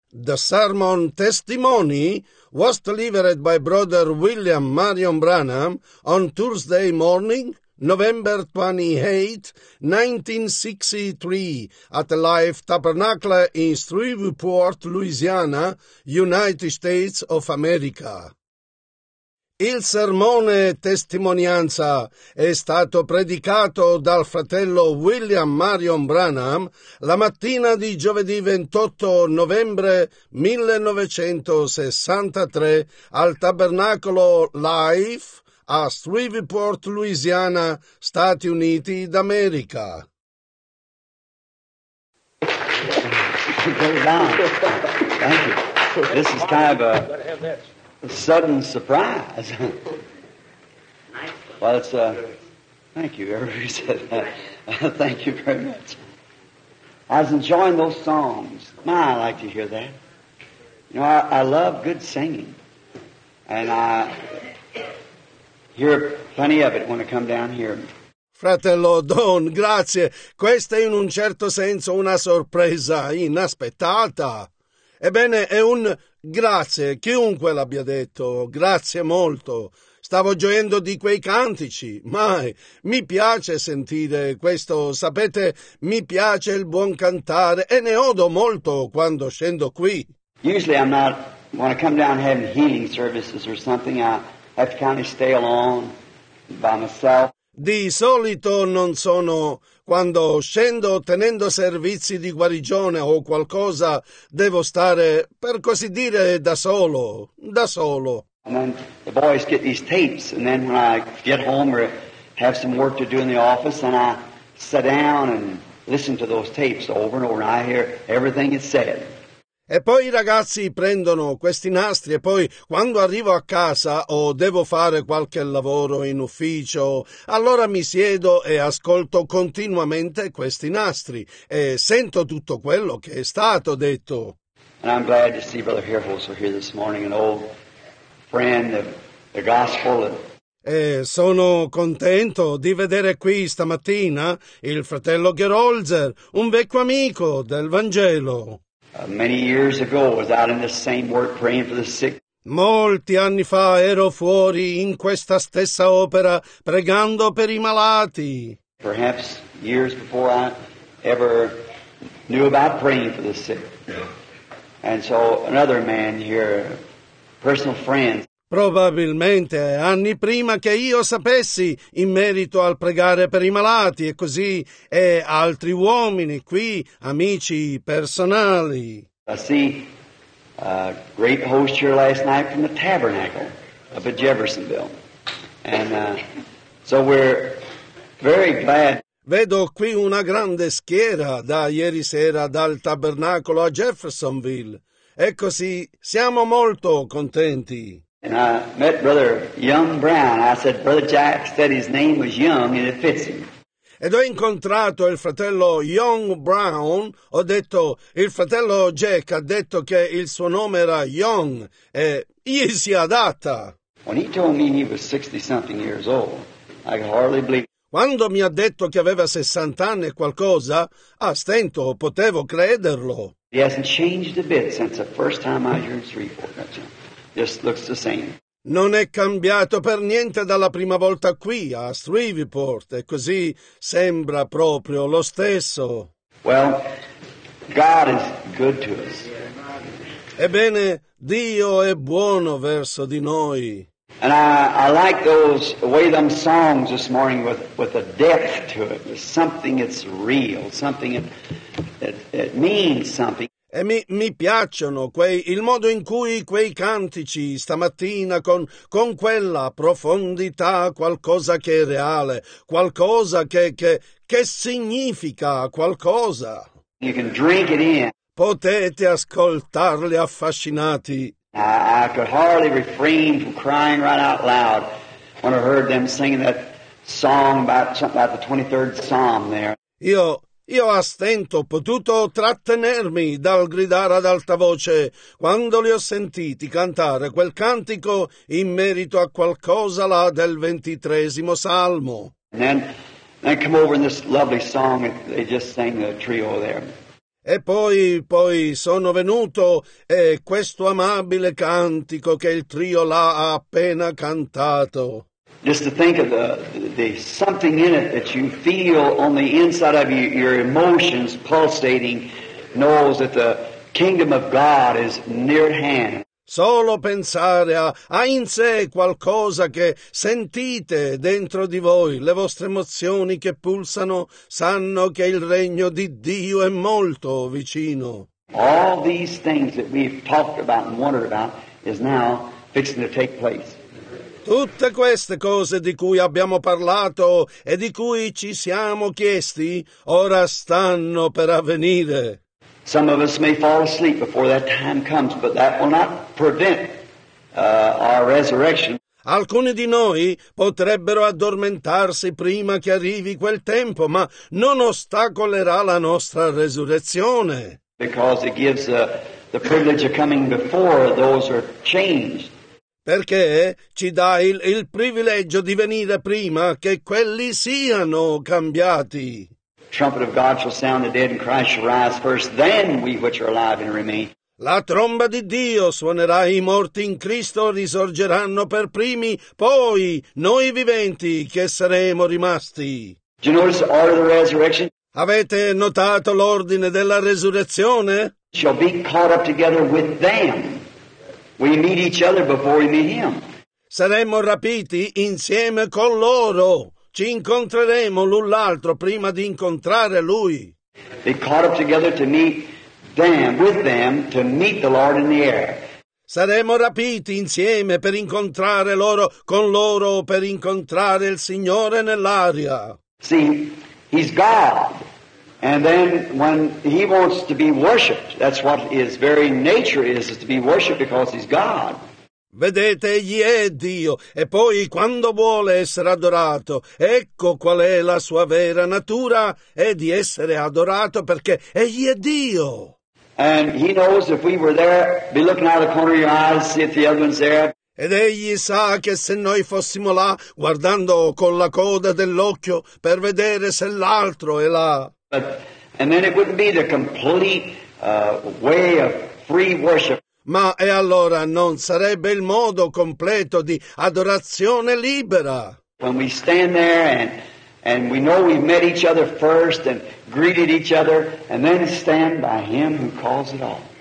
The sermon Testimony was delivered by Brother William Marion Branham on Thursday morning, November 28, 1963, at the Life Tabernacle in Shreveport, Louisiana, United States of America. Il sermone testimonianza è stato predicato dal fratello William Marion Branham la mattina di giovedì 28 novembre 1963 al Tabernacolo Life a Shreveport, Louisiana, Stati Uniti d'America. Thank you. This is kind of a sudden surprise. Well, it's thank you. Everybody said thank you very much. I was enjoying those songs. I like to hear that. You know, I love good singing, and I hear plenty of it when I come down here. Fratello Don, grazie. Questa è in un certo senso una sorpresa inaspettata. Ebbene, è un grazie, chiunque l'abbia detto, grazie molto. Stavo gioendo di quei cantici, mai, mi piace sentire questo, sapete, mi piace il buon cantare e ne odo molto quando scendo qui. Usually I'm not, when I come down having healing services or something, I have to kind of stay alone by myself. Di solito non sono, quando scendo tenendo servizi di guarigione o qualcosa, devo stare, per così dire, da solo. And then the boys get these tapes, and then when I get home or have some work to do in the office, and I sit down and listen to those tapes over and over, and I hear everything it's said. E poi i ragazzi prendono questi nastri e poi quando arrivo a casa o devo fare qualche lavoro in ufficio, allora mi siedo e ascolto continuamente questi nastri e sento tutto quello che è stato detto. And I'm glad to see Brother Herholzer here this morning, an old friend of the gospel. E sono contento di vedere qui stamattina il fratello Gerholzer, un vecchio amico del Vangelo. Many years ago, I was out in this same work praying for the sick. Molti anni fa ero fuori in questa stessa opera pregando per i malati. Perhaps years before I ever knew about praying for the sick. And so another man here, personal friend. Probabilmente anni prima che io sapessi in merito al pregare per i malati e così, e altri uomini qui, amici personali. I see a great host here last night from the Tabernacle up at Jeffersonville. And so we're very glad. Vedo qui una grande schiera da ieri sera dal Tabernacolo a Jeffersonville. E così siamo molto contenti. And I met Brother Young Brown. I said, Brother Jack said his name was Young and it fits him. Ed ho incontrato il fratello Young Brown, ho detto, il fratello Jack ha detto che il suo nome era Young e gli si adatta. When he told me he was 60-something years old, I could hardly believe. Quando mi ha detto che aveva 60 anni e qualcosa, a stento potevo crederlo. He hasn't changed a bit since the first time I was here in Shreveport. Just looks the same. Non è cambiato per niente dalla prima volta qui a Shreveport e così sembra proprio lo stesso. Well, God is good to us. Ebbene, Dio è buono verso di noi. And I like the way them songs this morning with a depth to it. There's something that's real, something that means something. E mi piacciono il modo in cui quei cantici stamattina con quella profondità, qualcosa che è reale, qualcosa che significa qualcosa. You can drink it in. Potete ascoltarli affascinati. I could hardly refrain from crying right out loud when I heard them singing that song about something about the 23rd Psalm there. Io a stento ho potuto trattenermi dal gridare ad alta voce quando li ho sentiti cantare quel cantico in merito a qualcosa là del 23° Salmo. And then come over in this lovely song that they just sang, the trio there. E poi sono venuto e questo amabile cantico che il trio là ha appena cantato. Just to think of the something in it that you feel on the inside of you, your emotions pulsating, knows that the kingdom of God is near at hand. Solo pensare ha in sé qualcosa che sentite dentro di voi, le vostre emozioni che pulsano, sanno che il regno di Dio è molto vicino. All these things that we've talked about and wondered about is now fixing to take place. Tutte queste cose di cui abbiamo parlato e di cui ci siamo chiesti, ora stanno per avvenire. Some of us may fall asleep before that time comes, but that will not prevent our resurrection. Alcuni di noi potrebbero addormentarsi prima che arrivi quel tempo, ma non ostacolerà la nostra resurrezione. Because it gives the privilege of coming before those who are changed. Perché ci dà il privilegio di venire prima che quelli siano cambiati. Trumpet of God shall sound, the dead in Christ shall rise first, then we which are alive and remain. La tromba di Dio suonerà, i morti in Cristo risorgeranno per primi, poi noi viventi che saremo rimasti. Do you notice the order of the resurrection? Avete notato l'ordine della resurrezione? Shall be caught up together with them. We meet each other before we meet Him. Saremo rapiti insieme con loro. Ci incontreremo l'un l'altro prima di incontrare Lui. Be caught up together to meet them, with them, to meet the Lord in the air. Saremo rapiti insieme per incontrare loro, con loro per incontrare il Signore nell'aria. See, He's God. And then when He wants to be worshipped, that's what His very nature is to be worshipped because He's God. Vedete, egli è Dio, e poi quando vuole essere adorato, ecco qual è la sua vera natura, è di essere adorato perché egli è Dio. And He knows if we were there, be looking out of the corner of your eyes, see if the other one's there. Ed egli sa che se noi fossimo là, guardando con la coda dell'occhio, per vedere se l'altro è là. And then it wouldn't be the complete way of free worship. Ma e allora non sarebbe il modo completo di adorazione libera. When we stand there and we know we've met each other first and greeted each other, and then stand by Him who calls it all.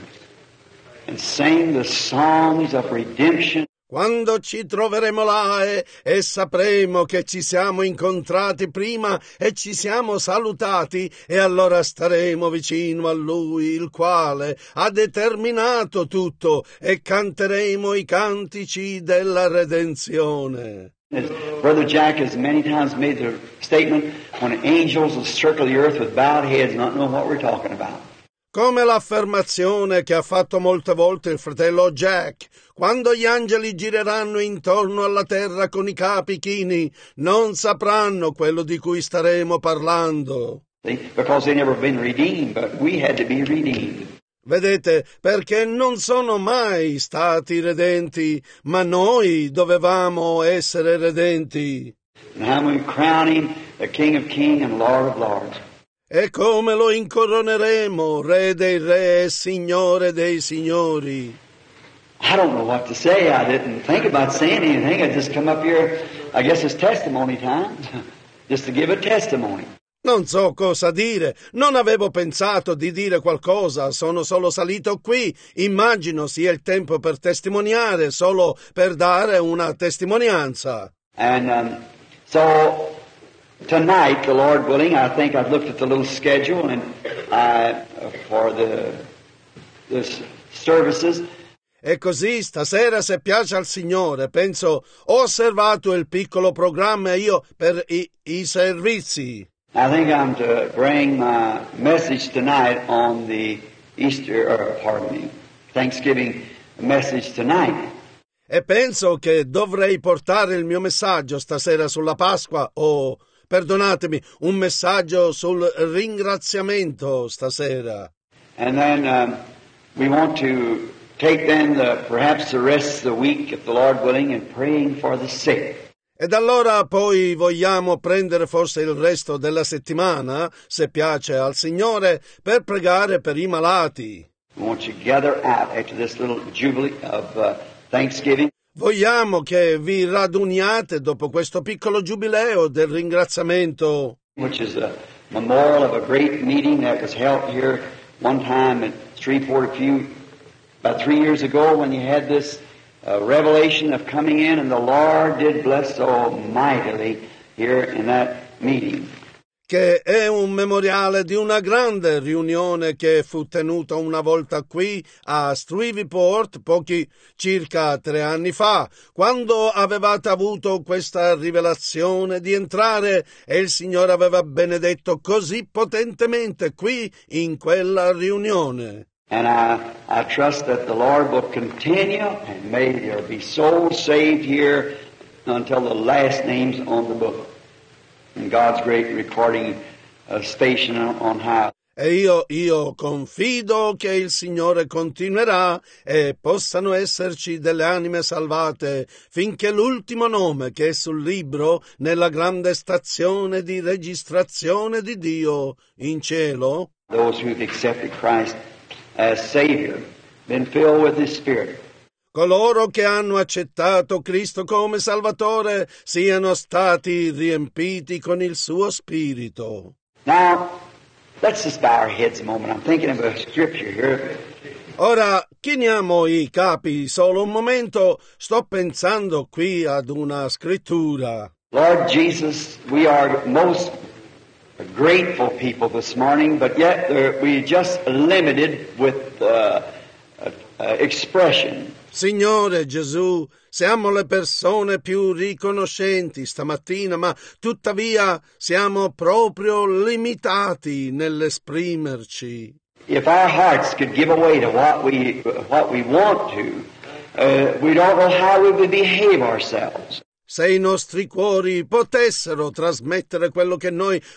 And sing the songs of redemption. Quando ci troveremo là e sapremo che ci siamo incontrati prima e ci siamo salutati, e allora staremo vicino a Lui, il quale ha determinato tutto, e canteremo i cantici della redenzione. As Brother Jack has many times made the statement, when angels will circle the earth with bowed heads, not know what we're talking about. Come l'affermazione che ha fatto molte volte il fratello Jack, quando gli angeli gireranno intorno alla terra con i capi chini, non sapranno quello di cui staremo parlando. Because they never been redeemed, but we had to be redeemed. Vedete, perché non sono mai stati redenti, ma noi dovevamo essere redenti. And how we crown Him the King of Kings and Lord of Lords. E come lo incoroneremo, Re dei Re e Signore dei Signori. I don't know what to say. I didn't think about saying anything. I just come up here, I guess it's testimony time, just to give a testimony. Non so cosa dire, non avevo pensato di dire qualcosa, sono solo salito qui, immagino sia il tempo per testimoniare, solo per dare una testimonianza. And so tonight, the Lord willing, I think I've looked at the little schedule and for the services. E così stasera, se piace al Signore, penso, ho osservato il piccolo programma io per i servizi. I think I'm to bring my message tonight on the Thanksgiving message tonight. E penso che dovrei portare il mio messaggio stasera sulla Pasqua o, perdonatemi, un messaggio sul ringraziamento stasera. And then we want to take then perhaps the rest of the week, if the Lord willing, and praying for the sick. Ed allora poi vogliamo prendere forse il resto della settimana, se piace al Signore, per pregare per i malati. We want you to gather out after this little jubilee of Thanksgiving. Vogliamo che vi raduniate dopo questo piccolo giubileo del ringraziamento, Which is a memorial of a great meeting that was held here one time at Shreveport about 3 years ago when you had this revelation of coming in, and the Lord did bless so mightily here in that meeting. che è un memoriale di una grande riunione che fu tenuta una volta qui a Shreveport circa 3 anni fa, quando avevate avuto questa rivelazione di entrare e il Signore aveva benedetto così potentemente qui in quella riunione. And I trust that the Lord will continue, and may there be souls saved here until the last names on the book in God's great recording station on high. E io confido che il Signore continuerà e possano esserci delle anime salvate finché l'ultimo nome che è sul libro nella grande stazione di registrazione di Dio in cielo. Those who've accepted Christ as Savior, been filled with His Spirit. Coloro che hanno accettato Cristo come Salvatore siano stati riempiti con il suo Spirito. Now, let's just bow our heads a moment. I'm thinking of a scripture here. Ora, chiniamo i capi solo un momento, sto pensando qui ad una scrittura. Lord Jesus, we are most grateful people this morning, but yet we're just limited with expression. Signore Gesù, siamo le persone più riconoscenti stamattina, ma tuttavia siamo proprio limitati nell'esprimerci. If our hearts could give away to what we want to, we don't know how we would behave ourselves. Se i nostri cuori potessero trasmettere quello che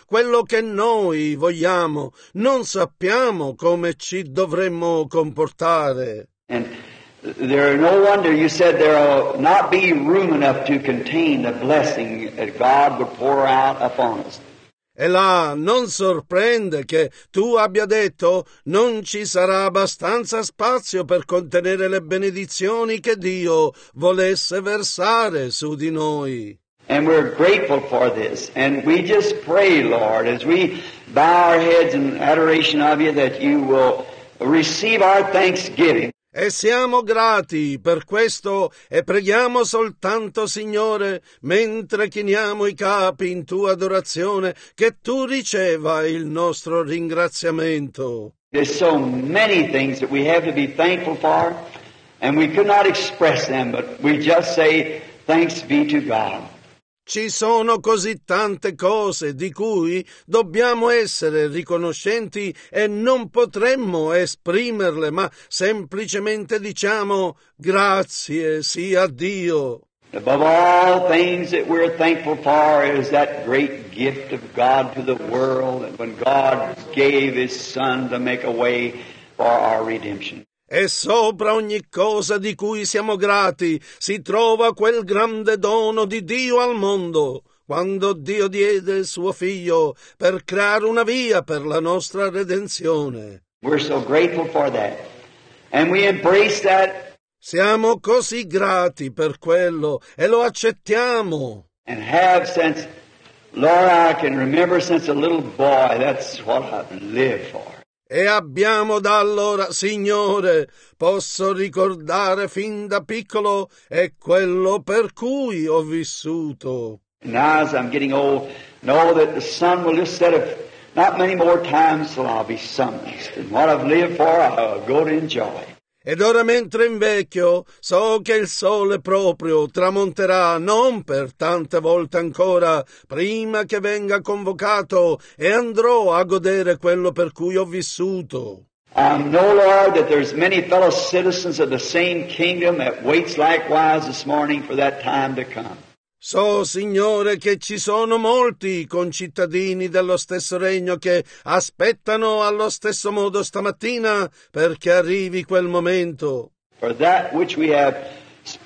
noi vogliamo, non sappiamo come ci dovremmo comportare. And there, no wonder you said there will not be room enough to contain the blessing that God would pour out upon us. E là non sorprende che tu abbia detto non ci sarà abbastanza spazio per contenere le benedizioni che Dio volesse versare su di noi. And we're grateful for this. And we just pray, Lord, as we bow our heads in adoration of you, that you will receive our thanksgiving. E siamo grati per questo e preghiamo soltanto, Signore, mentre chiniamo i capi in tua adorazione, che tu riceva il nostro ringraziamento. There's so many things that we have to be thankful for, and we could not express them, but we just say, thanks be to God. Ci sono così tante cose di cui dobbiamo essere riconoscenti e non potremmo esprimerle, ma semplicemente diciamo grazie sia a Dio. Above all things that we're thankful for is that great gift of God to the world, and when God gave His Son to make a way for our redemption. E sopra ogni cosa di cui siamo grati si trova quel grande dono di Dio al mondo, quando Dio diede suo Figlio per creare una via per la nostra redenzione. We're so grateful for that. And we embrace that. Siamo così grati per quello e lo accettiamo. And have since, Lord, I can remember since a little boy, that's what I've lived for. E abbiamo da allora, Signore, posso ricordare fin da piccolo, è quello per cui ho vissuto. And now as I'm getting old, know that the sun will just set up not many more times till I'll be summoned. And what I've lived for, I'll go to enjoy. Ed ora mentre invecchio, so che il sole proprio tramonterà non per tante volte ancora, prima che venga convocato, e andrò a godere quello per cui ho vissuto. I know, Lord, that there's many fellow citizens of the same kingdom that waits likewise this morning for that time to come. So, Signore, che ci sono molti concittadini dello stesso regno che aspettano allo stesso modo stamattina perché arrivi quel momento. For that which we have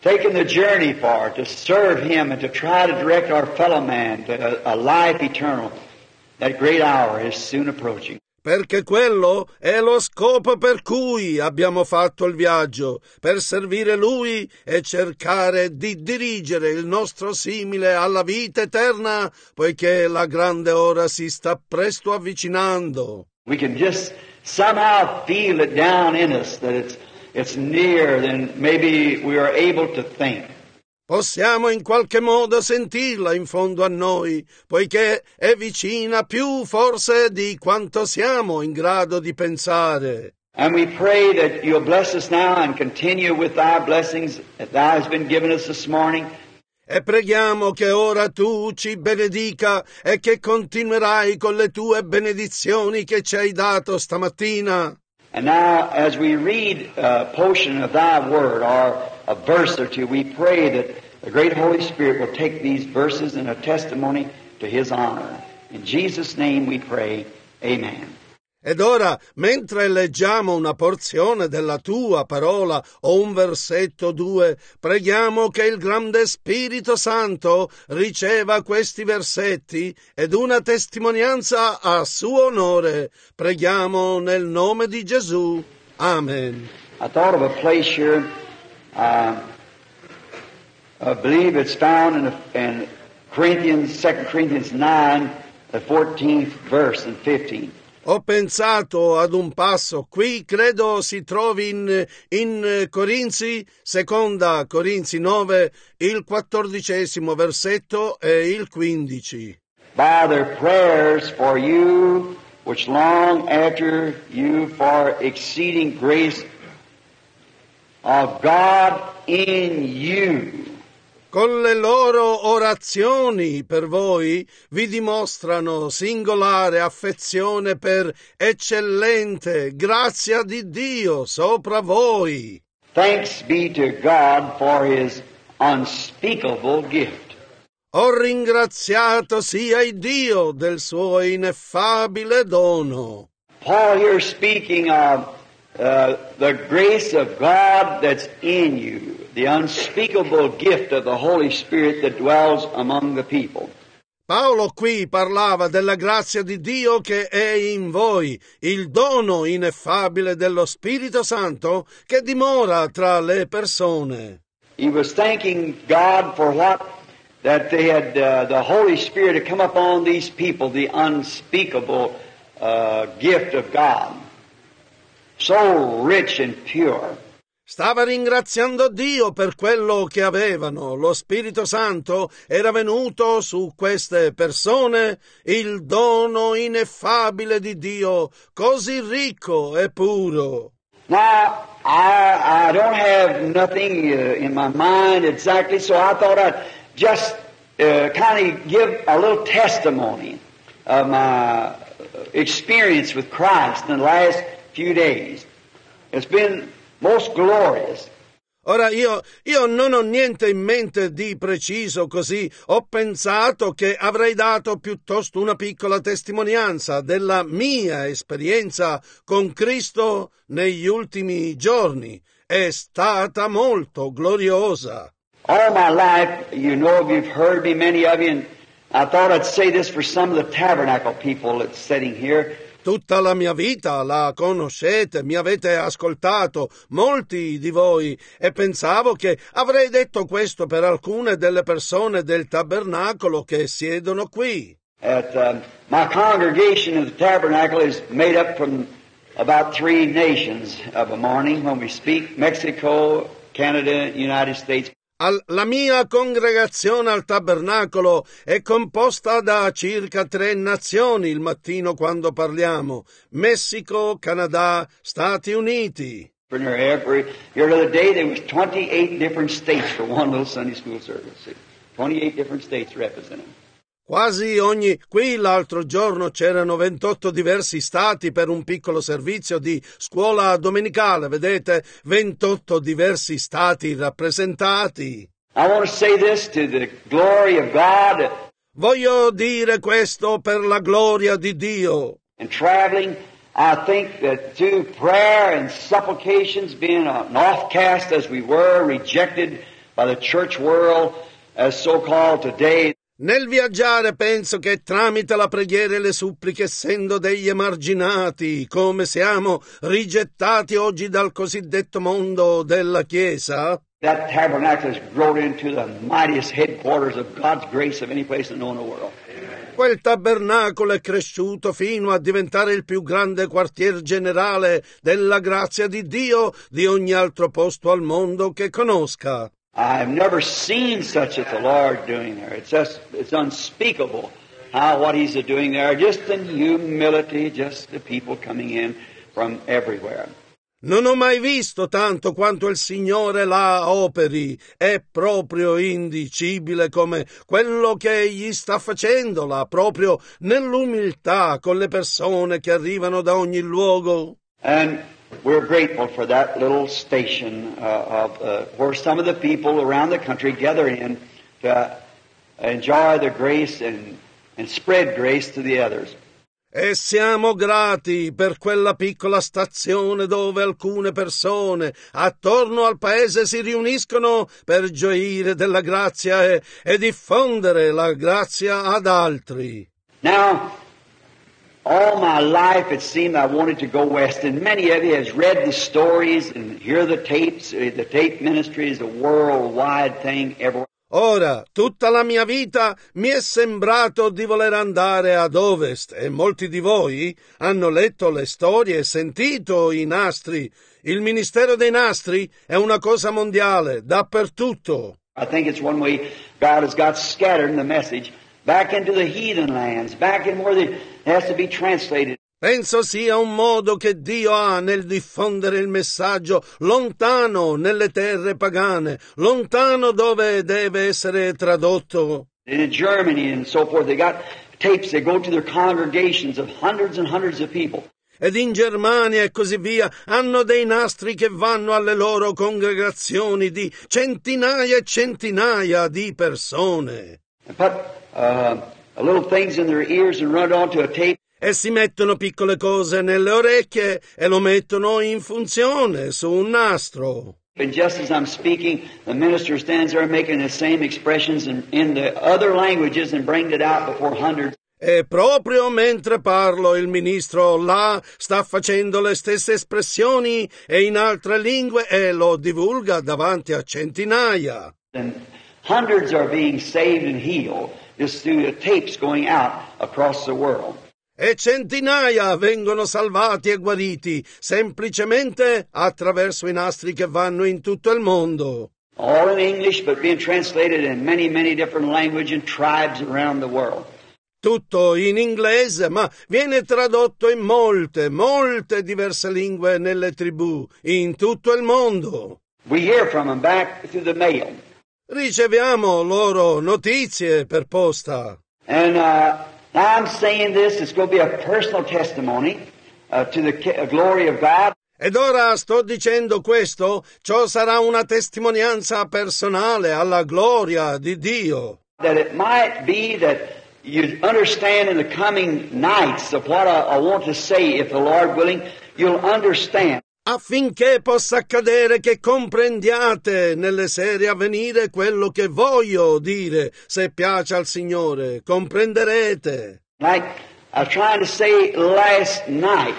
taken the journey for, to serve Him and to try to direct our fellow man to a life eternal. That great hour is soon approaching. Perché quello è lo scopo per cui abbiamo fatto il viaggio, per servire Lui e cercare di dirigere il nostro simile alla vita eterna, poiché la grande ora si sta presto avvicinando. We can just somehow feel it down in us that it's nearer than maybe we are able to think. Possiamo in qualche modo sentirla in fondo a noi, poiché è vicina più forse di quanto siamo in grado di pensare. And we pray that you'll bless us now and continue with thy blessings that thou hast been given us this morning. E preghiamo che ora tu ci benedica e che continuerai con le tue benedizioni che ci hai dato stamattina. And now, as we read a portion of thy word, or a verse or two, we pray that the great Holy Spirit will take these verses and a testimony to His honor. In Jesus' name we pray, amen. Ed ora, mentre leggiamo una porzione della tua parola o un versetto o due, preghiamo che il grande Spirito Santo riceva questi versetti ed una testimonianza a suo onore. Preghiamo nel nome di Gesù. Amen. I thought of a place here, I believe it's found in Corinthians, 2 Corinthians 9, the 14th verse and 15. Ho pensato ad un passo qui, credo si trovi in Corinzi, seconda Corinzi 9, il 14° versetto e il 15. By their prayers for you, which long after you for exceeding grace of God in you. Con le loro orazioni per voi vi dimostrano singolare affezione per eccellente grazia di Dio sopra voi. Thanks be to God for His unspeakable gift. Ho ringraziato sia il Dio del suo ineffabile dono. Paul here speaking of the grace of God that's in you, the unspeakable gift of the Holy Spirit that dwells among the people. Paolo qui parlava della grazia di Dio che è in voi, il dono ineffabile dello Spirito Santo che dimora tra le persone. He was thanking God for what that they had, the Holy Spirit had come upon these people, the unspeakable gift of God, so rich and pure. Stava ringraziando Dio per quello che avevano. Lo Spirito Santo era venuto su queste persone, il dono ineffabile di Dio, così ricco e puro. Now, I don't have nothing in my mind exactly, so I thought I'd just kind of give a little testimony of my experience with Christ in the last few days. It's been most glorious. Ora io non ho niente in mente di preciso, così ho pensato che avrei dato piuttosto una piccola testimonianza della mia esperienza con Cristo negli ultimi giorni. È stata molto gloriosa. All my life, you know, you've heard me, many of you, and I thought I'd say this for some of the tabernacle people that's sitting here. Tutta la mia vita la conoscete, mi avete ascoltato, molti di voi, e pensavo che avrei detto questo per alcune delle persone del tabernacolo che siedono qui. My congregation of the tabernacle is made up from about 3 nations of a morning when we speak: Mexico, Canada, United States. La mia congregazione al tabernacolo è composta da circa 3 nazioni il mattino quando parliamo: Messico, Canada, Stati Uniti. The other day there was 28 different states for one little Sunday school service. 28 different states represented. Qui l'altro giorno c'erano 28 diversi stati per un piccolo servizio di scuola domenicale, vedete, 28 diversi stati rappresentati. I want to say this to the glory of God. Voglio dire questo per la gloria di Dio. In traveling, I think that through prayer and supplications, being an offcast as we were, rejected by the church world as so-called today. Nel viaggiare penso che tramite la preghiera e le suppliche, essendo degli emarginati, come siamo rigettati oggi dal cosiddetto mondo della Chiesa, that tabernacle has grown into the mightiest headquarters of God's grace of any place in the known world. quel tabernacolo è cresciuto fino a diventare il più grande quartier generale della grazia di Dio di ogni altro posto al mondo che conosca. I've never seen such as the Lord doing there. It's unspeakable what He's doing there, just in humility, just the people coming in from everywhere. Non ho mai visto tanto quanto il Signore là operi, è proprio indicibile come quello che Egli sta facendo là, proprio nell'umiltà con le persone che arrivano da ogni luogo. And we're grateful for that little station where some of the people around the country gather in to enjoy the grace and spread grace to the others. E siamo grati per quella piccola stazione dove alcune persone attorno al paese si riuniscono per gioire della grazia e diffondere la grazia ad altri. Now, all my life it seemed I wanted to go west, and many of you has read the stories and hear the tapes. The tape ministry is a worldwide thing everywhere. Ora, tutta la mia vita mi è sembrato di voler andare ad ovest e molti di voi hanno letto le storie e sentito i nastri. Il ministero dei nastri è una cosa mondiale, dappertutto. I think it's one way God has got scattered the message back into the heathen lands, back in where it has to be translated. Penso sia un modo che Dio ha nel diffondere il messaggio lontano nelle terre pagane, lontano dove deve essere tradotto. In Germany and so forth, they got tapes that go to their congregations of hundreds and hundreds of people. Ed in Germania e così via hanno dei nastri che vanno alle loro congregazioni di centinaia e centinaia di persone. And put little things in their ears and run it onto a tape. E si mettono piccole cose nelle orecchie e lo mettono in funzione su un nastro. And just as I'm speaking, the minister stands there making the same expressions in the other languages and brings it out before hundreds. E proprio mentre parlo il ministro là sta facendo le stesse espressioni e in altre lingue e lo divulga davanti a centinaia. And hundreds are being saved and healed just through the tapes going out across the world. E centinaia vengono salvati e guariti semplicemente attraverso i nastri che vanno in tutto il mondo. All in English, but being translated in many, many different languages and tribes around the world. Tutto in inglese, ma viene tradotto in molte diverse lingue nelle tribù in tutto il mondo. We hear from them back through the mail. Riceviamo loro notizie per posta. And now I'm saying this, it's going to be a personal testimony to the glory of God. Ed ora sto dicendo questo, ciò sarà una testimonianza personale alla gloria di Dio. That it might be that you understand in the coming nights of what I want to say, if the Lord willing, you'll understand. Affinché possa accadere che comprendiate nelle sere a venire quello che voglio dire, se piace al Signore, comprenderete. Like I was trying to say last night,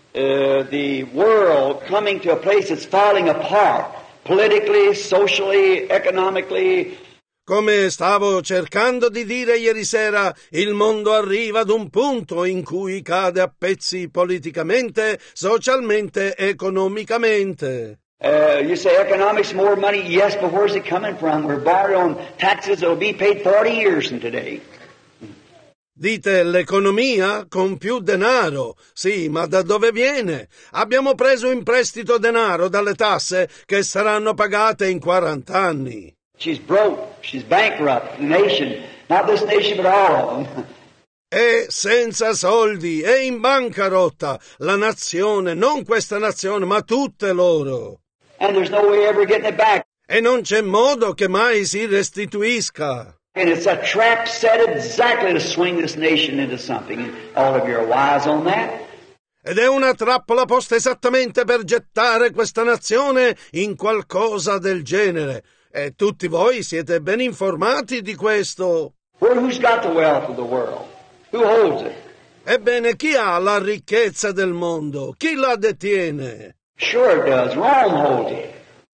the world coming to a place that's falling apart, politically, socially, economically. Come stavo cercando di dire ieri sera, il mondo arriva ad un punto in cui cade a pezzi politicamente, socialmente, economicamente. You say economics, more money, yes, but where's it coming from? We're borrowed on taxes that will be paid 40 years from today. Dite l'economia con più denaro. Sì, ma da dove viene? Abbiamo preso in prestito denaro dalle tasse che saranno pagate in 40 anni. She's broke. She's bankrupt. The nation. Not this nation, but all of them. È senza soldi, è in bancarotta. La nazione, non questa nazione, ma tutte loro. And there's no way ever getting it back. E non c'è modo che mai si restituisca. And it's a trap set exactly to swing this nation into something. All of you are wise on that. Ed è una trappola posta esattamente per gettare questa nazione in qualcosa del genere. E tutti voi siete ben informati di questo. Who's got the wealth of the world? Who holds it? Ebbene, chi ha la ricchezza del mondo? Chi la detiene? Sure it does. Rome holds it.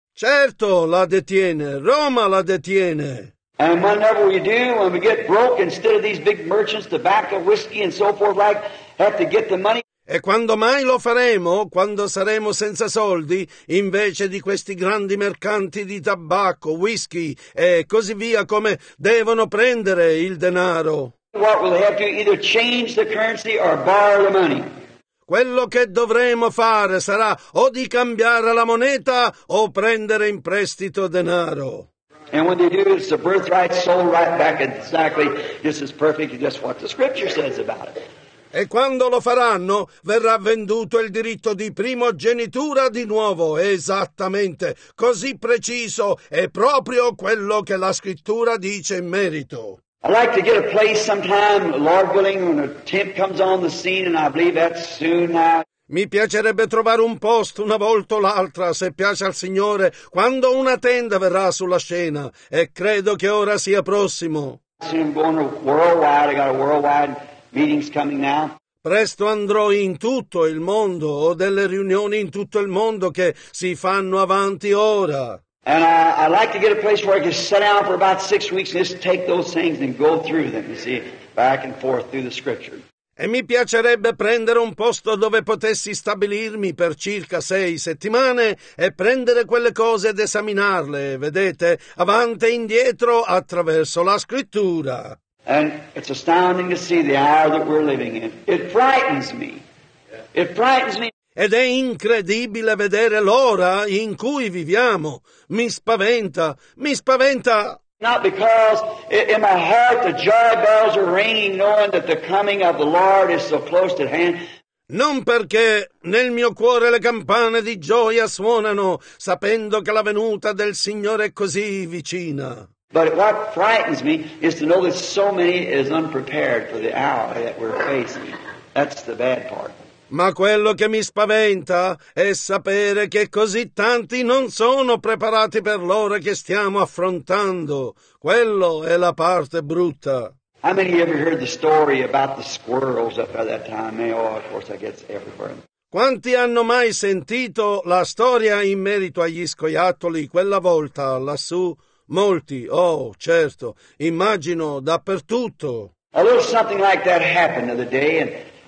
Certo, la detiene. Roma la detiene. And whenever we do, when we get broke, instead of these big merchants, tobacco, whiskey, and so forth, have to get the money. E quando mai lo faremo? Quando saremo senza soldi, invece di questi grandi mercanti di tabacco, whisky e così via, come devono prendere il denaro? What will they have to either change the currency or borrow the money? Quello che dovremo fare sarà o di cambiare la moneta o prendere in prestito denaro. And when they do, it's the birthright sold right back exactly just as perfect as just what the Scripture says about it. E quando lo faranno, verrà venduto il diritto di primogenitura di nuovo, esattamente, così preciso e proprio quello che la Scrittura dice in merito. I'd like to get a place sometime, Lord willing, when a tent comes on the scene, and I believe that's soon now. Mi piacerebbe trovare un posto una volta o l'altra, se piace al Signore, quando una tenda verrà sulla scena, e credo che ora sia prossimo. Soon I'm going to worldwide. I got a worldwide meetings coming now. Presto andrò in tutto il mondo, ho delle riunioni in tutto il mondo che si fanno avanti ora. And I'd like to get a place where I can sit down for about 6 weeks and just take those things and go through them, you see, back and forth through the Scripture. E mi piacerebbe prendere un posto dove potessi stabilirmi per circa 6 settimane e prendere quelle cose ed esaminarle, vedete, avanti e indietro attraverso la Scrittura. And it's astounding to see the hour that we're living in. It frightens me. It frightens me. Ed è incredibile vedere l'ora in cui viviamo. Mi spaventa, mi spaventa. Not because in my heart the joy bells are ringing, knowing that the coming of the Lord is so close at hand. Non perché nel mio cuore le campane di gioia suonano, sapendo che la venuta del Signore è così vicina. But what frightens me is to know that so many is unprepared for the hour that we're facing. That's the bad part. Ma quello che mi spaventa è sapere che così tanti non sono preparati per l'ora che stiamo affrontando. Quello è la parte brutta. How many of you ever heard the story about the squirrels up at that time? Oh, of course, I guess everywhere. Quanti hanno mai sentito la storia in merito agli scoiattoli quella volta lassù? Molti, oh, certo, immagino dappertutto. A little something like that happened the other day,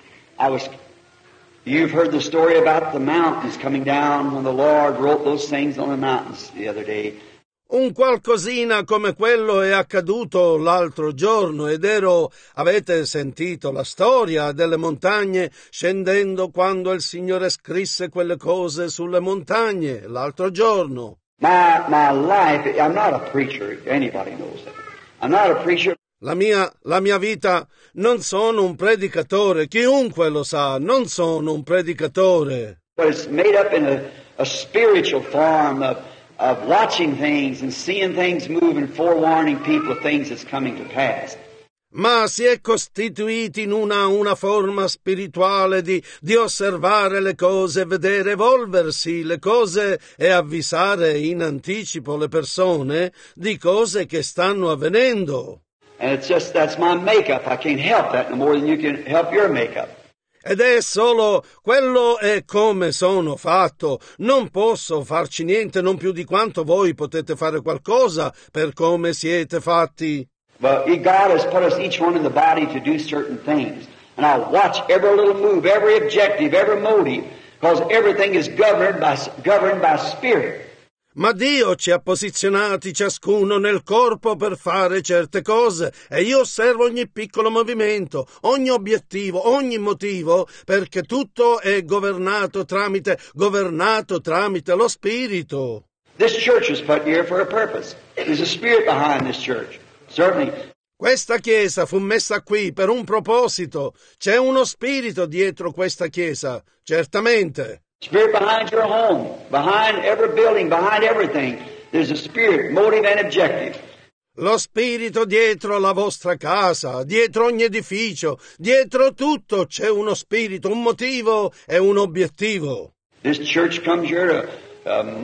and you've heard the story about the mountains coming down when the Lord wrote those things on the mountains the other day. Un qualcosina come quello è accaduto l'altro giorno avete sentito la storia delle montagne scendendo quando il Signore scrisse quelle cose sulle montagne l'altro giorno. My life, I'm not a preacher, anybody knows that. I'm not a preacher. La mia vita, non sono un predicatore, chiunque lo sa, non sono un predicatore. But it's made up in a spiritual form of watching things and seeing things move and forewarning people of things that's coming to pass. Ma si è costituiti in una forma spirituale di osservare le cose, vedere evolversi le cose e avvisare in anticipo le persone di cose che stanno avvenendo. And it's just, that's my makeup. I can't help that no more than you can help your makeup. Ed è solo quello è come sono fatto. Non posso farci niente non più di quanto voi potete fare qualcosa per come siete fatti. But God has put us each one in the body to do certain things. And I watch every little move, every objective, every motive, because everything is governed by Spirit. Ma Dio ci ha posizionati ciascuno nel corpo per fare certe cose e io osservo ogni piccolo movimento, ogni obiettivo, ogni motivo, perché tutto è governato tramite lo Spirito. This church was put here for a purpose. There's a spirit behind this church. Certainly. Questa chiesa fu messa qui per un proposito. C'è uno spirito dietro questa chiesa, certamente. Spirit behind your home, behind every building, behind everything. There's a spirit, motive and objective. Lo spirito dietro la vostra casa, dietro ogni edificio, dietro tutto c'è uno spirito, un motivo e un obiettivo. This church comes here to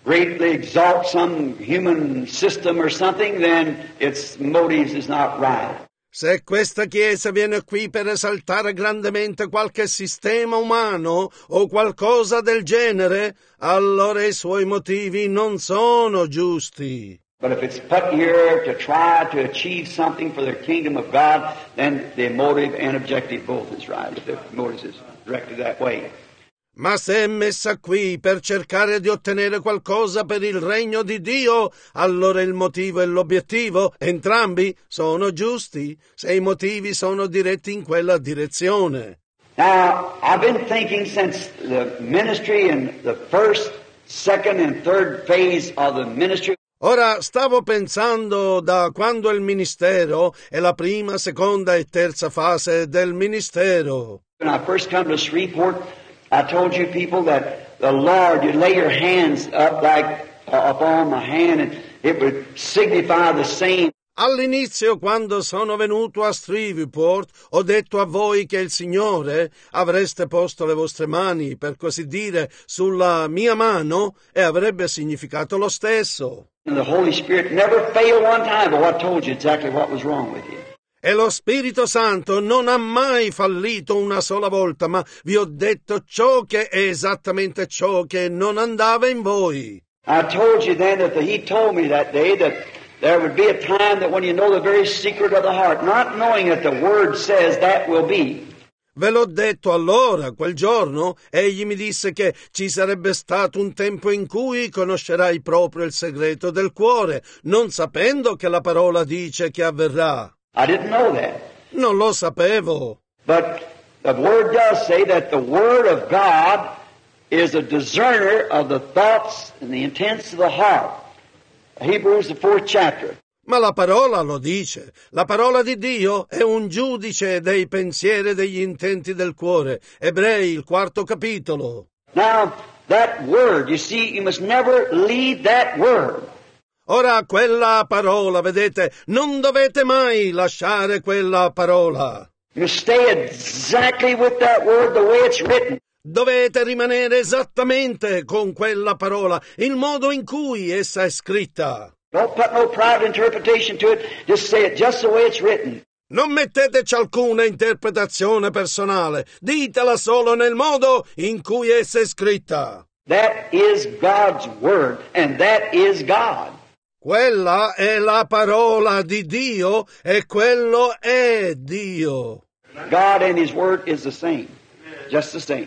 greatly exalt some human system or something, then its motives is not right. Se questa Chiesa viene qui per esaltare grandemente qualche sistema umano o qualcosa del genere, allora i suoi motivi non sono giusti. But if it's put here to try to achieve something for the kingdom of God, then the motive and objective both is right, if the motive is directed that way. Ma se è messa qui per cercare di ottenere qualcosa per il regno di Dio, allora il motivo e l'obiettivo, entrambi, sono giusti, se i motivi sono diretti in quella direzione. Now, I've been thinking since the ministry in the first, second, and third phase of the ministry. Ora stavo pensando da quando il ministero è la prima, seconda e terza fase del ministero. When I first come to Shreveport, I told you people that the Lord, you lay your hands up like upon my hand and it would signify the same. All'inizio, quando sono venuto a Shreveport, ho detto a voi che il Signore avreste posto le vostre mani, per così dire, sulla mia mano e avrebbe significato lo stesso. And the Holy Spirit never failed one time, but I told you exactly what was wrong with you. E lo Spirito Santo non ha mai fallito una sola volta, ma vi ho detto ciò che è esattamente ciò che non andava in voi. I told you then that He told me that day that there would be a time that when you know the very secret of the heart, not knowing that the Word says that will be. Ve l'ho detto allora, quel giorno, egli mi disse che ci sarebbe stato un tempo in cui conoscerai proprio il segreto del cuore, non sapendo che la parola dice che avverrà. I didn't know that. Non lo sapevo. But the Word does say that the Word of God is a discerner of the thoughts and the intents of the heart. Hebrews, the 4th chapter. Ma la parola lo dice. La parola di Dio è un giudice dei pensieri e degli intenti del cuore. Ebrei, il 4º capitolo. Now, that Word, you see, you must never leave that Word. Ora, quella parola, vedete, non dovete mai lasciare quella parola. You stay exactly with that Word the way it's written. Dovete rimanere esattamente con quella parola, il modo in cui essa è scritta. Don't put no private interpretation to it. Just say it just the way it's written. Non metteteci alcuna interpretazione personale, ditela solo nel modo in cui essa è scritta. That is God's Word, and that is God. Quella è la parola di Dio e quello è Dio. God and His Word is the same, just the same.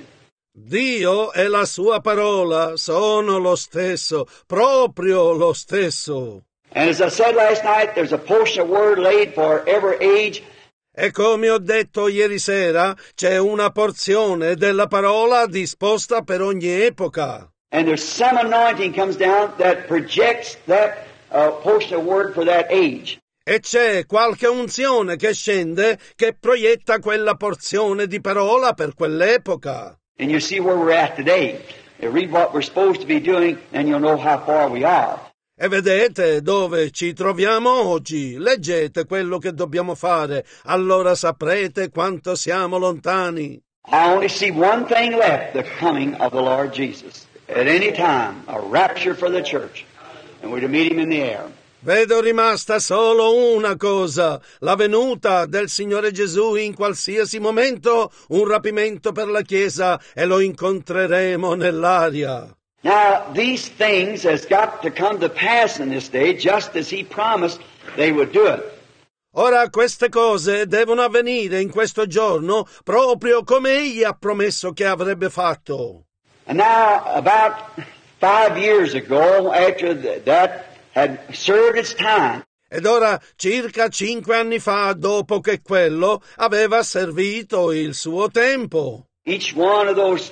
Dio e la sua parola sono lo stesso, proprio lo stesso. And as I said last night, there's a portion of Word laid for every age. E come ho detto ieri sera, c'è una porzione della parola disposta per ogni epoca. And there's some anointing comes down that projects that portion of Word for that age. E c'è qualche unzione che scende che proietta quella porzione di parola per quell'epoca. And you see where we're at today. You read what we're supposed to be doing, and you'll know how far we are. E vedete dove ci troviamo oggi. Leggete quello che dobbiamo fare, allora saprete quanto siamo lontani. I only see one thing left, the coming of the Lord Jesus. At any time, a rapture for the church. And we're to meet Him in the air. Vedo rimasta solo una cosa, la venuta del Signore Gesù in qualsiasi momento, un rapimento per la Chiesa e lo incontreremo nell'aria. Now, these things has got to come to pass in this day, just as He promised they would do it. Ora queste cose devono avvenire in questo giorno proprio come Egli ha promesso che avrebbe fatto. And now, about 5 years ago, after that had served its time, Ed ora, circa 5 anni fa, dopo che quello aveva servito il suo tempo. each one of those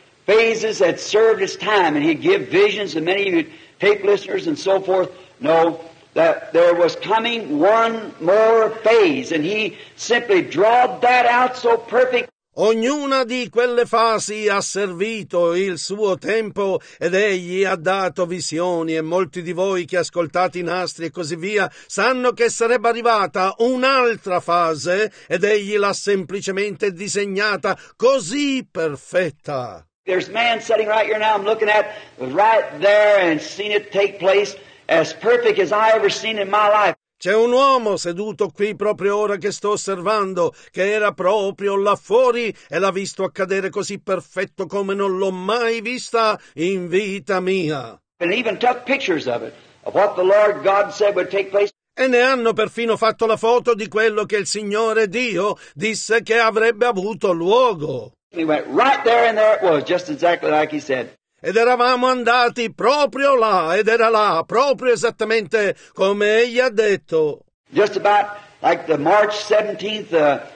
phases had served its time, and He'd give visions, and many of you tape listeners and so forth know that there was coming one more phase, and He simply drawed that out so perfect. Ognuna di quelle fasi ha servito il suo tempo ed Egli ha dato visioni e molti di voi che ascoltate i nastri e così via sanno che sarebbe arrivata un'altra fase ed Egli l'ha semplicemente disegnata così perfetta. There's a man sitting right here now I'm looking at, was right there and seen it take place as perfect as I ever seen in my life. C'è un uomo seduto qui proprio ora che sto osservando, che era proprio là fuori e l'ha visto accadere così perfetto come non l'ho mai vista in vita mia. And even took pictures of it, of what the Lord God said would take place. E ne hanno perfino fatto la foto di quello che il Signore Dio disse che avrebbe avuto luogo. We went right there and there it was, just exactly like he said. Ed eravamo andati proprio là, ed era là, proprio esattamente come egli ha detto. Just about like the March 17th,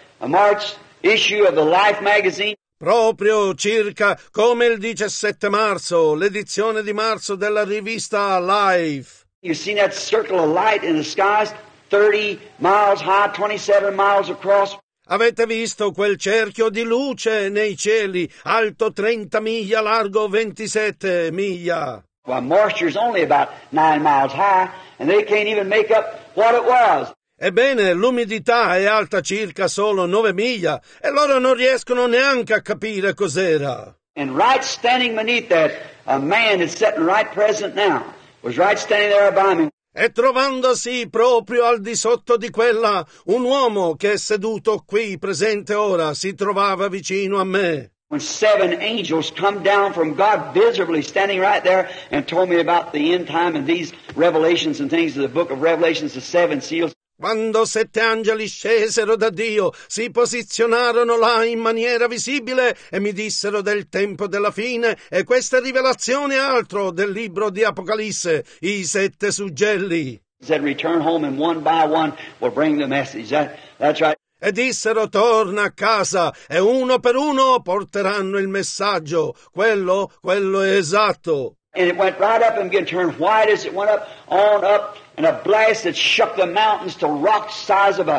March issue of the Life magazine. Proprio circa come il 17 marzo, l'edizione di marzo della rivista Life. You've seen that circle of light in the skies, 30 miles high, 27 miles across. Avete visto quel cerchio di luce nei cieli, alto 30 miglia, largo 27 miglia? Well, moisture's only about 9 miles high, and they can't even make up what it was. Ebbene, l'umidità è alta circa solo 9 miglia, e loro non riescono neanche a capire cos'era. And right standing beneath that, a man is sitting right present now, was right standing there by me. E trovandosi proprio al di sotto di quella, un uomo che è seduto qui presente ora si trovava vicino a me. When 7 angels come down from God visibly standing right there and told me about the end time and these revelations and things of the book of Revelations, the 7 seals. Quando 7 angeli scesero da Dio, si posizionarono là in maniera visibile e mi dissero del tempo della fine e queste rivelazioni altro del libro di Apocalisse, i 7 suggelli. He said, return home and one by one will bring the message. That's right. E dissero torna a casa e uno per uno porteranno il messaggio. Quello è esatto. And it went right up and began to turn white as it went up, on up, and a blast that shook the mountains to rocks size of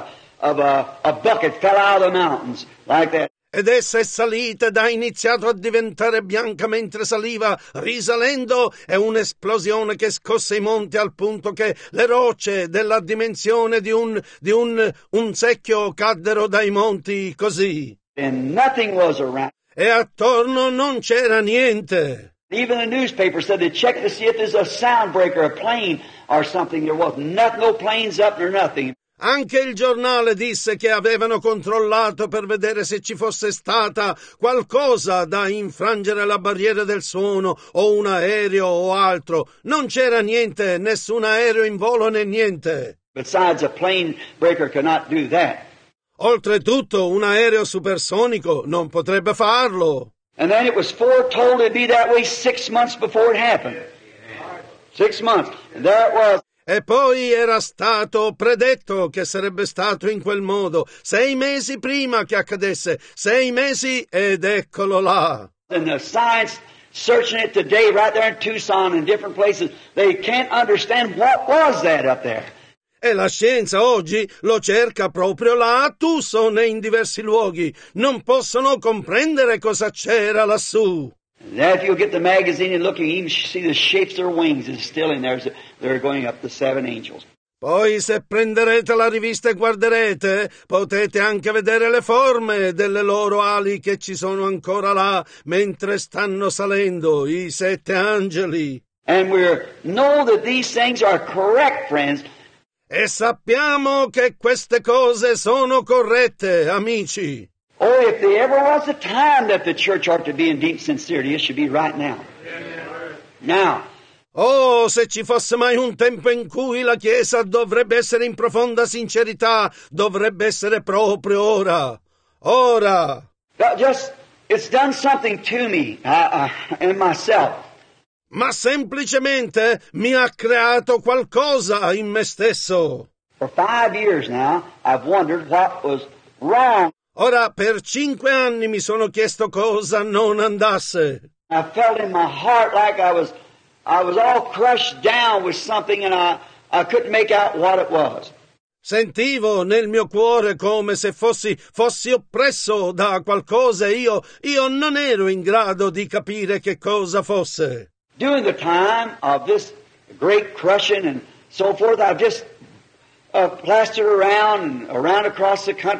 a bucket fell out of the mountains, like that. Ed essa è salita ed ha iniziato a diventare bianca mentre saliva, risalendo, e un'esplosione che scosse i monti al punto che le rocce della dimensione di un secchio caddero dai monti così. And nothing was around. E attorno non c'era niente. Even the newspaper said they checked to see if there's a sound breaker, a plane or something. There was nothing, no planes up or nothing. Anche il giornale disse che avevano controllato per vedere se ci fosse stata qualcosa da infrangere la barriera del suono o un aereo o altro. Non c'era niente, nessun aereo in volo né niente. Besides, a plane breaker could not do that. Oltretutto, un aereo supersonico non potrebbe farlo. And then it was foretold to be that way 6 months before it happened. 6 months. And there it was. E poi era stato predetto che sarebbe stato in quel modo 6 mesi prima che accadesse, 6 mesi ed eccolo là. And the science searching it today right there in Tucson and different places, they can't understand what was that up there. E la scienza oggi lo cerca proprio là a Tucson e in diversi luoghi. Non possono comprendere cosa c'era lassù. And if you get the magazine and look, you even see the shapes of their wings is still in there. They're going up the 7 angels. Poi se prenderete la rivista e guarderete, potete anche vedere le forme delle loro ali che ci sono ancora là, mentre stanno salendo i 7 angeli. And we know that these things are correct, friends. E sappiamo che queste cose sono corrette, amici. Oh, if there ever was a time that the church ought to be in deep sincerity, it should be right now. Now. Oh, se ci fosse mai un tempo in cui la Chiesa dovrebbe essere in profonda sincerità, dovrebbe essere proprio ora. Ora. It's done something to me and myself. Ma semplicemente mi ha creato qualcosa in me stesso. For 5 years now, I've wondered what was wrong. Ora, per 5 anni mi sono chiesto cosa non andasse. I felt in my heart like I was all crushed down with something and I couldn't make out what it was. Sentivo nel mio cuore come se fossi oppresso da qualcosa e io non ero in grado di capire che cosa fosse. During the time of this great crushing and so forth, I've just plastered around across the country.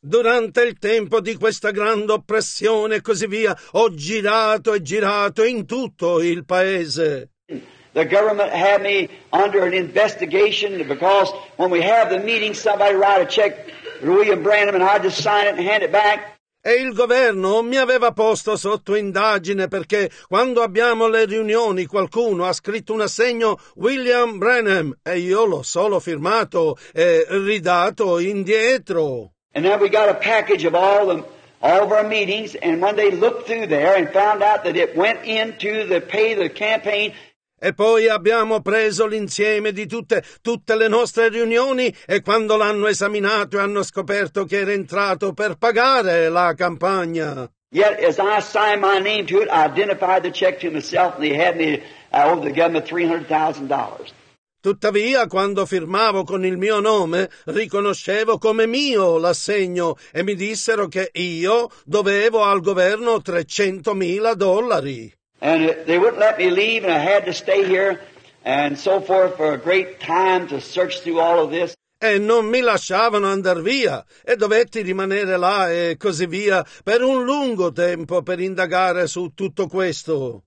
Durante il tempo di questa grande oppressione e così via, ho girato e girato in tutto il paese. The government had me under an investigation because when we have the meeting, somebody write a check to William Branham and I just sign it and hand it back. E il governo mi aveva posto sotto indagine perché quando abbiamo le riunioni qualcuno ha scritto un assegno William Branham e io l'ho solo firmato e ridato indietro. And then we got a package of all of our meetings, and when they looked through there and found out that it went into the pay the campaign. E poi abbiamo preso l'insieme di tutte le nostre riunioni e quando l'hanno esaminato hanno scoperto che era entrato per pagare la campagna. Yet as I signed my name to it, I identified the check to myself and they had me over the government $300,000. Tuttavia, quando firmavo con il mio nome, riconoscevo come mio l'assegno e mi dissero che io dovevo al governo $300,000. And they wouldn't let me leave and I had to stay here and so forth for a great time to search through all of this. E non mi lasciavano andar via e dovetti rimanere là e così via per un lungo tempo per indagare su tutto questo.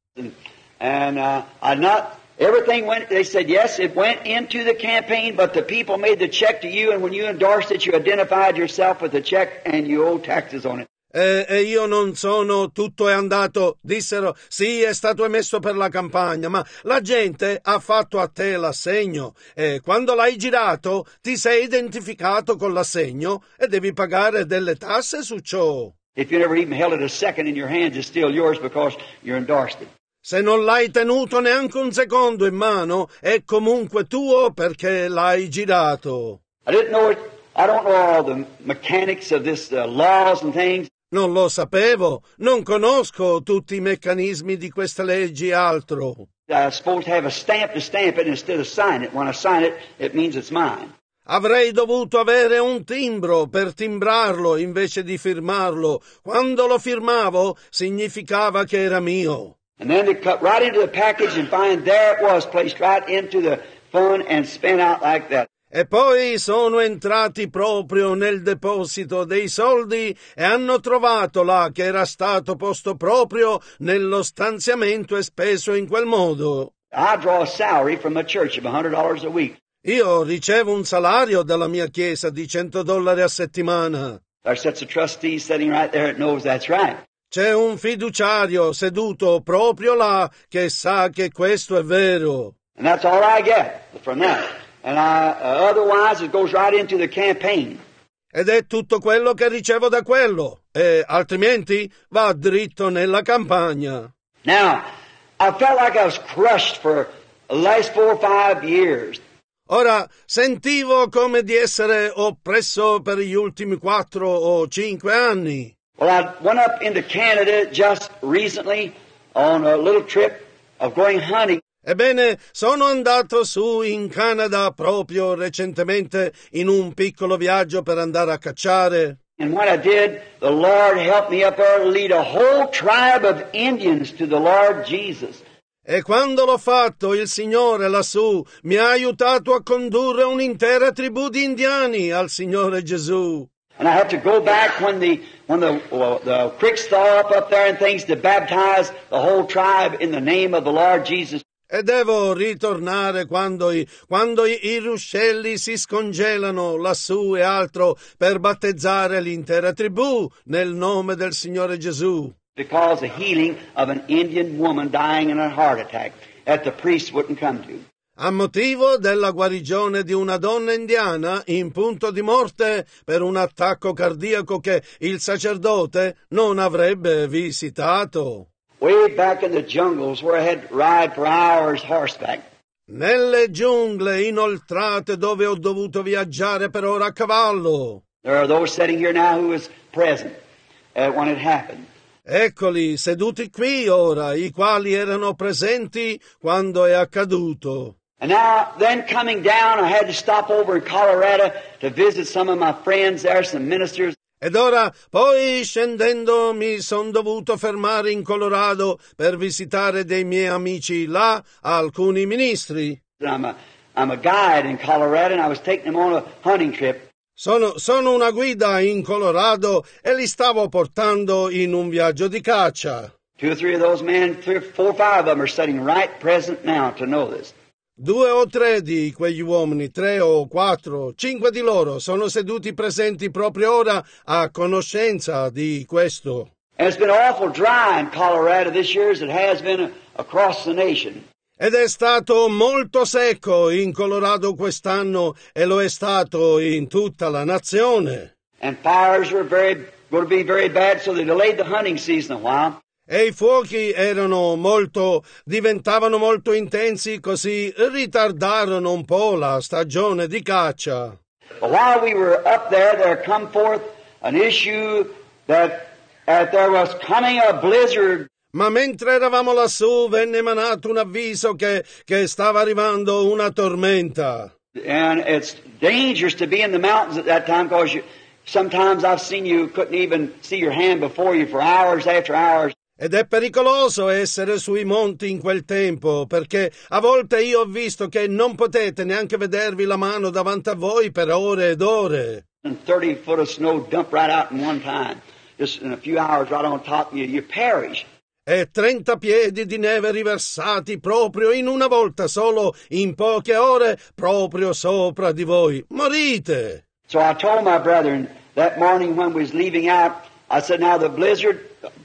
Everything went, they said, yes, it went into the campaign, but the people made the check to you, and when you endorsed it, you identified yourself with the check, and you owe taxes on it. E io non sono, tutto è andato, dissero, sì, è stato emesso per la campagna, ma la gente ha fatto a te l'assegno, e quando l'hai girato, ti sei identificato con l'assegno, e devi pagare delle tasse su ciò. If you never even held it a second in your hands, it's still yours because you endorsed it. Se non l'hai tenuto neanche un secondo in mano, è comunque tuo perché l'hai girato. I don't know all the mechanics of this laws and things. Non lo sapevo, non conosco tutti i meccanismi di queste leggi e altro. I'm supposed to have a stamp to stamp it instead of sign it. When I sign it, it means it's mine. Avrei dovuto avere un timbro per timbrarlo invece di firmarlo. Quando lo firmavo, significava che era mio. And then they cut right into the package and find there it was placed right into the fund and spent out like that. E poi sono entrati proprio nel deposito dei soldi e hanno trovato là che era stato posto proprio nello stanziamento e speso in quel modo. I draw a salary from a church of $100 a week. Io ricevo un salario dalla mia chiesa di $100 a settimana. There sits a trustee sitting right there that knows that's right. C'è un fiduciario seduto proprio là che sa che questo è vero. And that's all I get from that. And otherwise it goes right into the campaign. Ed è tutto quello che ricevo da quello, e altrimenti va dritto nella campagna. Now, I felt like I was crushed for the last 4 or 5 years. Ora, sentivo come di essere oppresso per gli ultimi 4 o 5 anni. Well, I went up into Canada just recently on a little trip of going hunting. Ebbene, sono andato su in Canada proprio recentemente in un piccolo viaggio per andare a cacciare. And when I did, the Lord helped me up there to lead a whole tribe of Indians to the Lord Jesus. E quando l'ho fatto, il Signore lassù mi ha aiutato a condurre un'intera tribù di indiani al Signore Gesù. And I had to go back when the creeks thaw up there and things to baptize the whole tribe in the name of the Lord Jesus. E devo ritornare quando i ruscelli si scongelano lassù e altro per battezzare l'intera tribù nel nome del Signore Gesù. Because the healing of an Indian woman dying in a heart attack that the priest wouldn't come to. A motivo della guarigione di una donna indiana in punto di morte per un attacco cardiaco che il sacerdote non avrebbe visitato. Way back in the jungles where I had to ride for hours horseback. Nelle giungle inoltrate dove ho dovuto viaggiare per ore a cavallo. There are those sitting here now who was present when it happened. Eccoli seduti qui ora, i quali erano presenti quando è accaduto. And now, then coming down, I had to stop over in Colorado to visit some of my friends there, some ministers. Ed ora, poi scendendo, mi son dovuto fermare in Colorado per visitare dei miei amici là, alcuni ministri. I'm a guide in Colorado, and I was taking them on a hunting trip. Sono una guida in Colorado e li stavo portando in un viaggio di caccia. 2 or 3 of those men, 3 or 4 or 5 of them are sitting right present now to know this. 2 o 3 di quegli uomini, 3 o 4, 5 di loro sono seduti presenti proprio ora a conoscenza di questo. And it's been awful dry in Colorado this year as it has been across the nation. Ed è stato molto secco in Colorado quest'anno e lo è stato in tutta la nazione. And fires were going to be very bad, so they delayed the hunting season a while. E i fuochi diventavano molto intensi, così ritardarono un po' la stagione di caccia. But while we were up there come forth an issue that there was coming a blizzard. Ma mentre eravamo lassù venne emanato un avviso che stava arrivando una tormenta. And it's dangerous to be in the mountains at that time because sometimes I've seen you couldn't even see your hand before you for hours after hours. Ed è pericoloso essere sui monti in quel tempo, perché a volte io ho visto che non potete neanche vedervi la mano davanti a voi per ore ed ore. And 30 foot of snow dumped right out in one time. Just in a few hours right on top of you, you perish. E 30 piedi di neve riversati proprio in una volta solo, in poche ore, proprio sopra di voi. Morite! So I told my brethren that morning when we was leaving out, I said, now the blizzard.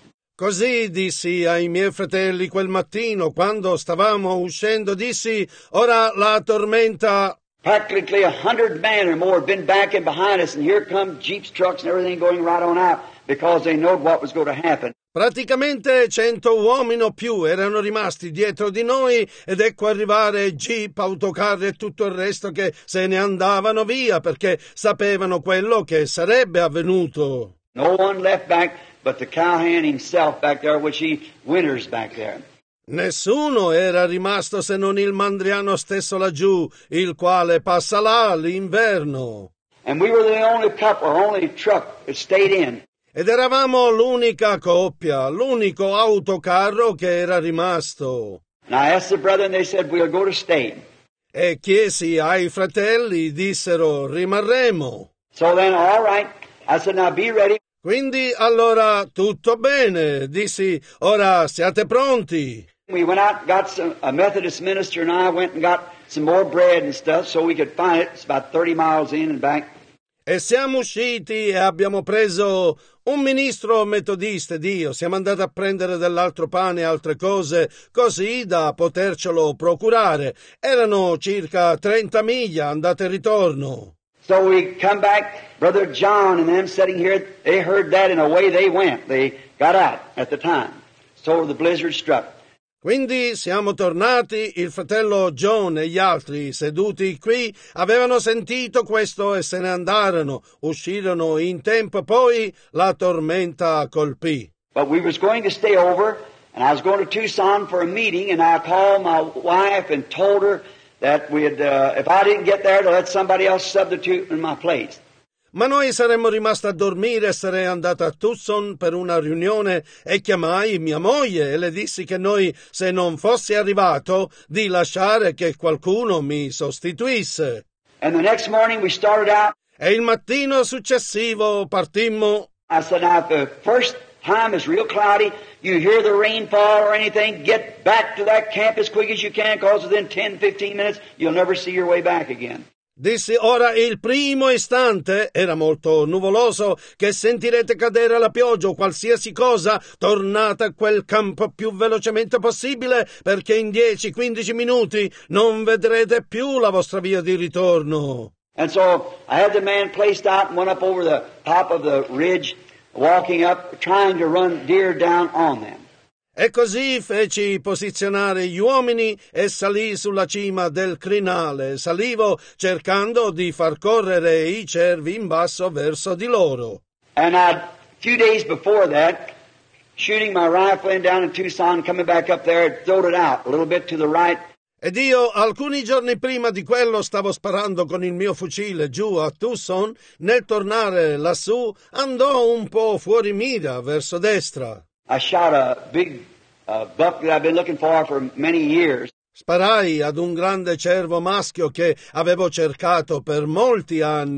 Così dissi ai miei fratelli quel mattino, quando stavamo uscendo, dissi, ora la tormenta. Practically 100 men or more had been backing behind us, and here come jeeps, trucks, and everything going right on out because they knowed what was going to happen. Praticamente 100 uomini o più erano rimasti dietro di noi ed ecco arrivare jeep, autocarri e tutto il resto che se ne andavano via perché sapevano quello che sarebbe avvenuto. No one left back but the cowhand himself back there, which he winters back there. Nessuno era rimasto se non il mandriano stesso laggiù, il quale passa là l'inverno. And we were the only couple, only truck that stayed in. Ed eravamo l'unica coppia, l'unico autocarro che era rimasto. And I asked the brother and they said, we'll go to stay. E chiesi ai fratelli, dissero, rimarremo. So then, all right. I said, now be ready. Quindi allora tutto bene, dissi, ora siate pronti. We went out and got a Methodist minister and I went and got some more bread and stuff so we could find it. It's about 30 miles in and back. E siamo usciti e abbiamo preso un ministro metodista ed io. Siamo andati a prendere dell'altro pane e altre cose così da potercelo procurare. Erano circa 30 miglia andata e ritorno. So we come back, Brother John and them sitting here, they heard that and away they went. They got out at the time. So the blizzard struck. Quindi siamo tornati, il fratello John e gli altri seduti qui avevano sentito questo e se ne andarono, uscirono in tempo, poi la tormenta colpì. But we was going to stay over and I was going to Tucson for a meeting and I called my wife and told her that if I didn't get there to let somebody else substitute in my place. Ma noi saremmo rimasti a dormire e sarei andata a Tucson per una riunione e chiamai mia moglie e le dissi che noi, se non fossi arrivato, di lasciare che qualcuno mi sostituisse. And the next morning we started out. E il mattino successivo partimmo. I said, now if the first time is real cloudy, you hear the rain fall or anything, get back to that camp as quick as you can because within 10-15 minutes you'll never see your way back again. Dissi, ora il primo istante, era molto nuvoloso, che sentirete cadere la pioggia o qualsiasi cosa, tornate a quel campo più velocemente possibile, perché in 10-15 minuti non vedrete più la vostra via di ritorno. And so I had the man placed out and went up over the top of the ridge, walking up, trying to run deer down on them. E così feci posizionare gli uomini e salì sulla cima del crinale. Salivo cercando di far correre i cervi in basso verso di loro. And a few days before that, shooting my rifle in down in Tucson, coming back up there, throwed it out a little bit to the right. Ed io alcuni giorni prima di quello stavo sparando con il mio fucile giù a Tucson. Nel tornare lassù andò un po' fuori mira verso destra. I shot a big buck that I've been looking for many years. Sparai ad un grande cervo maschio che avevo cercato per molti anni.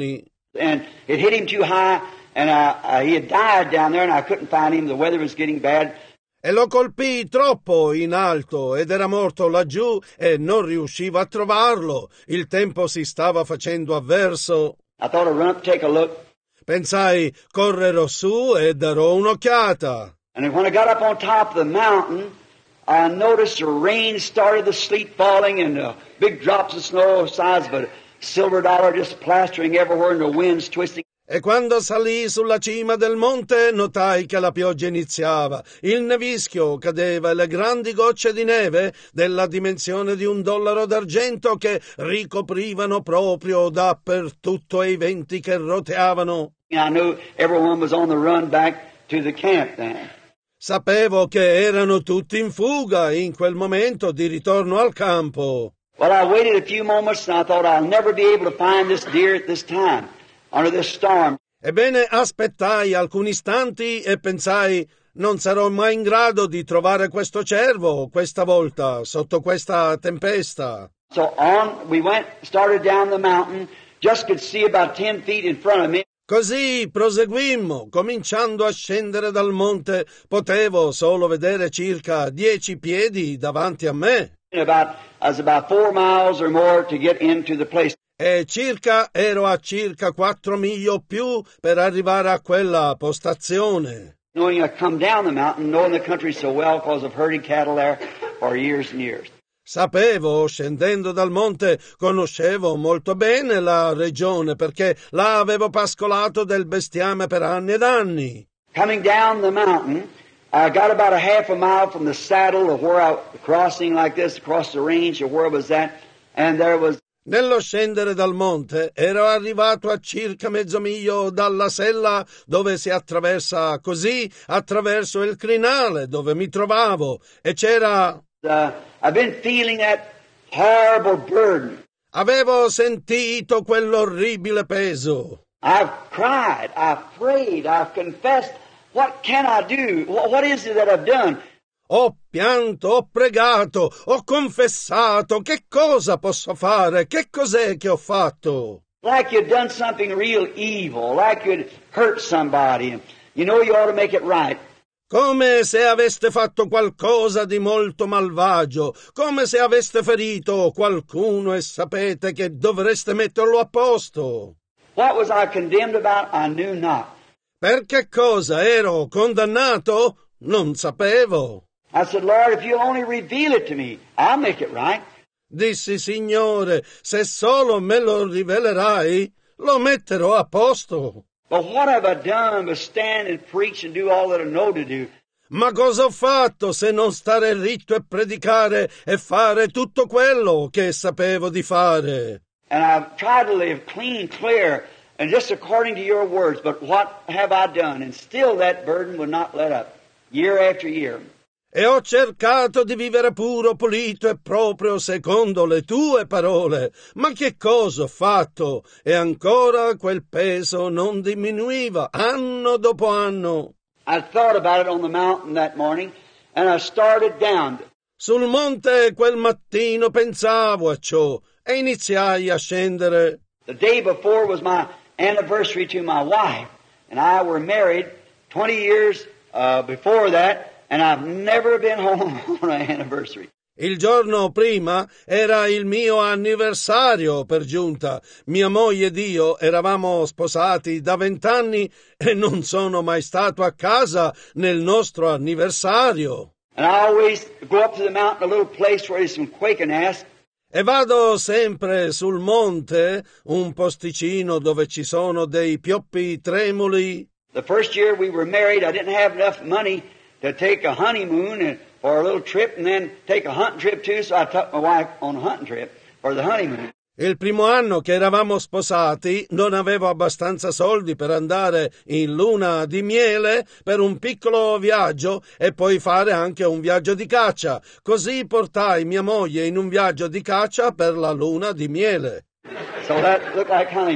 And it hit him too high, and he had died down there, and I couldn't find him. The weather was getting bad. E lo colpì troppo in alto ed era morto laggiù e non riuscivo a trovarlo. Il tempo si stava facendo avverso. I thought I'd run up to take a look. Pensai, correrò su e darò un'occhiata. And then when I got up on top of the mountain, I noticed the rain started, the sleet falling, and big drops of snow the size of a silver dollar just plastering everywhere, and the winds twisting. E quando salii sulla cima del monte notai che la pioggia iniziava, il nevischio cadeva e le grandi gocce di neve della dimensione di $1 d'argento che ricoprivano proprio dappertutto i venti che roteavano. I knew everyone was on the run back to the camp then. Sapevo che erano tutti in fuga in quel momento di ritorno al campo. Well, I waited a few moments and I thought I'll never be able to find this deer at this time. Under this storm. Ebbene, aspettai alcuni istanti e pensai, non sarò mai in grado di trovare questo cervo questa volta, sotto questa tempesta. So on we went, started down the mountain, just could see about 10 feet in front of me. Così proseguimmo, cominciando a scendere dal monte, potevo solo vedere circa 10 piedi davanti a me. I was about 4 miles or more to get into the place. E ero a circa 4 miglia o più per arrivare a quella postazione. Knowing I come down the mountain, knowing the country so well because of herding cattle there for years and years. Sapevo, scendendo dal monte, conoscevo molto bene la regione perché là avevo pascolato del bestiame per anni ed anni. Coming down the mountain, I got about a half a mile from the saddle of where I was crossing like this, across the range of where I was at, and there was. Nello scendere dal monte ero arrivato a circa mezzo miglio dalla sella dove si attraversa così attraverso il crinale dove mi trovavo e c'era. I've been feeling that horrible burden. Avevo sentito quell'orribile peso. I've cried, I've prayed, I've confessed. What can I do? What is it that I've done? Ho pianto, ho pregato, ho confessato. Che cosa posso fare? Che cos'è che ho fatto? Like you'd done something real evil, like you'd hurt somebody. You know you ought to make it right. Come se aveste fatto qualcosa di molto malvagio, come se aveste ferito qualcuno e sapete che dovreste metterlo a posto. What was I condemned about? I knew not. Per che cosa ero condannato? Non sapevo. I said, Lord, if you'll only reveal it to me, I'll make it right. Dissi, Signore, se solo me lo rivelerai, lo metterò a posto. But what have I done but stand and preach and do all that I know to do? Ma cosa ho fatto se non stare ritto e predicare e fare tutto quello che sapevo di fare? And I've tried to live clean, clear, and just according to your words, but what have I done? And still that burden would not let up, year after year. E ho cercato di vivere puro, pulito e proprio secondo le tue parole. Ma che cosa ho fatto? E ancora quel peso non diminuiva, anno dopo anno. I thought about it on the mountain that morning, and I started down. Sul monte quel mattino pensavo a ciò e iniziai a scendere. The day before was my anniversary to my wife, and I were married 20 years before that. And I've never been home on an anniversary. Il giorno prima era il mio anniversario per giunta. Mia moglie ed io eravamo sposati da 20 anni e non sono mai stato a casa nel nostro anniversario. And I always go up to the mountain, a little place where there's some quaking ass. E vado sempre sul monte, un posticino dove ci sono dei pioppi tremuli. The first year we were married, I didn't have enough money to take a honeymoon and for a little trip and then take a hunting trip too, so I took my wife on a hunting trip for the honeymoon. Il primo anno che eravamo sposati non avevo abbastanza soldi per andare in luna di miele per un piccolo viaggio e poi fare anche un viaggio di caccia. Così portai mia moglie in un viaggio di caccia per la luna di miele. So that looked like honey,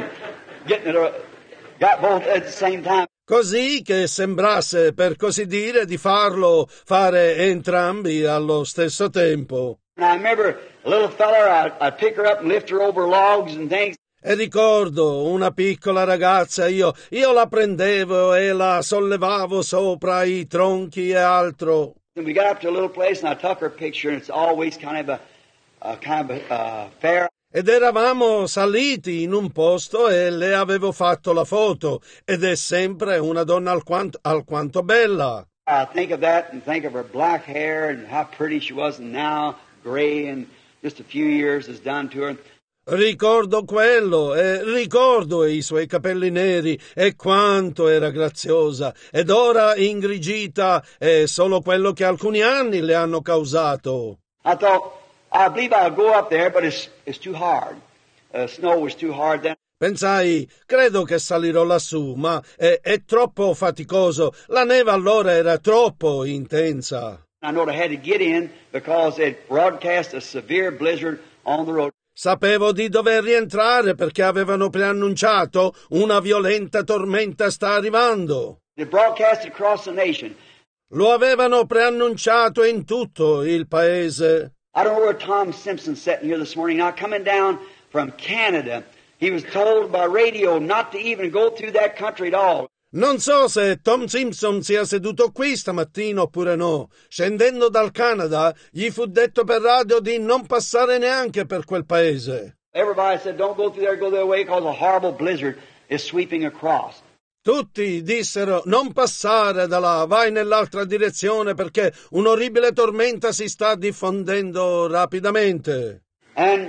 got both at the same time. Così che sembrasse, per così dire, di fare entrambi allo stesso tempo. And I remember a little fella, I'd pick her up and lift her over logs and things. E ricordo una piccola ragazza, io la prendevo e la sollevavo sopra i tronchi e altro. And we got up to a little place and I took her picture and it's always kind of a fair. Ed eravamo saliti in un posto e le avevo fatto la foto ed è sempre una donna alquanto bella. I think of that and think of her black hair and how pretty she was and now gray and just a few years is done to her. Ricordo quello e ricordo i suoi capelli neri e quanto era graziosa ed ora ingrigita è solo quello che alcuni anni le hanno causato. I thought, I believe I'll go up there, but it's too hard. Snow was too hard then. Pensai, credo che salirò lassù, ma è troppo faticoso. La neve allora era troppo intensa. I know I had to get in because it broadcast a severe blizzard on the road. Sapevo di dover rientrare perché avevano preannunciato una violenta tormenta sta arrivando. It broadcast across the nation. Lo avevano preannunciato in tutto il paese. I don't know where Tom Simpson's sitting here this morning. Now coming down from Canada, he was told by radio not to even go through that country at all. Non so se Tom Simpson sia seduto qui stamattina oppure no. Scendendo dal Canada, gli fu detto per radio di non passare neanche per quel paese. Everybody said, don't go through there, go the other way, because a horrible blizzard is sweeping across. Tutti dissero, non passare da là, vai nell'altra direzione perché un'orribile tormenta si sta diffondendo rapidamente. And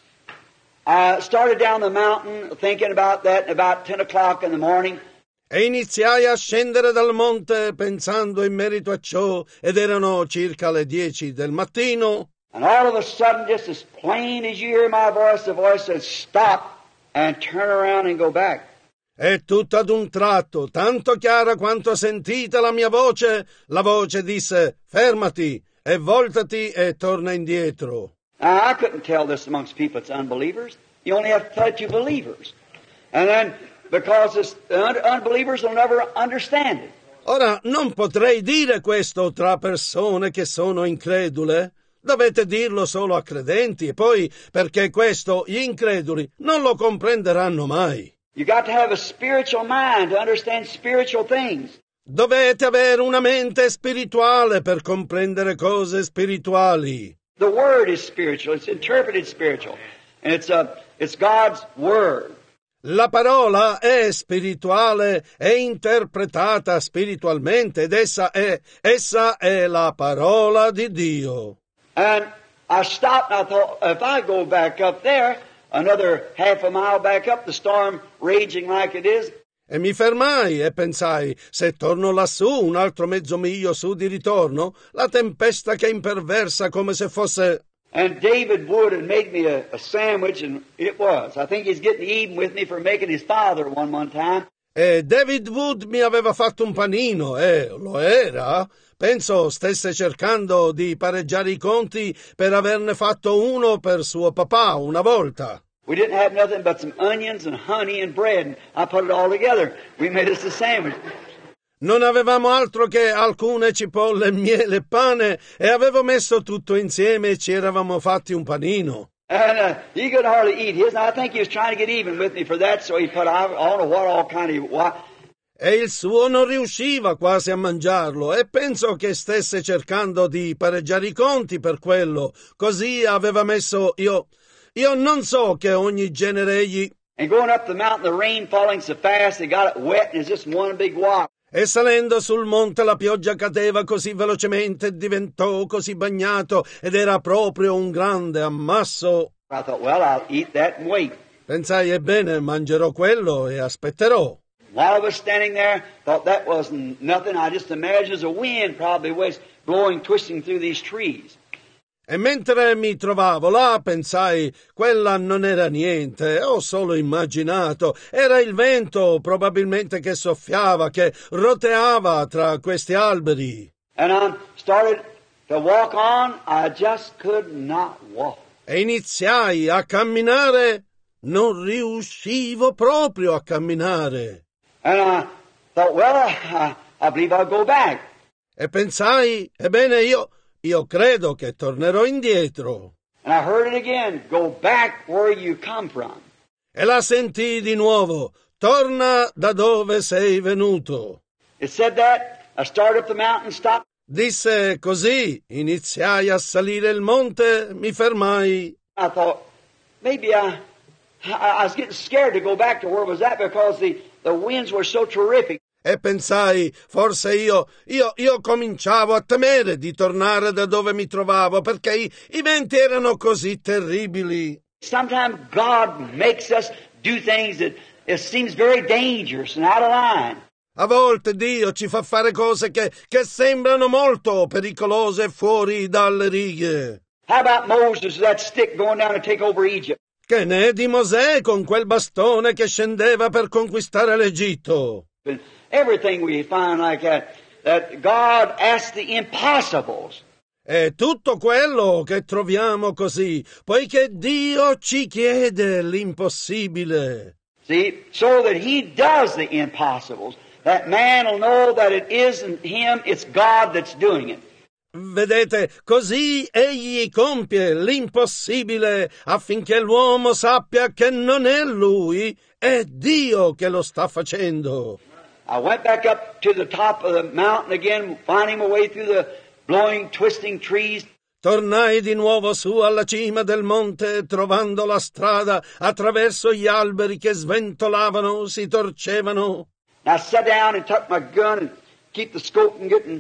I started down the mountain thinking about that at about 10 o'clock in the morning. E iniziai a scendere dal monte pensando in merito a ciò ed erano circa le 10 del mattino. And all of a sudden, just as plain as you hear my voice, the voice said, stop and turn around and go back. E tutto ad un tratto, tanto chiara quanto sentita la mia voce, la voce disse, fermati e voltati e torna indietro. Now, I couldn't tell this amongst people it's unbelievers. You only have to tell it to believers. And then, because the unbelievers will never understand it. Ora, non potrei dire questo tra persone che sono incredule. Dovete dirlo solo a credenti e poi, perché questo, gli increduli non lo comprenderanno mai. You got to have a spiritual mind to understand spiritual things. Dovete avere una mente spirituale per comprendere cose spirituali. The Word is spiritual. It's interpreted spiritual. And it's God's Word. La parola è spirituale, è interpretata spiritualmente ed essa è la parola di Dio. And I stopped and I thought, if I go back up there, another half a mile back up, the storm raging like it is. E mi fermai e pensai, se torno lassù un altro mezzo miglio su di ritorno, la tempesta che imperversa come se fosse... And David Wood had made me a sandwich, and it was. I think he's getting even with me for making his father one time. E David Wood mi aveva fatto un panino, e lo era. Penso stesse cercando di pareggiare i conti per averne fatto uno per suo papà una volta. We didn't have nothing but some onions and honey and bread, and I put it all together. We made us a sandwich. Non avevamo altro che alcune cipolle, miele e pane e avevo messo tutto insieme e ci eravamo fatti un panino. And he could hardly eat his. And I think he was trying to get even with me for that, so he put, I don't know what all kind of... E il suo non riusciva quasi a mangiarlo e penso che stesse cercando di pareggiare i conti per quello. Così aveva messo io non so che ogni genere egli... And going up the mountain, the rain falling so fast, they got it wet, and it's just one big wash. E salendo sul monte la pioggia cadeva così velocemente e diventò così bagnato ed era proprio un grande ammasso. I thought, well, I'll eat that and wait. Pensai, ebbene, mangerò quello e aspetterò. While I was standing there, thought that wasn't nothing. I just imagined as a wind probably was blowing, twisting through these trees. E mentre mi trovavo là, pensai, quella non era niente, ho solo immaginato. Era il vento, probabilmente, che soffiava, che roteava tra questi alberi. And I started to walk on. I just could not walk. E iniziai a camminare, non riuscivo proprio a camminare. And I thought, well, I believe I'll go back. E pensai, ebbene, io credo che tornerò indietro. And I heard it again, go back where you come from. E la sentii di nuovo. Torna da dove sei venuto. It said that. I started up the mountain, stopped. Disse così, iniziai a salire il monte, mi fermai. I thought, maybe I was getting scared to go back to where it was at because the winds were so terrific. E pensai, forse io cominciavo a temere di tornare da dove mi trovavo, perché i venti erano così terribili. Sometimes God makes us do things that it seems very dangerous and out of line. A volte Dio ci fa fare cose che sembrano molto pericolose e fuori dalle righe. How about Moses with that stick going down to take over Egypt? Che ne è di Mosè con quel bastone che scendeva per conquistare l'Egitto? And everything we find like that God asks the impossibles. È tutto quello che troviamo così, poiché Dio ci chiede l'impossibile. See, so that He does the impossibles. That man will know that it isn't him, it's God that's doing it. Vedete, così egli compie l'impossibile affinché l'uomo sappia che non è lui, è Dio che lo sta facendo. I went back up to the top of the mountain again, finding my way through the blowing, twisting trees. Tornai di nuovo su alla cima del monte, trovando la strada attraverso gli alberi che sventolavano, si torcevano. I sat down and took my gun and keep the scope and getting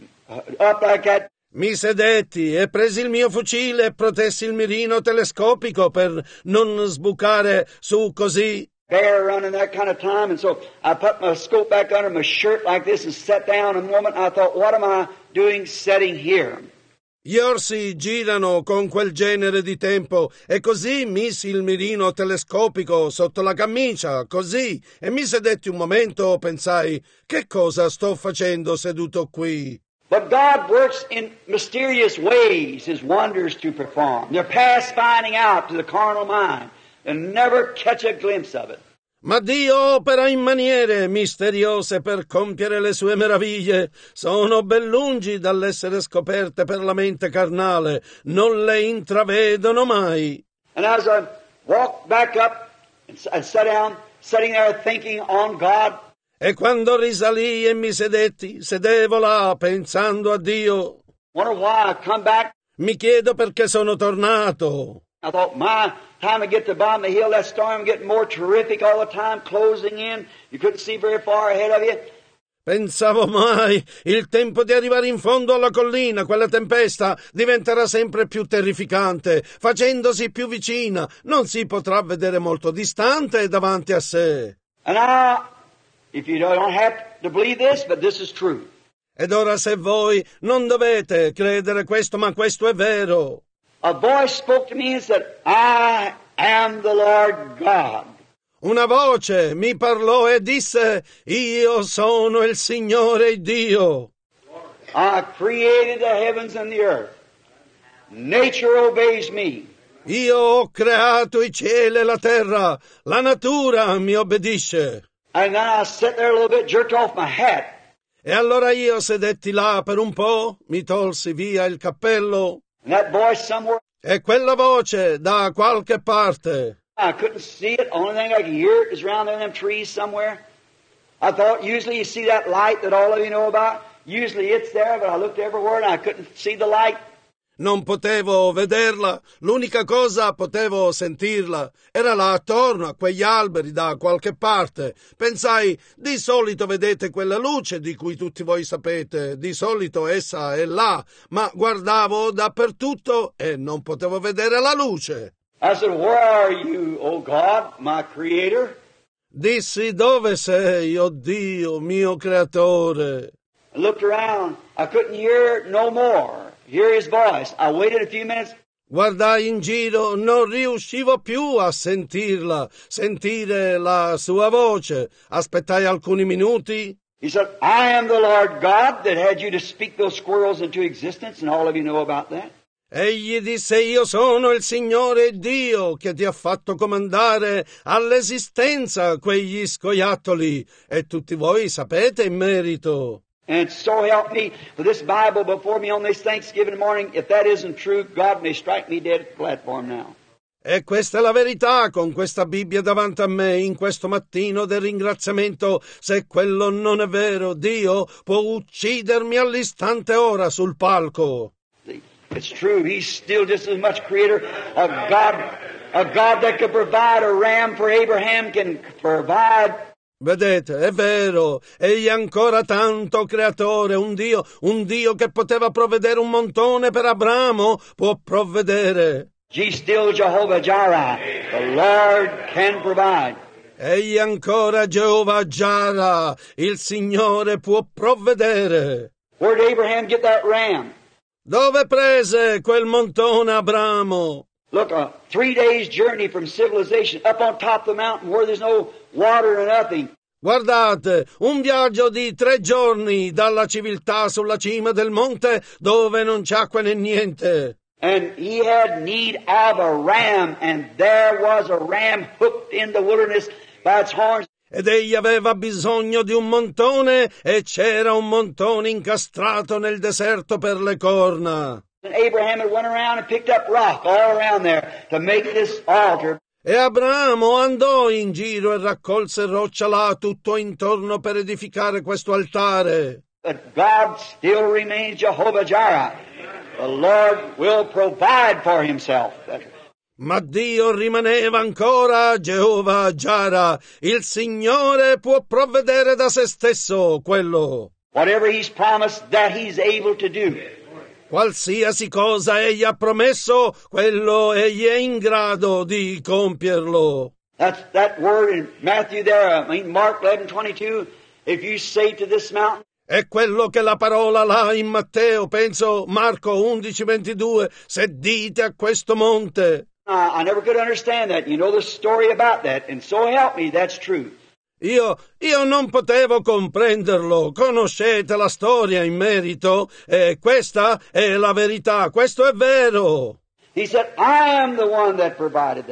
up like that. Mi sedetti e presi il mio fucile e protessi il mirino telescopico per non sbucare su così. Bear running that kind of time, and so I put my scope back under my shirt like this and sat down a moment. I thought, what am I doing sitting here? Gli orsi girano con quel genere di tempo e così misi il mirino telescopico sotto la camicia, così, e mi sedetti un momento, pensai, che cosa sto facendo seduto qui? But God works in mysterious ways, His wonders to perform. They're past finding out to the carnal mind and never catch a glimpse of it. Ma Dio opera in maniere misteriose per compiere le sue meraviglie. Sono ben lungi dall'essere scoperte per la mente carnale. Non le intravedono mai. And as I walked back up and sat down, sitting there thinking on God. E quando risalii e mi sedevo là pensando a Dio. Wonder why I come back. Mi chiedo perché sono tornato. I thought, my time to get to the bottom of the hill, that storm getting more terrific all the time, closing in. You couldn't see very far ahead of you. Pensavo mai, il tempo di arrivare in fondo alla collina, quella tempesta diventerà sempre più terrificante, facendosi più vicina, non si potrà vedere molto distante davanti a sé. And now, if you don't have to believe this, but this is true. Ed ora se voi non dovete credere questo, ma questo è vero. A voice spoke to me and said, I am the Lord God. Una voce mi parlò e disse, io sono il Signore Dio. I created the heavens and the earth. Nature obeys me. Io ho creato i cieli e la terra, la natura mi obbedisce. And then I sat there a little bit, jerked off my hat. E allora io sedetti là per un po', mi tolsi via il cappello. And that voice somewhere, E quella voce da qualche parte. I couldn't see it. Only thing I could hear it is around in them trees somewhere. I thought usually you see that light that all of you know about. Usually it's there, but I looked everywhere and I couldn't see the light. Non potevo vederla, l'unica cosa potevo sentirla. Era là attorno a quegli alberi da qualche parte. Pensai, di solito vedete quella luce di cui tutti voi sapete, di solito essa è là, ma guardavo dappertutto e non potevo vedere la luce. I said, where are you, O God, my creator? Dissi, dove sei, oh Dio, mio creatore? I looked around. I couldn't hear no more. Hear his voice. I waited a few minutes. Guardai in giro, non riuscivo più a sentirla, sentire la sua voce. Aspettai alcuni minuti. He said, I am the Lord God that had you to speak those squirrels into existence, and all of you know about that. Egli disse, io sono il Signore Dio che ti ha fatto comandare all'esistenza quegli scoiattoli, e tutti voi sapete in merito. And so help me, with this Bible before me on this Thanksgiving morning, if that isn't true, God may strike me dead at the platform now. E questa è la verità, con questa Bibbia davanti a me, in questo mattino del ringraziamento. Se quello non è vero, Dio può uccidermi all'istante ora sul palco. It's true. He's still just as much creator. A God that could provide a ram for Abraham can provide. Vedete, è vero, egli è ancora tanto creatore, un Dio che poteva provvedere un montone per Abramo, può provvedere. He's still Jehovah Jireh. The Lord can provide. Egli è ancora Geova Jara, il Signore può provvedere. Where did Abraham get that ram? Dove prese quel montone Abramo? Look, a 3 days journey from civilization up on top of the mountain where there's no water or nothing. Guardate, un viaggio di 3 giorni dalla civiltà sulla cima del monte dove non c'è acqua né niente. And he had need of a ram, and there was a ram hooked in the wilderness by its horns. Ed egli aveva bisogno di un montone e c'era un montone incastrato nel deserto per le corna. And Abraham had went around and picked up rock all around there to make this altar. E Abramo andò in giro e raccolse roccia là tutto intorno per edificare questo altare. But God still remains Jehovah Jireh. The Lord will provide for himself. Ma Dio rimaneva ancora Geova Jara. Il Signore può provvedere da se stesso quello. Whatever he's promised, that he's able to do. Qualsiasi cosa egli ha promesso, quello egli è in grado di compierlo. That's that word in Matthew there, Mark 11:22. If you say to this mountain, È quello che la parola là in Matteo, penso Marco 11:22, se dite a questo monte. I never could understand that. You know the story about that, and so help me, that's true. Io non potevo comprenderlo, conoscete la storia in merito, e questa è la verità, questo è vero. He said, I am the one that provided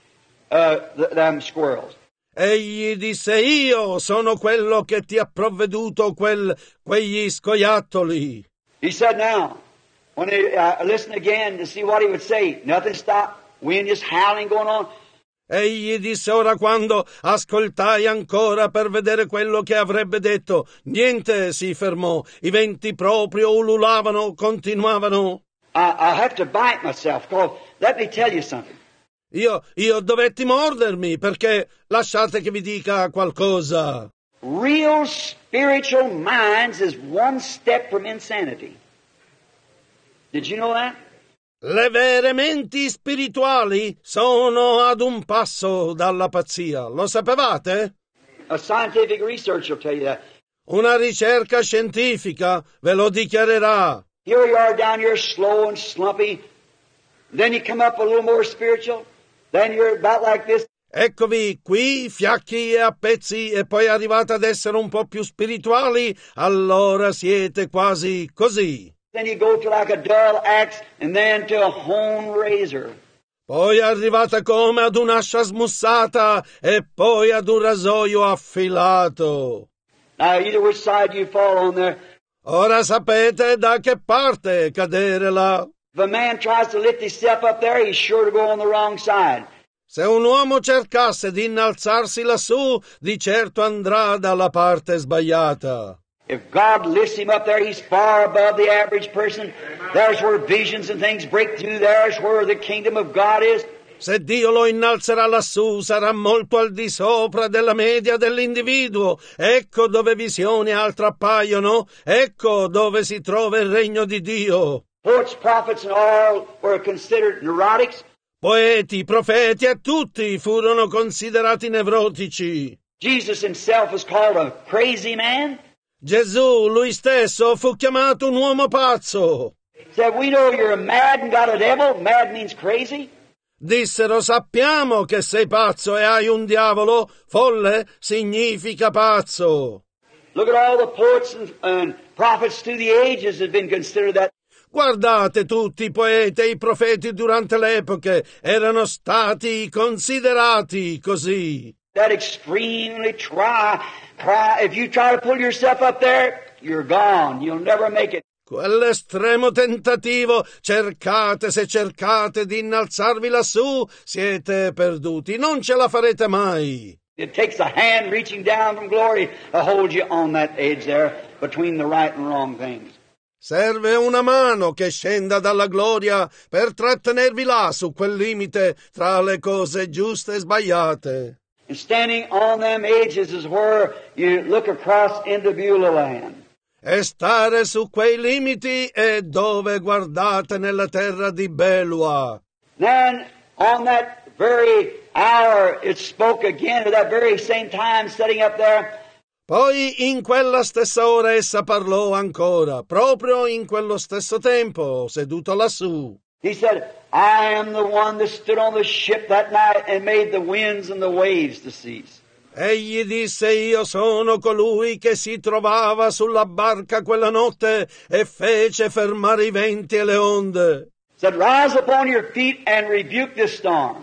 that, them squirrels. Egli disse, io sono quello che ti ha provveduto quegli scoiattoli. He said now, when they listened again to see what he would say, nothing stopped, wind just howling going on. Egli disse ora quando ascoltai ancora per vedere quello che avrebbe detto, niente si fermò, i venti proprio ululavano, continuavano. I have to bite myself, because let me tell you something. Io dovetti mordermi perché lasciate che vi dica qualcosa. Real spiritual minds is one step from insanity. Did you know that? Le vere menti spirituali sono ad un passo dalla pazzia. Lo sapevate? A scientific research will tell you that. Una ricerca scientifica ve lo dichiarerà. Here you are down here slow and slumpy. Then you come up a little more spiritual. Then you're about like this. Eccovi qui, fiacchi e a pezzi, e poi arrivate ad essere un po' più spirituali, allora siete quasi così. Then you go to like a dull axe and then to a honed razor. Poi arrivate come ad un'ascia smussata e poi ad un rasoio affilato. Now either which side you fall on there. Ora sapete da che parte cadere là. If a man tries to lift himself up there, he's sure to go on the wrong side. Se un uomo cercasse di innalzarsi lassù, di certo andrà dalla parte sbagliata. If God lifts him up there, he's far above the average person. There's where visions and things break through. There's where the kingdom of God is. Se Dio lo innalzerà lassù, sarà molto al di sopra della media dell'individuo. Ecco dove visioni altre appaiono. Ecco dove si trova il regno di Dio. Poets, prophets, and all were considered neurotics. Poeti, profeti e tutti furono considerati nevrotici. Jesus himself was called a crazy man. Gesù, lui stesso, fu chiamato un uomo pazzo. Said, we know you're mad and got a devil. Mad means crazy. Dissero, sappiamo che sei pazzo e hai un diavolo. Folle significa pazzo. Look at all the poets and prophets through the ages have been considered that. Guardate tutti i poeti e i profeti durante le epoche erano stati considerati così. That extremely try. If you try to pull yourself up there, you're gone. You'll never make it. Quell'estremo tentativo, cercate, se cercate di innalzarvi lassù, siete perduti, non ce la farete mai. It takes a hand reaching down from glory to hold you on that edge there between the right and wrong things. Serve una mano che scenda dalla gloria per trattenervi là su quel limite tra le cose giuste e sbagliate. And standing on them edges is where you look across into Beulah land. E stare su quei limiti è dove guardate nella terra di Belua. Then on that very hour it spoke again at that very same time setting up there. Poi in quella stessa ora essa parlò ancora, proprio in quello stesso tempo, seduto lassù. He said, I am the one that stood on the ship that night and made the winds and the waves to cease. Egli disse, io sono colui che si trovava sulla barca quella notte e fece fermare i venti e le onde. Said, rise upon your feet and rebuke this storm.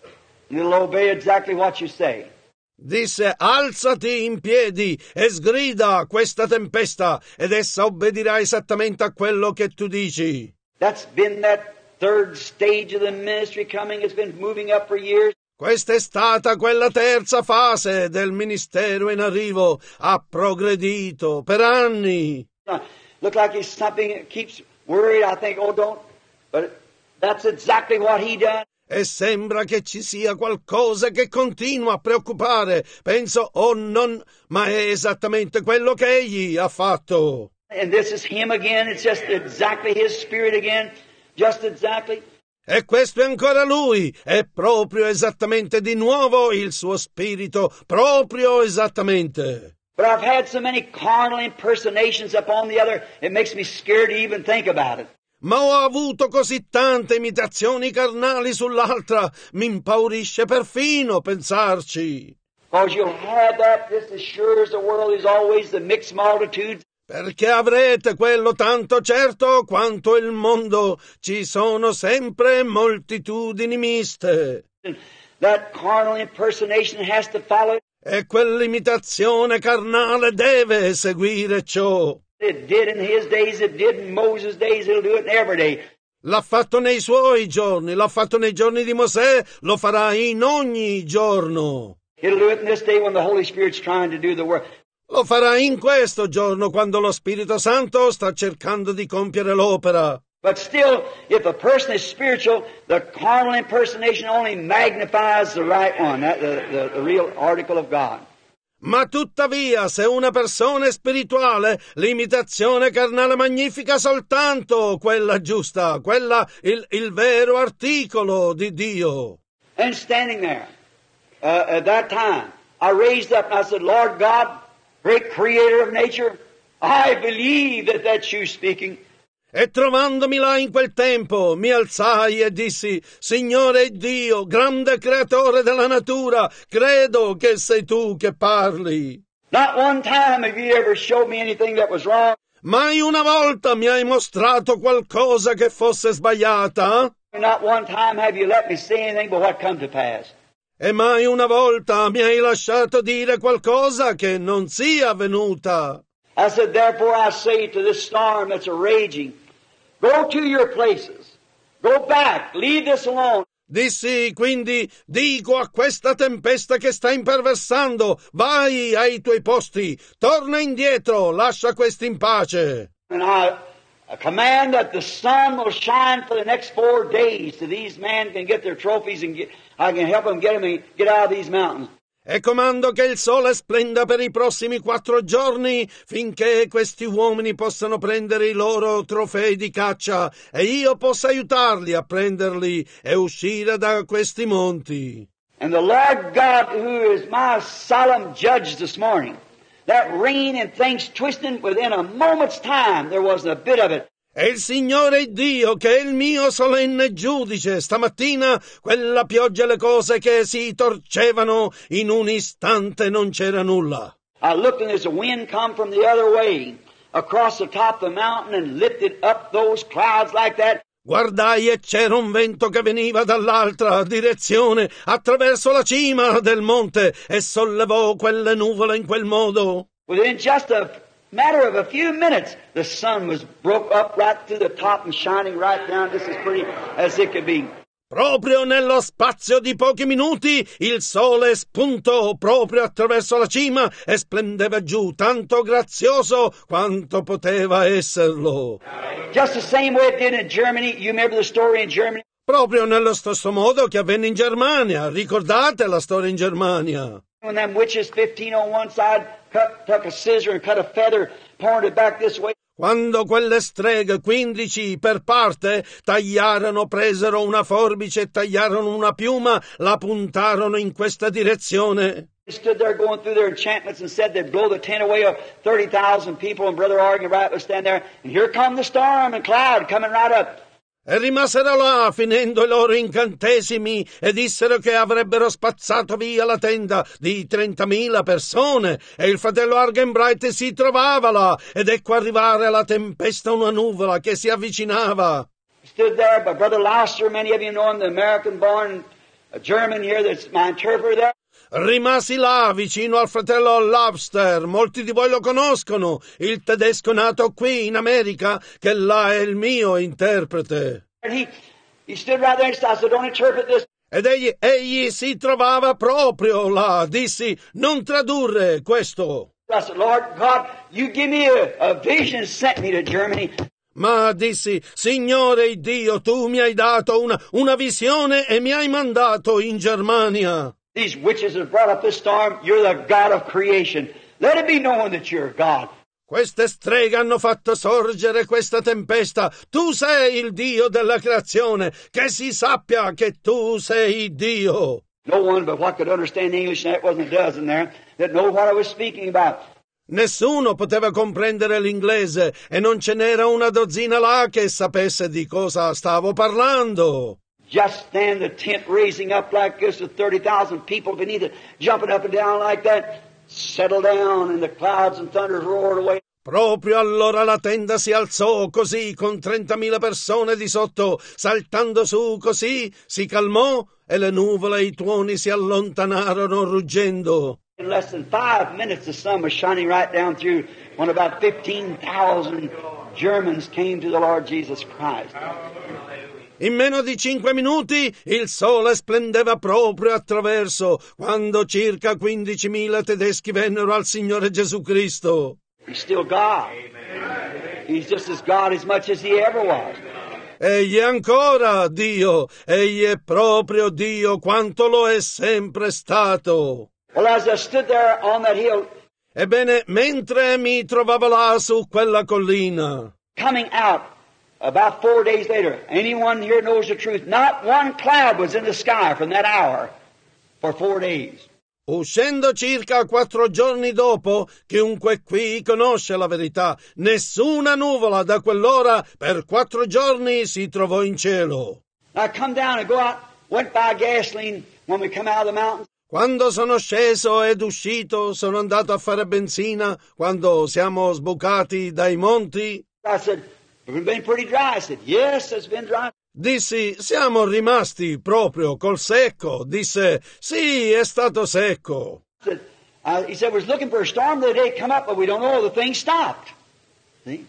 And it'll obey exactly what you say. Disse, alzati in piedi e sgrida questa tempesta ed essa obbedirà esattamente a quello che tu dici. That's been that third stage of the ministry coming. It's been moving up for years. Questa è stata quella terza fase del ministero in arrivo, ha progredito per anni. Look like it's something that keeps worried. I think, oh, don't. But that's exactly what he done. E sembra che ci sia qualcosa che continua a preoccupare. Penso, oh non, ma è esattamente quello che egli ha fatto. And this is him again. It's just exactly his spirit again. Just exactly. E questo è ancora lui, è proprio esattamente di nuovo il suo spirito, proprio esattamente. But I've had so many carnal impersonations upon the other, it makes me scared to even think about it. Ma ho avuto così tante imitazioni carnali sull'altra, mi impaurisce perfino pensarci. Because you'll have that just as sure as the world is always the mixed multitudes. Perché avrete quello tanto certo quanto il mondo, ci sono sempre moltitudini miste. That carnal impersonation has to follow. E quell'imitazione carnale deve seguire ciò. It did in his days, it did in Moses' days, it'll do it in every day. L'ha fatto nei suoi giorni, l'ha fatto nei giorni di Mosè, lo farà in ogni giorno. It'll do it in this day when the Holy Spirit's trying to do the work. Lo farà in questo giorno quando lo Spirito Santo sta cercando di compiere l'opera. But still, if a person is spiritual, the carnal impersonation only magnifies the right one, the real article of God. Ma tuttavia, se una persona è spirituale, l'imitazione carnale magnifica soltanto quella giusta, quella il vero articolo di Dio. And standing there, at that time, I raised up and I said, Lord God, great creator of nature, I believe that that's you speaking. E trovandomi là in quel tempo, mi alzai e dissi, Signore Dio, grande creatore della natura, credo che sei tu che parli. Not one time have you ever showed me anything that was wrong. Mai una volta mi hai mostrato qualcosa che fosse sbagliata? Not one time have you let me say anything but what come to pass. E mai una volta mi hai lasciato dire qualcosa che non sia avvenuta. I said, therefore I say to this storm that's raging, go to your places. Go back. Leave this alone. Dissi, quindi, dico a questa tempesta che sta imperversando, vai ai tuoi posti, torna indietro, lascia questi in pace. And I command that the sun will shine for the next 4 days so these men can get their trophies and I can help them get out of these mountains. E comando che il sole splenda per i prossimi 4 giorni finché questi uomini possano prendere i loro trofei di caccia e io possa aiutarli a prenderli e uscire da questi monti. And the Lord God, who is my solemn judge this morning, that rain and things twisting within a moment's time, there wasn't a bit of it. E il Signore Dio, che è il mio solenne giudice, stamattina quella pioggia e le cose che si torcevano in un istante non c'era nulla. I looked and there's a wind come from the other way, across the top of the mountain and lifted up those clouds like that. Guardai e c'era un vento che veniva dall'altra direzione, attraverso la cima del monte, e sollevò quelle nuvole in quel modo. Within just a Matter of a few minutes, the sun was broke up right through the top and shining right down just as pretty as it could be. Proprio nello spazio di pochi minuti il sole spuntò proprio attraverso la cima e splendeva giù tanto grazioso quanto poteva esserlo. Just the same way it did in Germany. You remember the story in Germany? Proprio nello stesso modo che avvenne in Germania. Ricordate la storia in Germania? When them witches, 15 on one side, took a scissor and cut a feather, pointed it back this way. Quando quelle streghe, 15 per parte, presero una forbice e tagliarono una piuma, la puntarono in questa direzione. They stood there going through their enchantments and said they'd blow the tent away of 30,000 people, and Brother Arganbright would stand there, and here come the storm and cloud coming right up. E rimasero là, finendo i loro incantesimi, e dissero che avrebbero spazzato via la tenda di 30.000 persone, e il fratello Arganbright si trovava là, ed ecco arrivare la tempesta, una nuvola che si avvicinava. Stood there, but Brother Lauster, many of you know him, the American-born German here, that's my interpreter there. Rimasi là, vicino al fratello Lobster, molti di voi lo conoscono, il tedesco nato qui in America, che là è il mio interprete. And he stood right there and I said, don't interpret this. Ed egli si trovava proprio là, dissi, non tradurre questo. I said, Lord God, you give me a vision and sent me to Germany. Ma dissi, Signore Dio, tu mi hai dato una visione e mi hai mandato in Germania. These witches have brought up this storm. You're the God of creation. Let it be known that you're God. Queste streghe hanno fatto sorgere questa tempesta. Tu sei il Dio della creazione. Che si sappia che tu sei Dio. No one but what could understand English, and that wasn't a dozen there, that know what I was speaking about. Nessuno poteva comprendere l'inglese e non ce n'era una dozzina là che sapesse di cosa stavo parlando. Just then the tent raising up like this with 30,000 people beneath it, jumping up and down like that, settled down and the clouds and thunders roared away. Proprio allora la tenda si alzò così, con 30.000 persone di sotto, saltando su così, si calmò e le nuvole e i tuoni si allontanarono ruggendo. In less than 5 minutes the sun was shining right down through when about 15,000 Germans came to the Lord Jesus Christ. In meno di 5 minuti il sole splendeva proprio attraverso, quando circa 15.000 tedeschi vennero al Signore Gesù Cristo. He's still God. He's just as God as much as he ever was. Egli è ancora Dio, egli è proprio Dio quanto lo è sempre stato. Well, as I stood there on that hill, Ebbene, mentre mi trovavo là su quella collina, coming out about 4 days later, anyone here knows the truth, not one cloud was in the sky from that hour for 4 days. uscendo circa 4 giorni dopo, chiunque qui conosce la verità, nessuna nuvola da quell'ora per 4 giorni si trovò in cielo. I come down and go out, went by gasoline when we come out of the mountains. Quando sono sceso ed uscito, sono andato a fare benzina quando siamo sbucati dai monti. I said, "It's been pretty dry." I said, "Yes, it's been dry." Dissi, siamo rimasti proprio col secco. Disse, sì, è stato secco. He said, "We was looking for a storm the other day, come up, but we don't know, the thing stopped." See?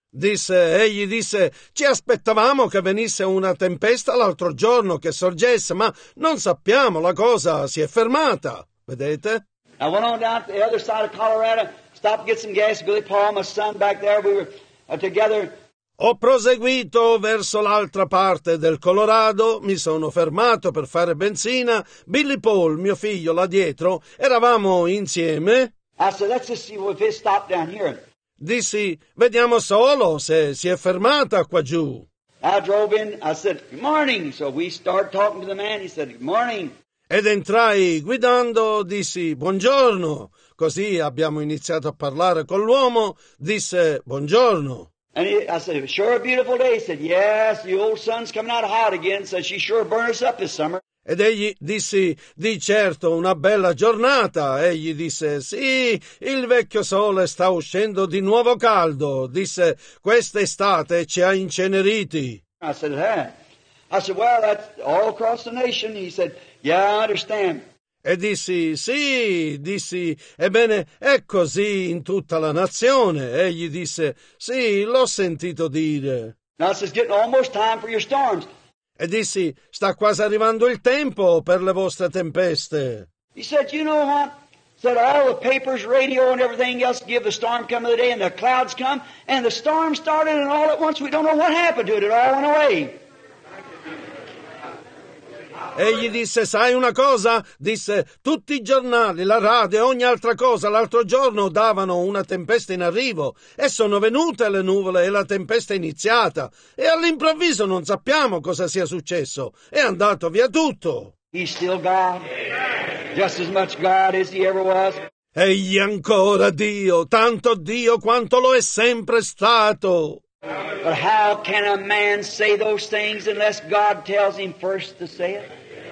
Egli disse, ci aspettavamo che venisse una tempesta l'altro giorno che sorgesse, ma non sappiamo, la cosa si è fermata. Vedete? I went on down to the other side of Colorado, stopped to get some gas. Billy Paul, my son, back there, we were together. Ho proseguito verso l'altra parte del Colorado, mi sono fermato per fare benzina. Billy Paul, mio figlio, là dietro, eravamo insieme. I said, "Let's just see if it stopped down here." Dissi, vediamo solo se si è fermata qua giù. I drove in. I said, "Good morning." So we started talking to the man. He said, "Good morning." Ed entrai guidando, dissi, buongiorno. Così abbiamo iniziato a parlare con l'uomo, disse, buongiorno. And I said, "Sure a beautiful day." He said, "Yes, the old sun's coming out hot again, so she sure burned us up this summer." Ed egli dissi, di certo, una bella giornata. Egli disse, sì, il vecchio sole sta uscendo di nuovo caldo. Disse, quest'estate ci ha inceneriti. I said, "Huh?" I said, "Well, that's all across the nation." He said, "Yeah, I understand." E dissi, ebbene, è così in tutta la nazione. Egli disse, sì, l'ho sentito dire. Now it's getting almost time for your storms. E dissi, sta quasi arrivando il tempo per le vostre tempeste. He said, you know what? Said all the papers, radio, and everything else give the storm come of the day, and the clouds come, and the storm started, and all at once we don't know what happened to it. It all went away. Egli disse, sai una cosa? Disse, tutti i giornali, la radio e ogni altra cosa l'altro giorno davano una tempesta in arrivo e sono venute le nuvole e la tempesta è iniziata e all'improvviso non sappiamo cosa sia successo. È andato via tutto. He's still God, just as much God as he ever was. Egli è ancora Dio, tanto Dio quanto lo è sempre stato. But how can a man say those things unless God tells him first to say it?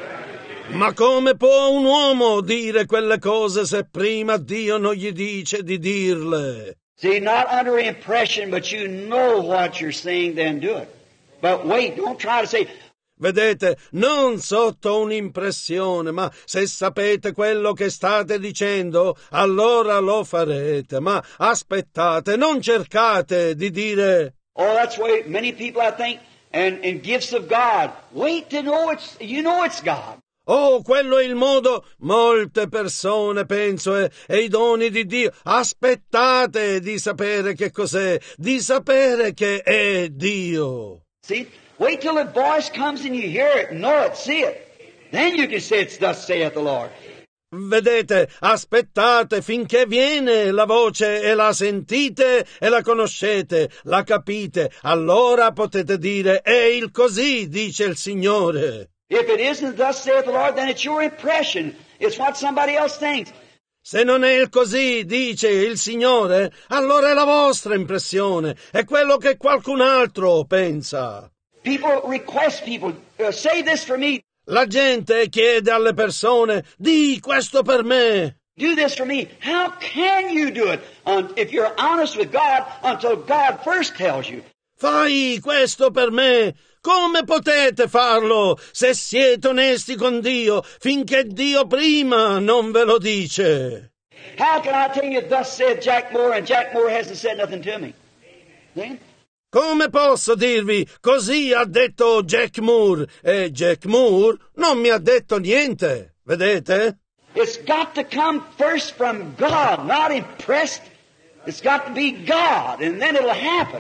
Ma come può un uomo dire quelle cose se prima Dio non gli dice di dirle? See, not under impression, but you know what you're saying, then do it. But wait, don't try to say... Vedete, non sotto un'impressione, ma se sapete quello che state dicendo, allora lo farete. Ma aspettate, non cercate di dire... Oh, that's why many people, I think, and gifts of God, wait to know it's God. Oh, quello è il modo. Molte persone, penso, e i doni di Dio. Aspettate di sapere che cos'è, di sapere che è Dio. See, wait till the voice comes and you hear it, know it, see it. Then you can say it's thus saith the Lord. Vedete, aspettate finché viene la voce e la sentite e la conoscete, la capite. Allora potete dire, è il così, dice il Signore. If it isn't thus saith the Lord, then it's your impression. It's what somebody else thinks. Se non è il così, dice il Signore, allora è la vostra impressione, è quello che qualcun altro pensa. People request people, say this for me. La gente chiede alle persone, di questo per me. Do this for me. How can you do it if you're honest with God until God first tells you? Fai questo per me. Come potete farlo se siete onesti con Dio finché Dio prima non ve lo dice? How can I tell you thus said Jack Moore and Jack Moore hasn't said nothing to me? See? Come posso dirvi, così ha detto Jack Moore, e Jack Moore non mi ha detto niente, vedete? It's got to come first from God, not impressed. It's got to be God, and then it'll happen.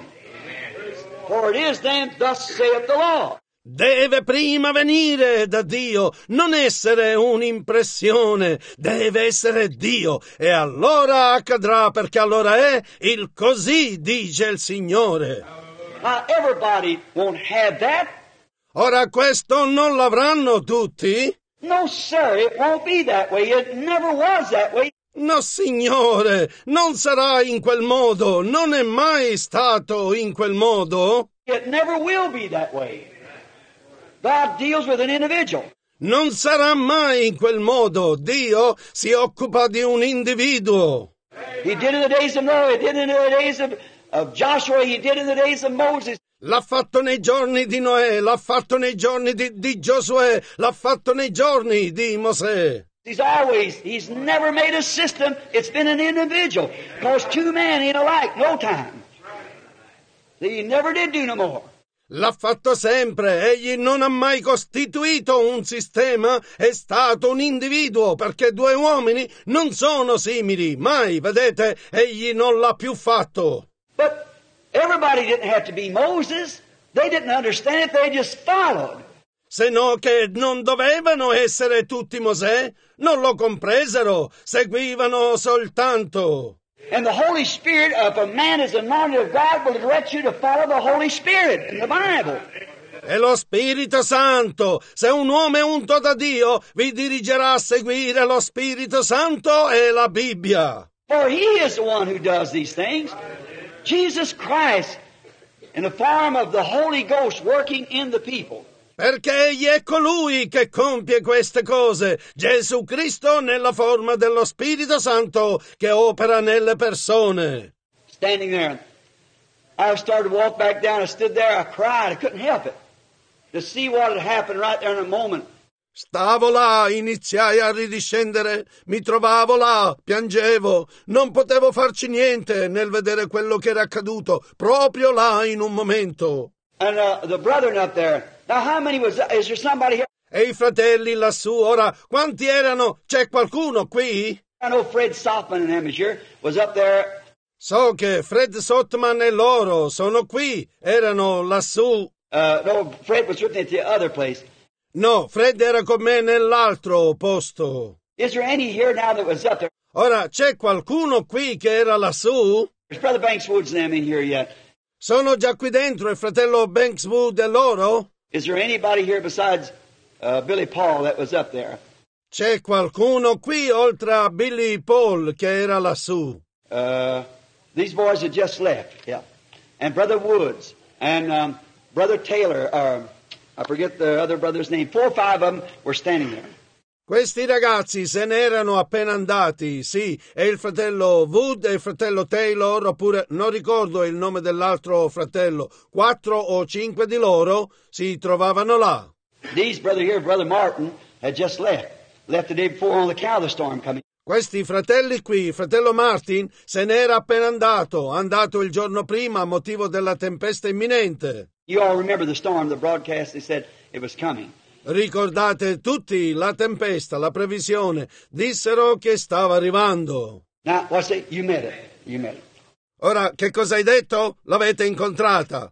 For it is then, thus saith the Lord. Deve prima venire da Dio, non essere un'impressione, deve essere Dio, e allora accadrà, perché allora è il così, dice il Signore. Now, everybody won't have that. Ora questo non l'avranno tutti? No, sir, it won't be that way. It never was that way. No, Signore, non sarà in quel modo, non è mai stato in quel modo. It never will be that way. God deals with an individual. Non sarà mai in quel modo. Dio si occupa di un individuo. He did in the days of Noah, he did in the days of Joshua, he did in the days of Moses. L'ha fatto nei giorni di Noè, l'ha fatto nei giorni di Giosuè, l'ha fatto nei giorni di Mosè. He's never made a system, it's been an individual. Because two men ain't alike, no time. He never did do no more. L'ha fatto sempre, egli non ha mai costituito un sistema, è stato un individuo, perché due uomini non sono simili, mai, vedete, egli non l'ha più fatto. But everybody didn't have to be Moses. They didn't understand it, they just followed. Se no che non dovevano essere tutti Mosè, non lo compresero, seguivano soltanto. And the Holy Spirit, if a man is anointed of God, will direct you to follow the Holy Spirit in the Bible. E lo Spirito Santo, se un uomo è unto da Dio, vi dirigerà a seguire lo Spirito Santo e la Bibbia. For He is the one who does these things. Jesus Christ, in the form of the Holy Ghost working in the people. Perché egli è colui che compie queste cose, Gesù Cristo nella forma dello Spirito Santo che opera nelle persone. Standing there, I started to walk back down, I stood there, I cried, I couldn't help it. To see what had happened right there in a moment. Stavo là, iniziai a ridiscendere, mi trovavo là, piangevo, non potevo farci niente nel vedere quello che era accaduto, proprio là in un momento. And the brethren up there. Now, how many is there somebody here? E i fratelli lassù, ora, quanti erano? C'è qualcuno qui? I know Fred Softman and them is here, was up there. So che Fred Sottman e loro sono qui, erano lassù. No, Fred was with me at the other place. No, Fred era con me nell'altro posto. Is there any here now that was up there? Ora, c'è qualcuno qui che era lassù? Is Brother Banks Woods and them in here yet? Sono già qui dentro il fratello Bankswood e loro? Is there anybody here besides Billy Paul that was up there? C'è qualcuno qui oltre a Billy Paul che era lassù? These boys had just left, yeah. And Brother Woods and Brother Taylor, I forget the other brother's name. 4 or 5 of them were standing there. Questi ragazzi se ne erano appena andati, sì, e il fratello Wood e il fratello Taylor, oppure non ricordo il nome dell'altro fratello, 4 o 5 di loro si trovavano là. These brother here, Brother Martin, had just left the day before on account of the storm coming. Questi fratelli qui, fratello Martin, se n'era appena andato il giorno prima a motivo della tempesta imminente. You all remember the storm, the broadcast, they said it was coming. Ricordate tutti la tempesta, la previsione, dissero che stava arrivando. Now, what's it? You met it. You met it. Ora, che cosa hai detto? L'avete incontrata.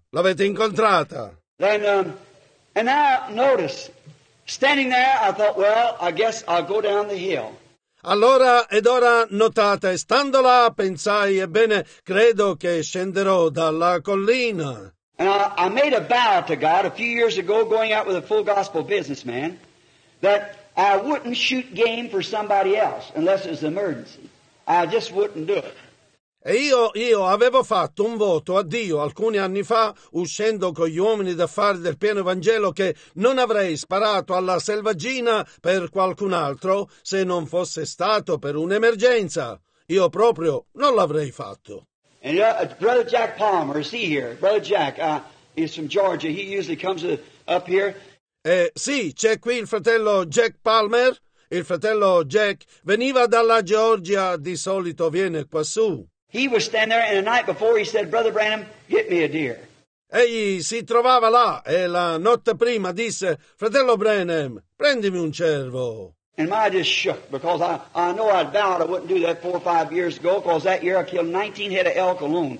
Then, and now notice, standing there, I thought, well, I guess I'll go down the hill. Allora ed ora notate, stando là pensai, ebbene, credo che scenderò dalla collina. And I made a vow to God a few years ago, going out with a full gospel businessman, that I wouldn't shoot game for somebody else unless it was an emergency. I just wouldn't do it. E io avevo fatto un voto a Dio alcuni anni fa, uscendo con gli uomini d'affari del pieno Evangelo, che non avrei sparato alla selvaggina per qualcun altro se non fosse stato per un'emergenza. Io proprio non l'avrei fatto. And Brother Jack Palmer, is he here? Brother Jack, he's from Georgia. He usually comes up here. Sì, c'è qui il fratello Jack Palmer. Il fratello Jack veniva dalla Georgia, di solito viene quassù. He was standing there, and the night before he said, Brother Branham, get me a deer. Egli si trovava là e la notte prima disse, fratello Branham, prendimi un cervo. And I just shook because I know I'd vowed I wouldn't do that 4 or 5 years ago, because that year I killed 19 head of elk alone.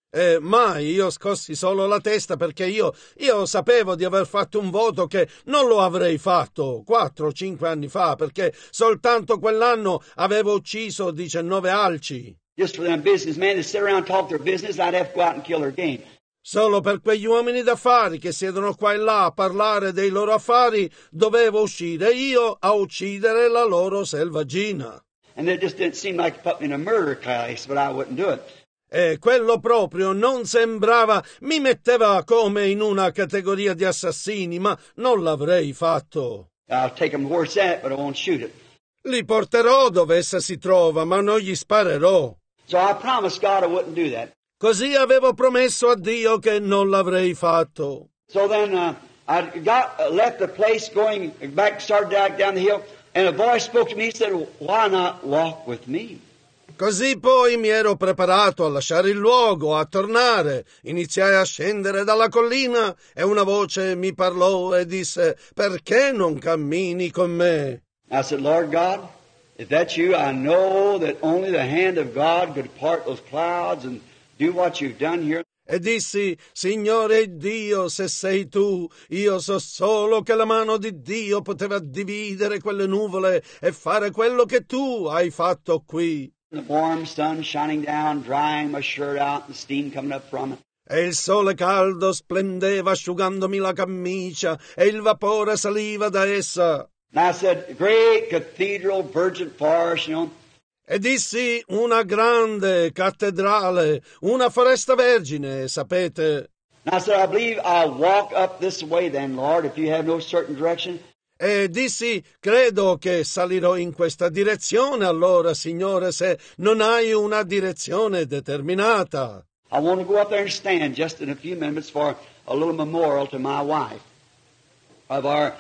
Mai io scossi solo la testa perché io sapevo di aver fatto un voto che non lo avrei fatto 4 o 5 anni fa, perché soltanto quell'anno avevo ucciso 19 alci. Just for them businessmen to sit around and talk their business, I'd have to go out and kill their game. Solo per quegli uomini d'affari che siedono qua e là a parlare dei loro affari, dovevo uscire io a uccidere la loro selvaggina. And it just didn't seem like it put me in a murder case, but I wouldn't do it. E quello proprio non sembrava, mi metteva come in una categoria di assassini, ma non l'avrei fatto. I'll take them where it's at, but I won't shoot it. Li porterò dove essa si trova, ma non gli sparerò. So I promised God I wouldn't do that. Così avevo promesso a Dio che non l'avrei fatto. So then I left the place, going back, started back down the hill, and a voice spoke to me. He said, "Why not walk with me?" Così poi mi ero preparato a lasciare il luogo, a tornare. Iniziai a scendere dalla collina e una voce mi parlò e disse, perché non cammini con me? I said, Lord God, if that's you, I know that only the hand of God could part those clouds and do what you've done here. E dissi, Signore Dio, se sei tu, io so solo che la mano di Dio poteva dividere quelle nuvole e fare quello che tu hai fatto qui. The warm sun shining down, drying my shirt out, and steam coming up from it. E il sole caldo splendeva asciugandomi la camicia e il vapore saliva da essa. And I said, great cathedral, virgin forest, you know. E dissi, una grande cattedrale, una foresta vergine, sapete. And I said, I believe I'll walk up this way then, Lord, if you have no certain direction. E dissi, credo che salirò in questa direzione allora, Signore, se non hai una direzione determinata. I want to go up there and stand just in a few minutes for a little memorial to my wife of our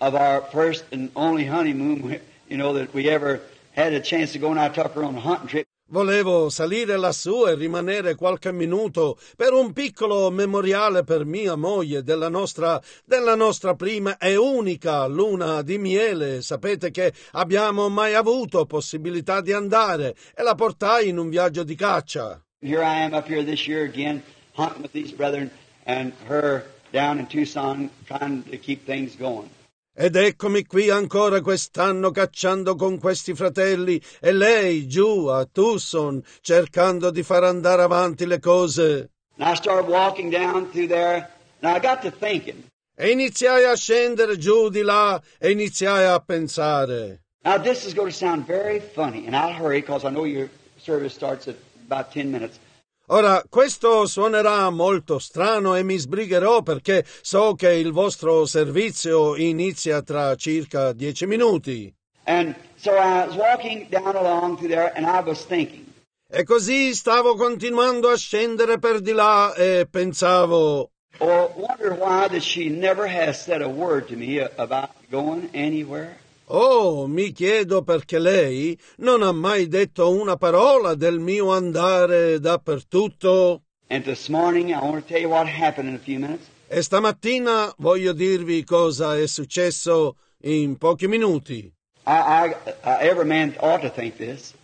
of our first and only honeymoon, that we ever had a chance to go, and I took her on a hunting trip. Volevo salire lassù e rimanere qualche minuto per un piccolo memoriale per mia moglie della nostra prima e unica luna di miele. Sapete che abbiamo mai avuto possibilità di andare e la portai in un viaggio di caccia. Here I am up here this year again, hunting with these brethren and her down in Tucson, trying to keep things going. Ed eccomi qui ancora quest'anno cacciando con questi fratelli e lei giù a Tucson cercando di far andare avanti le cose. And I started walking down through there, and I got to thinking. E iniziai a scendere giù di là e iniziai a pensare. Now this is going to sound very funny, and I'll hurry because I know your service starts at about 10 minutes. Ora, questo suonerà molto strano e mi sbrigherò perché so che il vostro servizio inizia tra circa 10 minuti. And so I was walking down along through there, and I was thinking. E così stavo continuando a scendere per di là e pensavo. Or wonder why that she never has said a word to me about going anywhere. Oh, mi chiedo perché lei non ha mai detto una parola del mio andare dappertutto. And this morning, I want to tell you what happened in a few minutes. E stamattina voglio dirvi cosa è successo in pochi minuti. Every man ought to think this.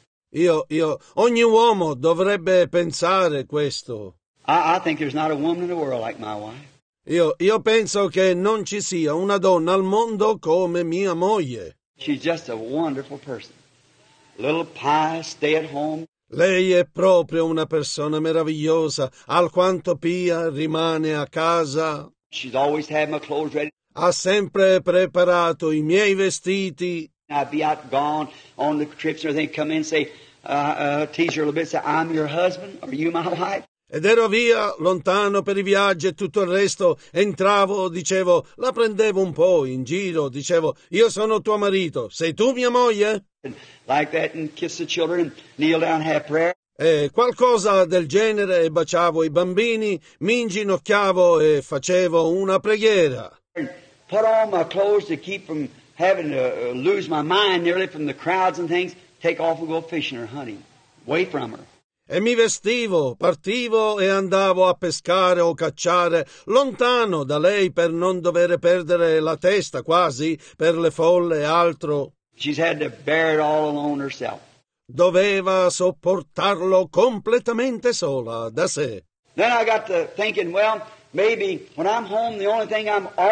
Ogni uomo dovrebbe pensare questo. I think there's not a woman in the world like my wife. Io penso che non ci sia una donna al mondo come mia moglie. She's just a wonderful person. A little pious, stay at home. Lei è proprio una persona meravigliosa, alquanto pia, rimane a casa. She's always had my clothes ready. Ha sempre preparato i miei vestiti. I'd be out gone on the trips and everything, come in and say, tease her a little bit, say, I'm your husband, are you my wife? Ed ero via, lontano per i viaggi e tutto il resto, entravo, dicevo, la prendevo un po' in giro, dicevo, io sono tuo marito, sei tu mia moglie? And like that, and kiss the children, and kneel down and have prayer. E qualcosa del genere, e baciavo i bambini, mi inginocchiavo e facevo una preghiera. And put on my clothes to keep from having to lose my mind nearly from the crowds and things, take off and go fishing or hunting, away from her. E mi vestivo, partivo e andavo a pescare o cacciare lontano da lei per non dover perdere la testa quasi per le folle e altro. She's had to bear it all alone herself. Doveva sopportarlo completamente sola, da sé. Then I got to thinking, well, maybe when I'm home, the only thing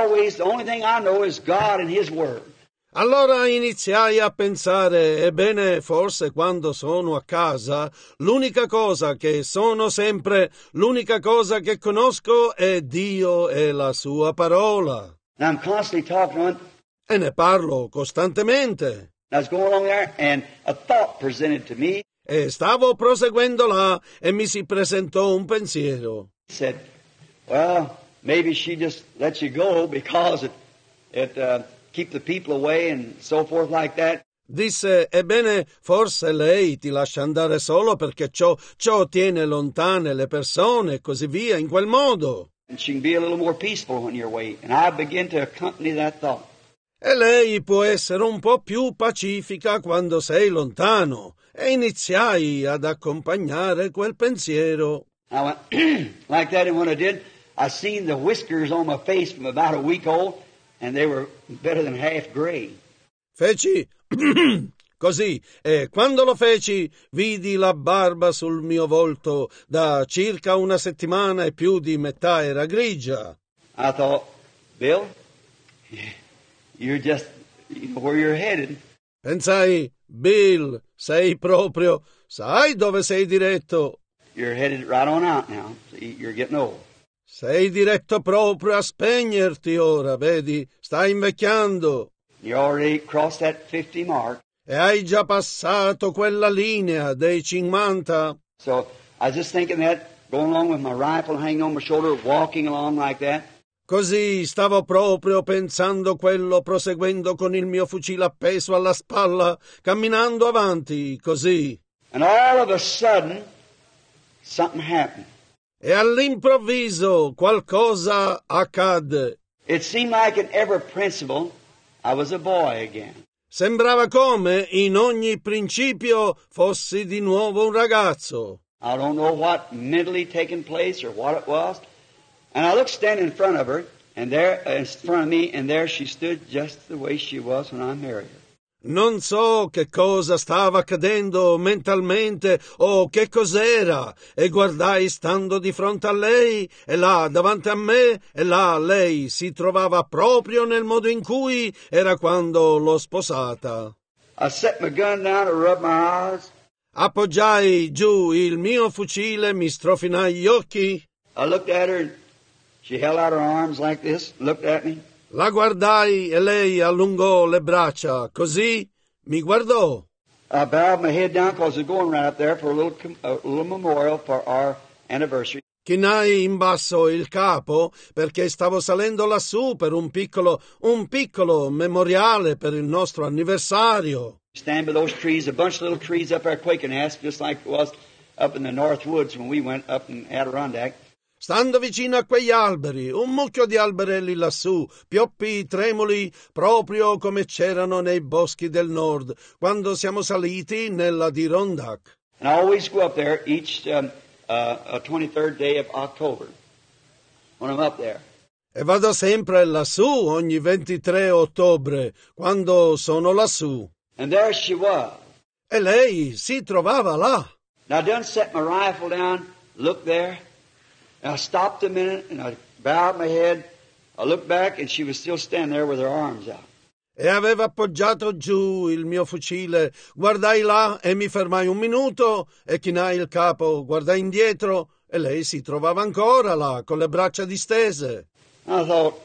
I know is God and His Word. Allora iniziai a pensare, ebbene, forse quando sono a casa, l'unica cosa che conosco è Dio e la sua parola. And I'm constantly talking to Him. E ne parlo costantemente. I was going along there, and a thought presented to me. E stavo proseguendo là, e mi si presentò un pensiero. He said, well, maybe she just lets you go because it keep the people away and so forth like that. Disse, ebbene, forse lei ti lascia andare solo perché ciò tiene lontane le persone e così via, in quel modo. And she can be a little more peaceful when you're away. And I begin to accompany that thought. E lei può essere un po' più pacifica quando sei lontano. E iniziai ad accompagnare quel pensiero. I went like that, and when I did, I seen the whiskers on my face from about a week old, and they were better than half gray. Feci così, e quando lo feci, vidi la barba sul mio volto da circa una settimana e più di metà era grigia. I thought, Bill, you're just where you're headed. Pensai, Bill, sai dove sei diretto? You're headed right on out now. See, you're getting old. Sei diretto proprio a spegnerti ora, vedi? Stai invecchiando. You already crossed that 50 mark. E hai già passato quella linea dei 50. So I was just thinking that, going along with my rifle hanging on my shoulder, walking along like that. Così stavo proprio pensando quello, proseguendo con il mio fucile appeso alla spalla, camminando avanti, così. And all of a sudden, something happened. E all'improvviso qualcosa accadde. It seemed like in every principle I was a boy again. Sembrava come, in ogni principio, fossi di nuovo un ragazzo. I don't know what mentally taken place or what it was. And I looked standing in front of her, and there, in front of me, and there she stood just the way she was when I married her. Non so che cosa stava accadendo mentalmente o che cos'era, e guardai stando di fronte a lei, e là davanti a me, e là lei si trovava proprio nel modo in cui era quando l'ho sposata. I set my gun down and rubbed my eyes. Appoggiai giù il mio fucile, mi strofinai gli occhi. I looked at her, and she held out her arms like this, looked at me. La guardai e lei allungò le braccia, così mi guardò. I bowed my head down because I was going right up there for a little memorial for our anniversary. Chinai in basso il capo perché stavo salendo lassù per un piccolo memoriale per il nostro anniversario. Stand by those trees, a bunch of little trees up there quaking ass, just like it was up in the North Woods when we went up in Adirondack. Stando vicino a quegli alberi, un mucchio di alberelli lassù, pioppi tremoli, proprio come c'erano nei boschi del nord, quando siamo saliti nell'Adirondack. And I always go up there each 23rd day of October when I'm up there. E vado sempre lassù ogni 23 ottobre, quando sono lassù. And there she was. E lei si trovava là. Now I done set my rifle down, looked there. And I stopped a minute and I bowed my head. I looked back and she was still standing there with her arms out. E aveva appoggiato giù il mio fucile. Guardai là e mi fermai un minuto e chinai il capo. Guardai indietro e lei si trovava ancora là con le braccia distese. And I thought,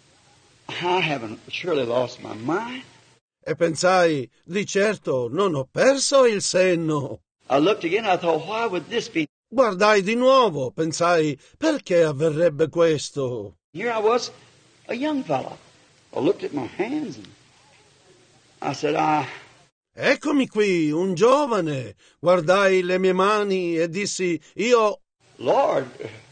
I haven't surely lost my mind. E pensai, di certo non ho perso il senno. I looked again. I thought, why would this be? Guardai di nuovo, pensai, perché avverrebbe questo? Here I was, a young fella. I looked at my hands and I said, Eccomi qui, un giovane. Guardai le mie mani e dissi, io... Lord,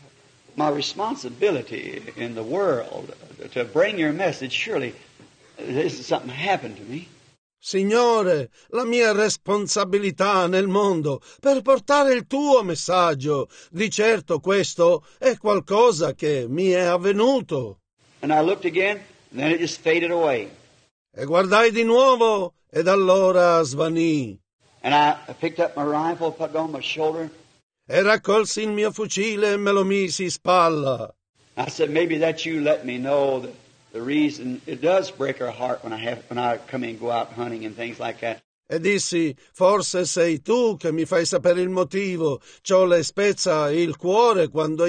my responsibility in the world to bring your message, surely this is something happened to me. Signore, la mia responsabilità nel mondo per portare il tuo messaggio. Di certo questo è qualcosa che mi è avvenuto. And I looked again, and then it just faded away. E guardai di nuovo, ed allora svanì. And I picked up my rifle, put it on my shoulder. E raccolsi il mio fucile e me lo misi in spalla. I said, maybe that you let me know that the reason it does break her heart when I come in and go out hunting and things like that. E dissi, forse sei tu che mi fai sapere il motivo. Ciò le spezza il cuore quando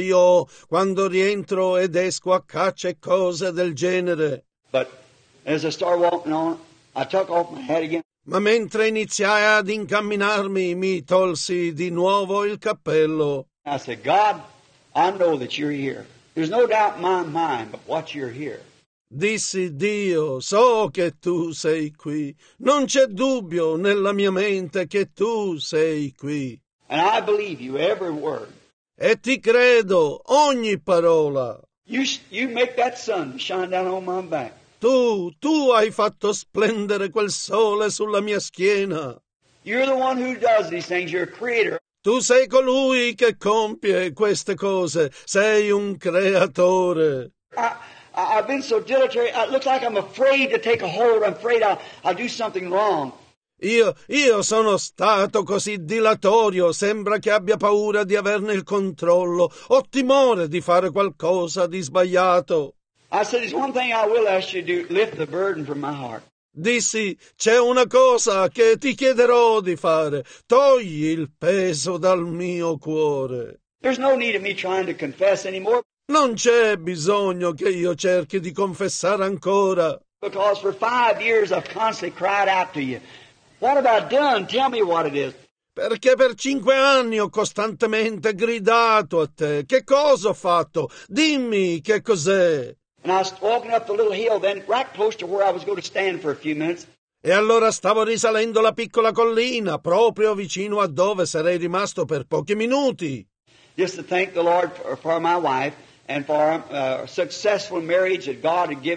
rientro ed esco a caccia e cose del genere. But as I started walking on, I took off my hat again. Ma mentre iniziai ad incamminarmi, mi tolsi di nuovo il cappello. I said, God, I know that you're here. There's no doubt in my mind but what you're here. Dissi, Dio, so che tu sei qui. Non c'è dubbio nella mia mente che tu sei qui. And I believe you, every word. E ti credo, ogni parola. You make that sun shine down on my back. Tu hai fatto splendere quel sole sulla mia schiena. You're the one who does these things. You're a creator. Tu sei colui che compie queste cose. Sei un creatore. I've been so dilatory. It looks like I'm afraid to take a hold. I'm afraid I'll do something wrong. Io sono stato così dilatorio, sembra che abbia paura di averne il controllo, ho timore di fare qualcosa di sbagliato. I said, there's one thing I will ask you to do, lift the burden from my heart. Dissi, c'è una cosa che ti chiederò di fare, togli il peso dal mio cuore. There's no need of me trying to confess anymore. Non c'è bisogno che io cerchi di confessare ancora. Because for 5 years I've constantly cried out to you. What have I done? Tell me what it is. Perché per 5 anni ho costantemente gridato a te. Che cosa ho fatto? Dimmi che cos'è. And I was walking up the little hill then right close to where I was going to stand for a few minutes. E allora stavo risalendo la piccola collina, proprio vicino a dove sarei rimasto per pochi minuti. Just to thank the Lord for my wife and for our successful marriage that God had given us.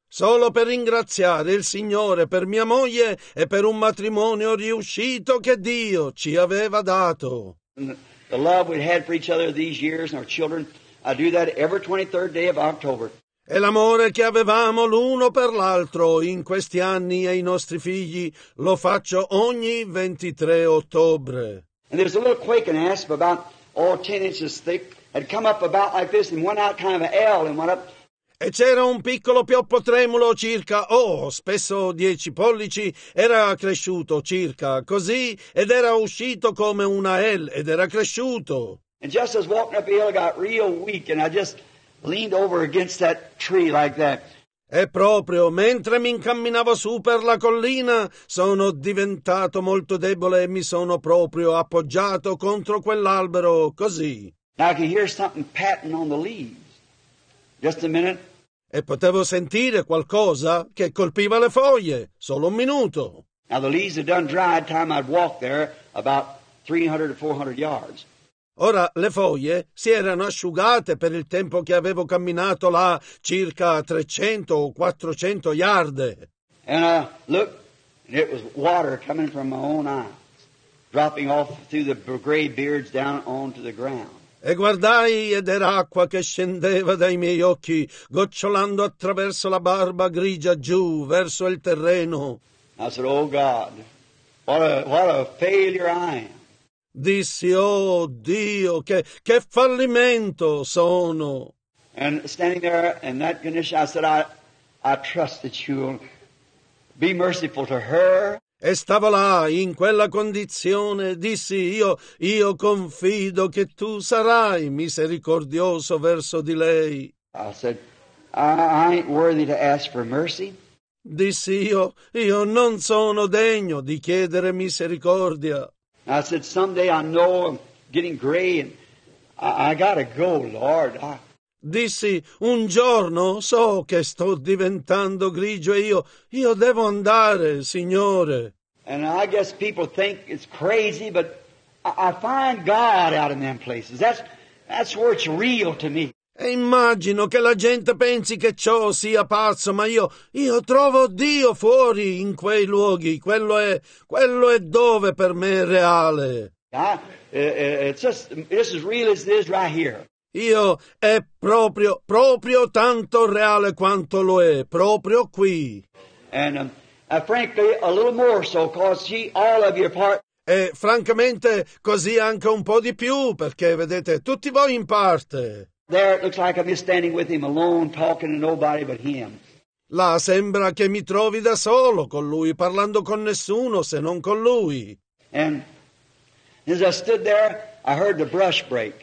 solo per ringraziare il Signore per mia moglie e per un matrimonio riuscito che Dio ci aveva dato. And the love we'd had for each other these years and our children, I do that every 23rd day of October. E l'amore che avevamo l'uno per l'altro in questi anni e i nostri figli lo faccio ogni 23 ottobre. And there was a little quaking asp about 10 inches thick, had come up about like this and went out kind of an L and went up. E c'era un piccolo pioppo tremulo circa, spesso 10 pollici, era cresciuto circa così ed era uscito come una L ed era cresciuto. And just as walking up the hill, I got real weak and I just leaned over against that tree like that. E proprio mentre mi incamminavo su per la collina sono diventato molto debole e mi sono proprio appoggiato contro quell'albero così. Now I could hear something patting on the leaves. Just a minute. E potevo sentire qualcosa che colpiva le foglie. Solo un minuto. Now the leaves had done dried time I'd walked there about 300 to 400 yards. Ora le foglie si erano asciugate per il tempo che avevo camminato là, circa 300 o 400 yard. And I looked, and it was water coming from my own eyes, dropping off through the gray beards down onto the ground. E guardai ed era acqua che scendeva dai miei occhi, gocciolando attraverso la barba grigia giù verso il terreno. I said, "Oh God, what a failure I am." Dissi, oh Dio, che fallimento sono. And standing there in that condition, I said, I trust that you'll be merciful to her. E stavo là, in quella condizione, dissi, io confido che tu sarai misericordioso verso di lei. I said, I ain't worthy to ask for mercy. Dissi io non sono degno di chiedere misericordia. I said, someday I know I'm getting gray and I gotta go, Lord. Dissi, un giorno so che sto diventando grigio e io devo andare, Signore. And I guess people think it's crazy, but I find God out in them places. That's where it's real to me. E immagino che la gente pensi che ciò sia pazzo, ma io trovo Dio fuori in quei luoghi. Quello è dove per me è reale. It's just as real as it is right here. È proprio tanto reale quanto lo è, proprio qui. And frankly, a little more so, because all of you are part. E francamente così anche un po' di più, perché vedete, tutti voi in parte. There it looks like I'm just standing with him alone, talking to nobody but him. Là sembra che mi trovi da solo con lui, parlando con nessuno se non con lui. And as I stood there, I heard the brush break.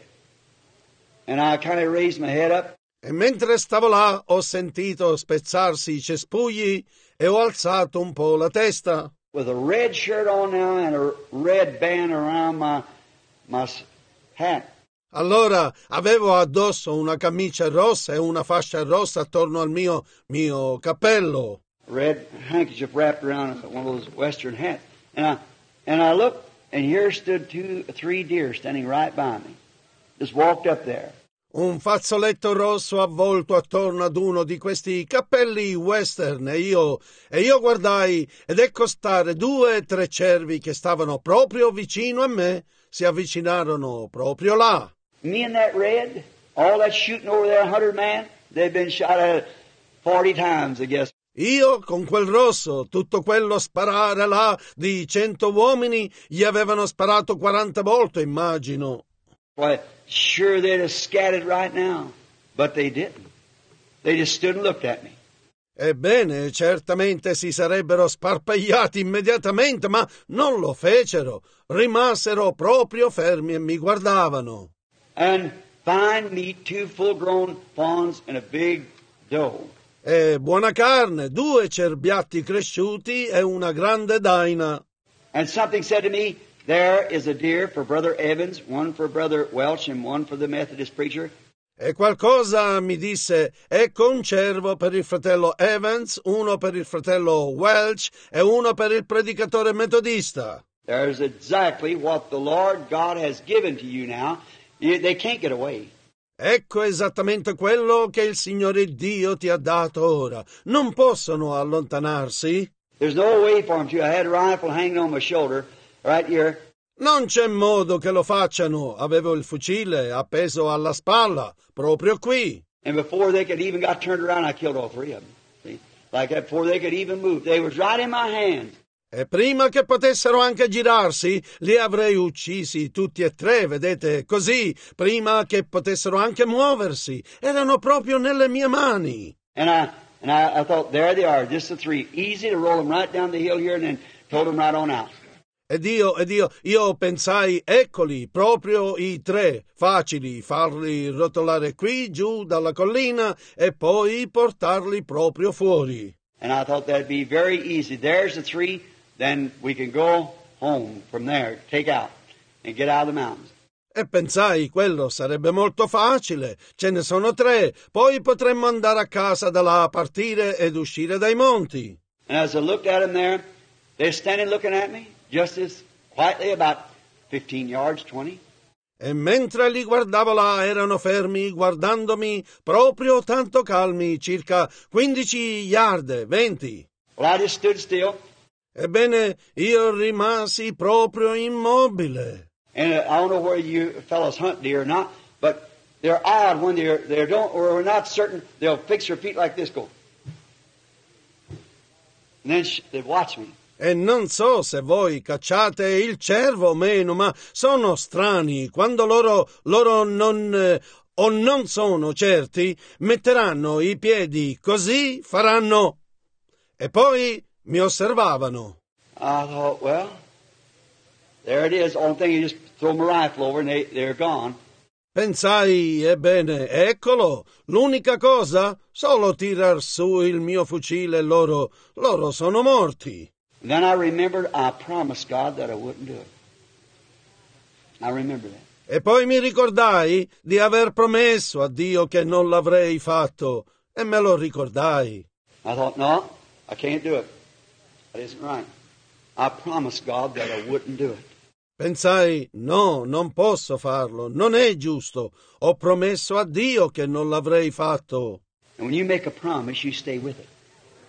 And I kind of raised my head up. E mentre stavo là ho sentito spezzarsi i cespugli e ho alzato un po' la testa. With a red shirt on now and a red band around my hat. Allora avevo addosso una camicia rossa e una fascia rossa attorno al mio cappello. Red handkerchief wrapped around one of those western hats. And I looked, and here stood 3 deer standing right by me. Just walked up there. Un fazzoletto rosso avvolto attorno ad uno di questi cappelli western e io guardai ed ecco stare 2 o 3 cervi che stavano proprio vicino a me, si avvicinarono proprio là. Me and that red, all that shooting over there, 100 men, they've been shot at 40 times, I guess. Io con quel rosso, tutto quello sparare là di 100 uomini, gli avevano sparato 40 volte, immagino. Why, sure they'd have scattered right now, but they didn't. They just stood and looked at me. Ebbene, certamente si sarebbero sparpagliati immediatamente, ma non lo fecero. Rimasero proprio fermi e mi guardavano. And fine meat, 2 full-grown fawns and a big doe. E buona carne, 2 cerbiatti cresciuti e una grande daina. And something said to me, there is a deer for Brother Evans, one for Brother Welch, and one for the Methodist preacher. E qualcosa mi disse, ecco un cervo per il fratello Evans, uno per il fratello Welch e uno per il predicatore metodista. There's exactly what the Lord God has given to you now. They can't get away. Ecco esattamente quello che il Signore Dio ti ha dato ora. Non possono allontanarsi. There's no way for them to. I had a rifle hanging on my shoulder right here. Non c'è modo che lo facciano. Avevo il fucile appeso alla spalla, proprio qui. And before they could even got turned around, I killed all three of them. See? Like that, before they could even move. They was right in my hands. E prima che potessero anche girarsi, li avrei uccisi tutti e tre, vedete? Così, prima che potessero anche muoversi. Erano proprio nelle mie mani. And I thought, there they are, just the three. Easy to roll them right down the hill here and then told them right on out. Ed io pensai, eccoli, proprio i tre, facili, farli rotolare qui, giù, dalla collina, e poi portarli proprio fuori. And I thought that'd be very easy. There's the three, then we can go home from there, take out, and get out of the mountains. E pensai, quello sarebbe molto facile, ce ne sono tre, poi potremmo andare a casa da là, partire ed uscire dai monti. And as I looked at them there, they're standing looking at me, just as quietly, about 15 yards, 20. E mentre li guardavo là, erano fermi, guardandomi proprio tanto calmi, circa 15 yard, 20. Well, I just stood still. Ebbene, io rimasi proprio immobile. And I don't know where you fellows hunt deer or not, but they're odd when they don't, or we're not certain. They'll fix their feet like this, go, and then they watch me. E non so se voi cacciate il cervo o meno, ma sono strani. Quando loro non sono certi, metteranno i piedi così, faranno. E poi mi osservavano. I thought, well, there it is. Only thing, you just throw my rifle over and they're gone. Pensai, ebbene, eccolo, l'unica cosa, solo tirar su il mio fucile e loro sono morti. And then I remembered I promised God that I wouldn't do it. I remember that. E poi mi ricordai di aver promesso a Dio che non l'avrei fatto, e me lo ricordai. I thought, no, I can't do it. That isn't right. I promised God that I wouldn't do it. Pensai, no, non posso farlo, non è giusto. Ho promesso a Dio che non l'avrei fatto. And when you make a promise, you stay with it.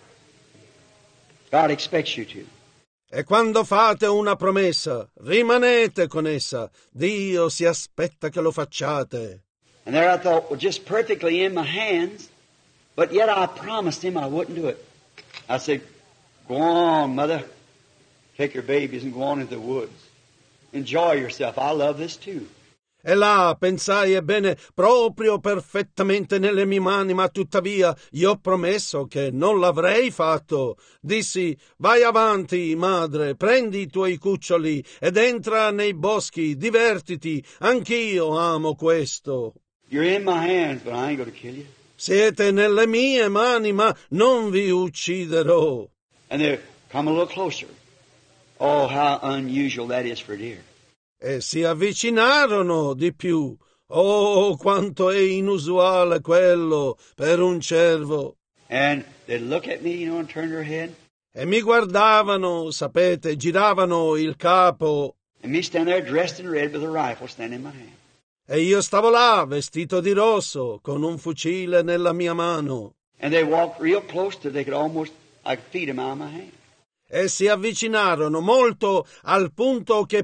God expects you to. E quando fate una promessa, rimanete con essa. Dio si aspetta che lo facciate. And there I thought, well, just perfectly in my hands, but yet I promised him I wouldn't do it. I said, go on, mother. Take your babies and go on into the woods. Enjoy yourself. I love this too. E là pensai, ebbene, proprio perfettamente nelle mie mani, ma tuttavia io ho promesso che non l'avrei fatto. Dissi, vai avanti, madre, prendi i tuoi cuccioli ed entra nei boschi, divertiti, anch'io amo questo. You're in my hands, but I ain't going to kill you. Siete nelle mie mani, ma non vi ucciderò. And they come a little closer. Oh, how unusual that is for deer. E si avvicinarono di più. Oh, quanto è inusuale quello per un cervo. And they look at me, and turn their head. E mi guardavano, sapete, giravano il capo. And me stand there dressed in red with a rifle standing in my hand. E io stavo là, vestito di rosso, con un fucile nella mia mano. And they walked real close till they could almost, I could feed them out of my hand. E si avvicinarono molto al punto che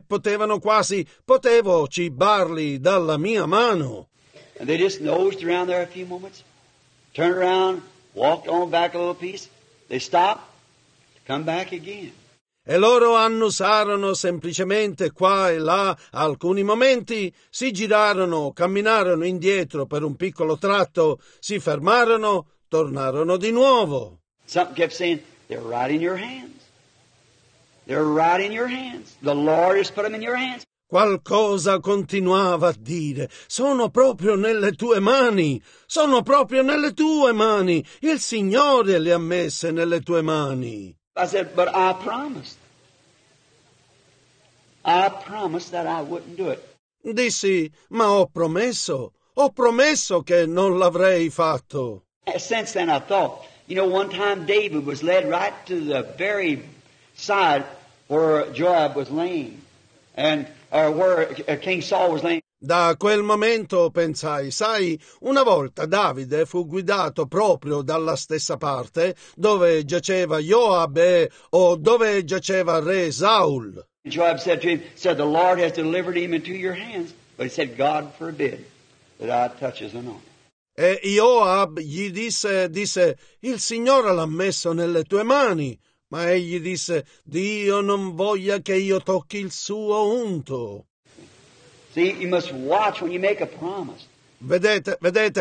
potevo cibarli dalla mia mano. And they just nosed around there a few moments, turned around, walked on back a little piece. They stopped, come back again. E loro annusarono semplicemente qua e là alcuni momenti, si girarono, camminarono indietro per un piccolo tratto, si fermarono, tornarono di nuovo. Something kept saying, they're right in your hands. They're right in your hands. The Lord has put them in your hands. Qualcosa continuava a dire, sono proprio nelle tue mani, sono proprio nelle tue mani, il Signore le ha messe nelle tue mani. I said, but I promised. I promised that I wouldn't do it. Dissi, ma ho promesso che non l'avrei fatto. Since then I thought, one time David was led right to the very side where Joab was laying, and where King Saul was laying. Da quel momento pensai, sai, una volta Davide fu guidato proprio dalla stessa parte dove giaceva Joab o dove giaceva re Saul. Joab said to him, said, the Lord has delivered him into your hands. But he said, God forbid that I touch his anointing. E Joab gli disse, il Signore l'ha messo nelle tue mani. Ma egli disse, Dio non voglia che io tocchi il suo unto. See, you must watch when you make a promise. Vedete,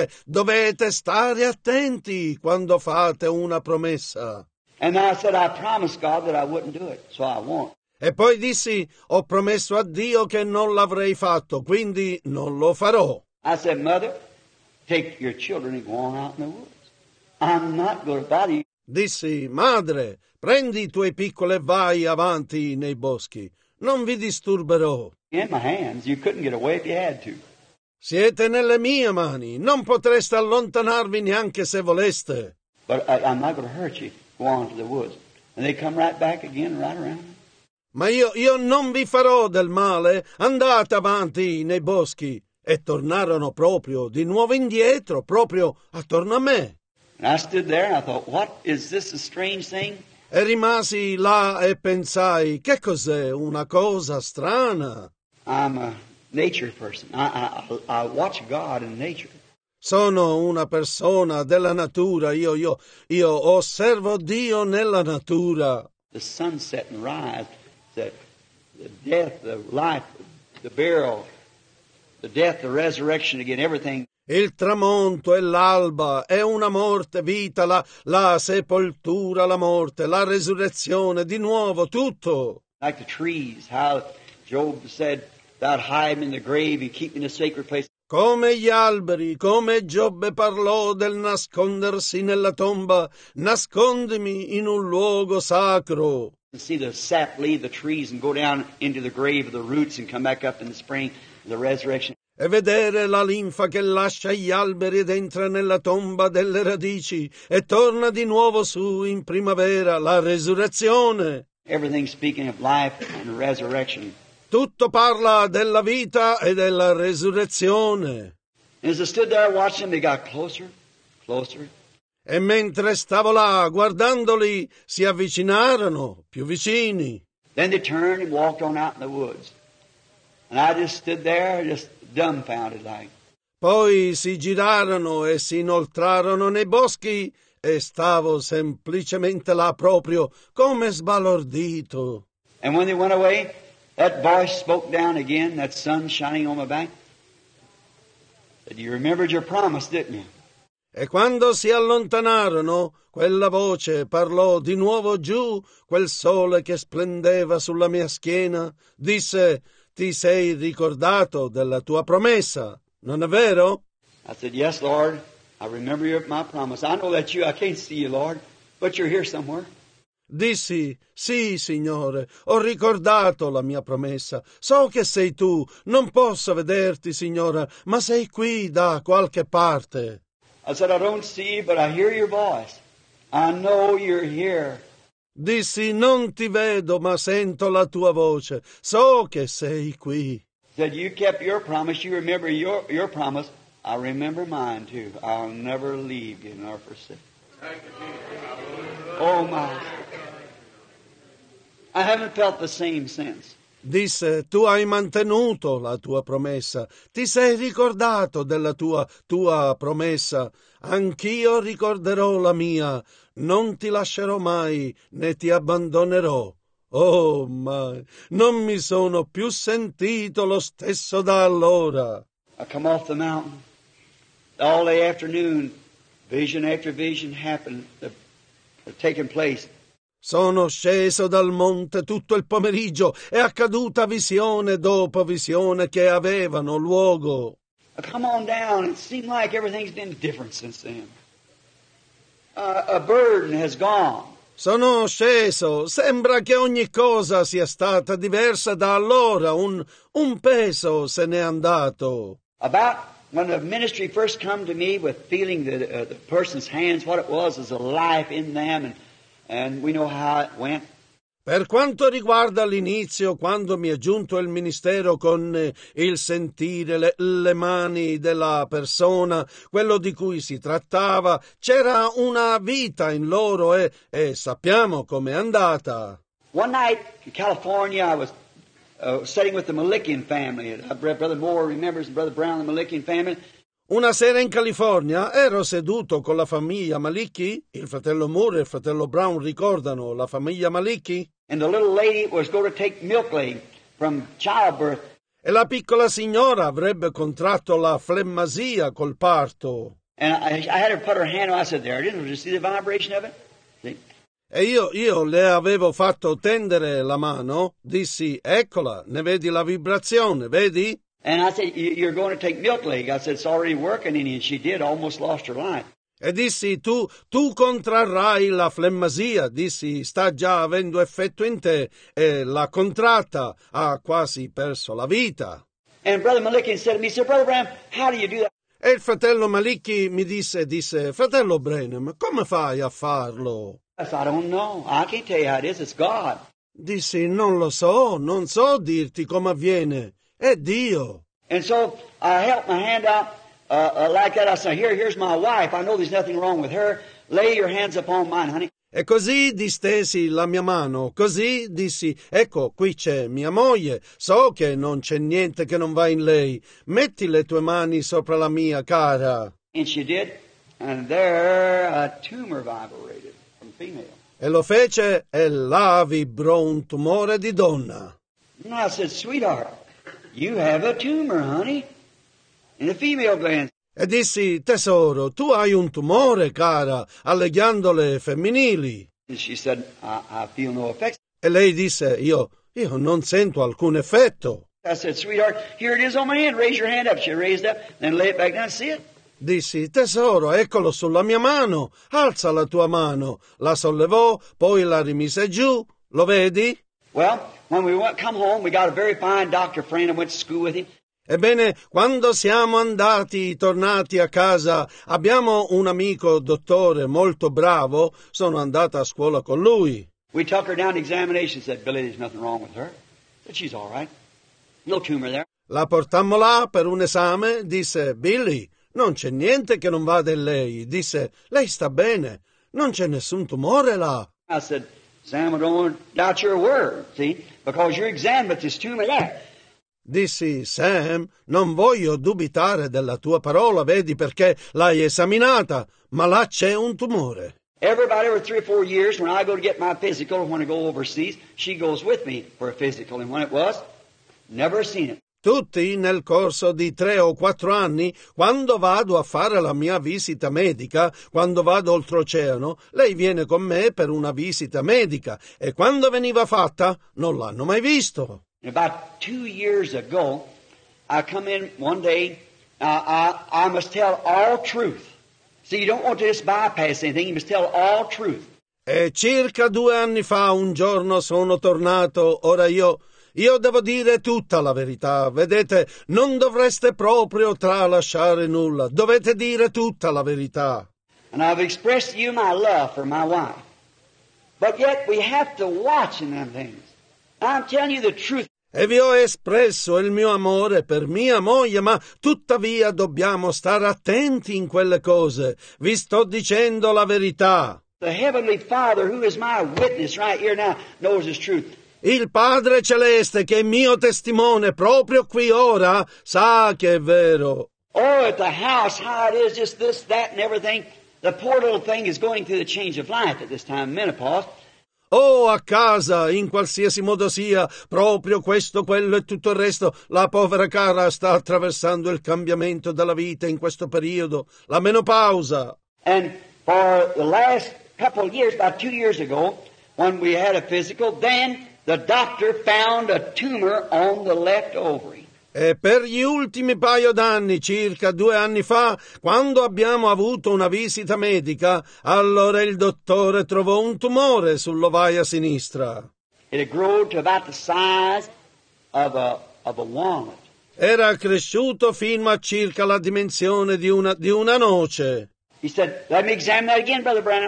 dovete stare attenti quando fate una promessa. And I said, I promised God that I wouldn't do it, so I won't. E poi dissi, ho promesso a Dio che non l'avrei fatto, quindi non lo farò. I said, Mother, take your children and go on out in the woods. I'm not going to bother you. Dissi, madre, prendi i tuoi piccoli e vai avanti nei boschi. Non vi disturberò. In my hands, you couldn't get away if you had to. Siete nelle mie mani, non potreste allontanarvi neanche se voleste. But I'm not going to hurt you. Go on to the woods. And they come right back again, right around. Ma io non vi farò del male, andate avanti nei boschi. E tornarono proprio di nuovo indietro, proprio attorno a me. And I stood there and I thought, what is this a strange thing? E rimasi là e pensai, che cos'è una cosa strana? I'm a nature person. I watch God in nature. Sono una persona della natura, io osservo Dio nella natura. The sunset and rise, the death, the life, the burial, the death, the resurrection again, everything. Il tramonto e l'alba e una morte, vita, la sepoltura, la morte, la resurrezione, di nuovo, tutto. Like the trees, how Job said, Thou'd hide me in the grave and keep me in a sacred place. Come gli alberi, come Giobbe parlò del nascondersi nella tomba, nascondimi in un luogo sacro. To see the sap leave the trees and go down into the grave of the roots and come back up in the spring, the resurrection. E vedere la linfa che lascia gli alberi ed entra nella tomba delle radici e torna di nuovo su in primavera, la resurrezione. Everything speaking of life and resurrection. Tutto parla della vita e della resurrezione. And as I stood there watching them, they got closer, closer. E mentre stavo là guardandoli, si avvicinarono, più vicini. Then they turned and walked on out in the woods. And I just stood there, just dumbfounded like. Poi si girarono e si inoltrarono nei boschi e stavo semplicemente là proprio come sbalordito. And when they went away, that voice spoke down again, that sun shining on my back. Said, you remembered your promise, didn't you? E quando si allontanarono, quella voce parlò di nuovo giù, quel sole che splendeva sulla mia schiena, disse, ti sei ricordato della tua promessa, non è vero? I said, yes, Lord, I remember my promise. I know that I can't see you, Lord, but you're here somewhere. Dissi, sì, Signore, ho ricordato la mia promessa. So che sei tu, non posso vederti, Signore, ma sei qui da qualche parte. I said, I don't see you, but I hear your voice. I know you're here. Dissi, non ti vedo, ma sento la tua voce. So che sei qui. Said, you kept your promise. You remember your promise. I remember mine, too. I'll never leave you nor forsake. Oh, my. I haven't felt the same since. Disse, tu hai mantenuto la tua promessa, ti sei ricordato della tua promessa, anch'io ricorderò la mia, non ti lascerò mai, né ti abbandonerò. Oh, ma non mi sono più sentito lo stesso da allora. I come off the mountain, all the afternoon, vision after vision happened, taking place. Sono sceso dal monte tutto il pomeriggio, è accaduta visione dopo visione che avevano luogo. I come on down, it seemed like everything's been different since then. A burden has gone. Sono sceso, sembra che ogni cosa sia stata diversa da allora, un peso se n'è andato. About when the ministry first come to me with feeling the person's hands, what it was a life in them, and we know how it went. Per quanto riguarda l'inizio, quando mi è giunto il ministero con il sentire le mani della persona, quello di cui si trattava, c'era una vita in loro e sappiamo com'è andata. One night in California, I was sitting with the Malikian family. Brother Moore remembers Brother Brown, the Malikian family. Una sera in California ero seduto con la famiglia Maliki, il fratello Moore e il fratello Brown ricordano la famiglia Maliki, And the little lady was going to take milk lady from childbirth. e la piccola signora avrebbe contratto la flemmasia col parto. And I had her put her hand on. I said, "There it is. Did you see the vibration of it?" See? E io le avevo fatto tendere la mano, dissi, eccola, ne vedi la vibrazione, vedi? And I said, "You're going to take milk lady." I said, "It's already working in you." And she did. Almost lost her life. E dissi, tu contrarrai la flemmasia, dissi, sta già avendo effetto in te, e l'ha contratta, ha quasi perso la vita. And Brother Malikian said to me, he said, "Brother Branham, how do you do that?" E il fratello Maliki mi disse, fratello Branham, come fai a farlo? I said, "I don't know. I can't tell you how it is. It's God." Dissi, non so dirti come avviene, è Dio. And so I held my hand out like that. I said, here's my wife. I know there's nothing wrong with her. Lay your hands upon mine, honey. E così distesi la mia mano, così dissi, ecco, qui c'è mia moglie, so che non c'è niente che non va in lei, metti le tue mani sopra la mia, cara. And she did, and there a tumor vibrated from female. E lo fece, e là vibrò un tumore di donna. And I said, "Sweetheart, you have a tumor, honey, in the female gland." E dissi, tesoro, tu hai un tumore, cara, alle ghiandole femminili. And she said, I feel no effects. E lei disse, io non sento alcun effetto. I said, "Sweetheart, here it is on my hand. Raise your hand up." She raised up, then lay it back down. See it? Dissi, tesoro, eccolo sulla mia mano, alza la tua mano. La sollevò, poi la rimise giù, lo vedi? Well, when we come home, we got a very fine doctor friend. I went to school with him. Ebbene, quando siamo tornati a casa, abbiamo un amico dottore molto bravo, sono andata a scuola con lui. We took her down to examination. Said, "Billy, there's nothing wrong with her. But she's all right. No tumor there." La portammo là per un esame, disse, Billy, non c'è niente che non vada in lei. Disse, lei sta bene, non c'è nessun tumore là. I said, "Sam, I don't want to doubt your word, see, because you're examined, but this tumor there." Dissi, Sam, non voglio dubitare della tua parola, vedi, perché l'hai esaminata, ma là c'è un tumore. Everybody over 3 or 4 years, when I go to get my physical, when I go overseas, she goes with me for a physical. And when it was, never seen it. Tutti nel corso di 3 o 4 anni, quando vado a fare la mia visita medica, quando vado oltreoceano, lei viene con me per una visita medica e quando veniva fatta non l'hanno mai visto. About 2 years ago, I come in one day. I must tell all truth. See, you don't want to just bypass anything. You must tell all truth. E circa 2 anni fa, un giorno, sono tornato. Ora io devo dire tutta la verità. Vedete, non dovreste proprio tralasciare nulla. Dovete dire tutta la verità. And I've expressed to you my love for my wife. But yet we have to watch in them things. I'm telling you the truth. E vi ho espresso il mio amore per mia moglie, ma tuttavia dobbiamo stare attenti in quelle cose. Vi sto dicendo la verità. The Heavenly Father, who is my witness right here now, knows this truth. Il Padre Celeste, che è mio testimone proprio qui ora, sa che è vero. Oh, at the house, how it is, just this, that, and everything. The poor little thing is going through the change of life at this time, menopause. Oh, a casa, in qualsiasi modo sia, proprio questo, quello e tutto il resto, la povera cara sta attraversando il cambiamento della vita in questo periodo, la menopausa. And for the last couple of years, about 2 years ago, when we had a physical, then the doctor found a tumor on the left ovary. E per gli ultimi paio d'anni, circa 2 anni fa, quando abbiamo avuto una visita medica, allora il dottore trovò un tumore sull'ovaia sinistra. It had grown to about the size of a walnut. Era cresciuto fino a circa la dimensione di una noce. He said, "Let me examine that again, Brother Branham."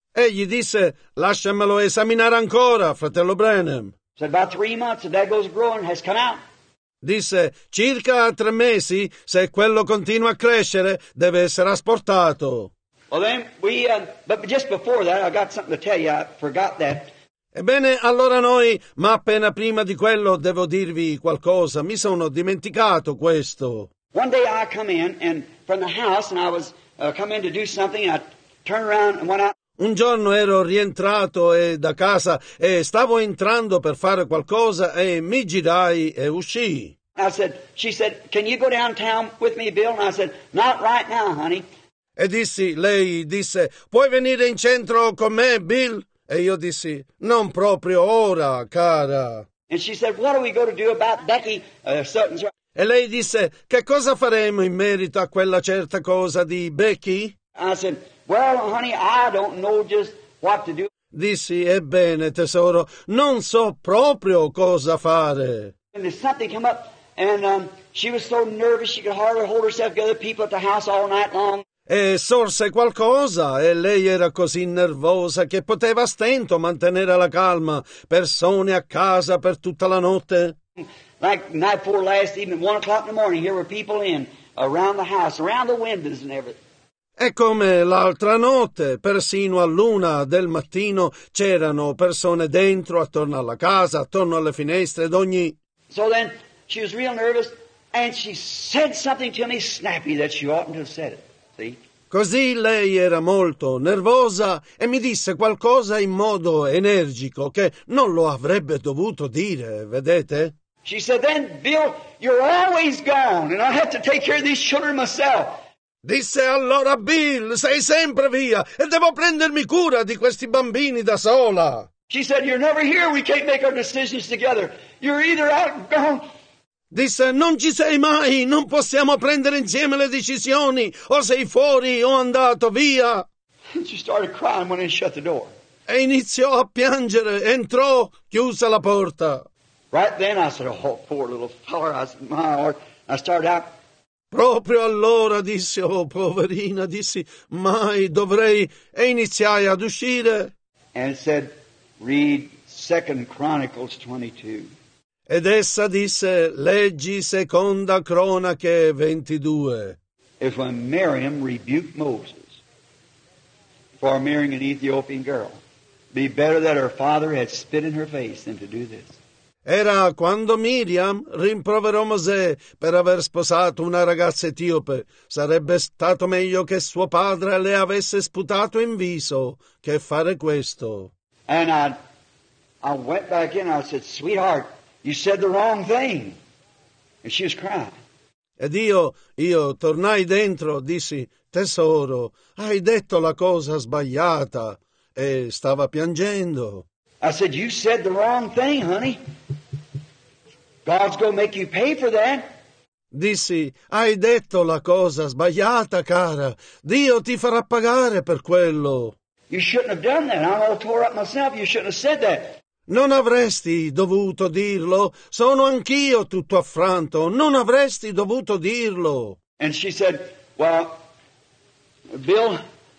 Egli disse, lasciamelo esaminare ancora, fratello Branham. Said about 3 months, if that goes growing, has come out. Disse, circa 3 mesi, se quello continua a crescere, deve essere asportato. Well, then but just before that, I got something to tell you. I forgot that. Ebbene, allora noi, ma appena prima di quello devo dirvi qualcosa, mi sono dimenticato questo. One day I come in and from the house, and I was come in to do something, and I turned around and went out. Un giorno ero rientrato da casa e stavo entrando per fare qualcosa e mi girai e uscii. She said, can you go downtown with me, Bill? And I said, not right now, honey. E lei disse, puoi venire in centro con me, Bill? E io dissi, non proprio ora, cara. And she said, what are we going to do about Becky Sutton's? E lei disse, che cosa faremo in merito a quella certa cosa di Becky? I said, well, honey, I don't know just what to do. Dissi, ebbene, tesoro, non so proprio cosa fare. And there's something come up, and she was so nervous she could hardly hold herself together, people at the house all night long. E sorse qualcosa e lei era così nervosa che poteva a stento mantenere la calma, persone a casa per tutta la notte. Like night before last evening, 1 o'clock in the morning, here were people in, around the house, around the windows and everything. E come l'altra notte, persino all'1 del mattino, c'erano persone dentro, attorno alla casa, attorno alle finestre d'ogni... So then, she was real nervous, and she said something to me snappy that she oughtn't to have said it. See? Così lei era molto nervosa e mi disse qualcosa in modo energico che non lo avrebbe dovuto dire, vedete? She said, then, Bill, you're always gone, and I have to take care of these children myself. Disse allora, Bill, sei sempre via e devo prendermi cura di questi bambini da sola. She said, you're never here, we can't make our decisions together. You're either out and gone. Disse, non ci sei mai, non possiamo prendere insieme le decisioni, o sei fuori o andato via. And she started crying when I shut the door. E iniziò a piangere, entrò, chiuse la porta. Right then I said, oh, poor little feller. I said, my Lord. I started out. Proprio allora dissi, oh poverina, dissi, mai dovrei, e iniziai ad uscire. And it said, read 2 Chronicles 22. Ed essa disse, leggi Seconda Cronache 22. It's when Miriam rebuked Moses for marrying an Ethiopian girl. Be better that her father had spit in her face than to do this. Era quando Miriam rimproverò Mosè per aver sposato una ragazza etiope. Sarebbe stato meglio che suo padre le avesse sputato in viso che fare questo. And I went back in and I said, sweetheart, you said the wrong thing. And she was crying. Ed io tornai dentro, dissi, tesoro, hai detto la cosa sbagliata, e stava piangendo. I said, you said the wrong thing, honey. God's going to make you pay for that. Dissi, hai detto la cosa sbagliata, cara. Dio ti farà pagare per quello. You shouldn't have done that. I'm all tore up myself. You shouldn't have said that. Non avresti dovuto dirlo. Sono anch'io tutto affranto. Non avresti dovuto dirlo. And she said, well, Bill,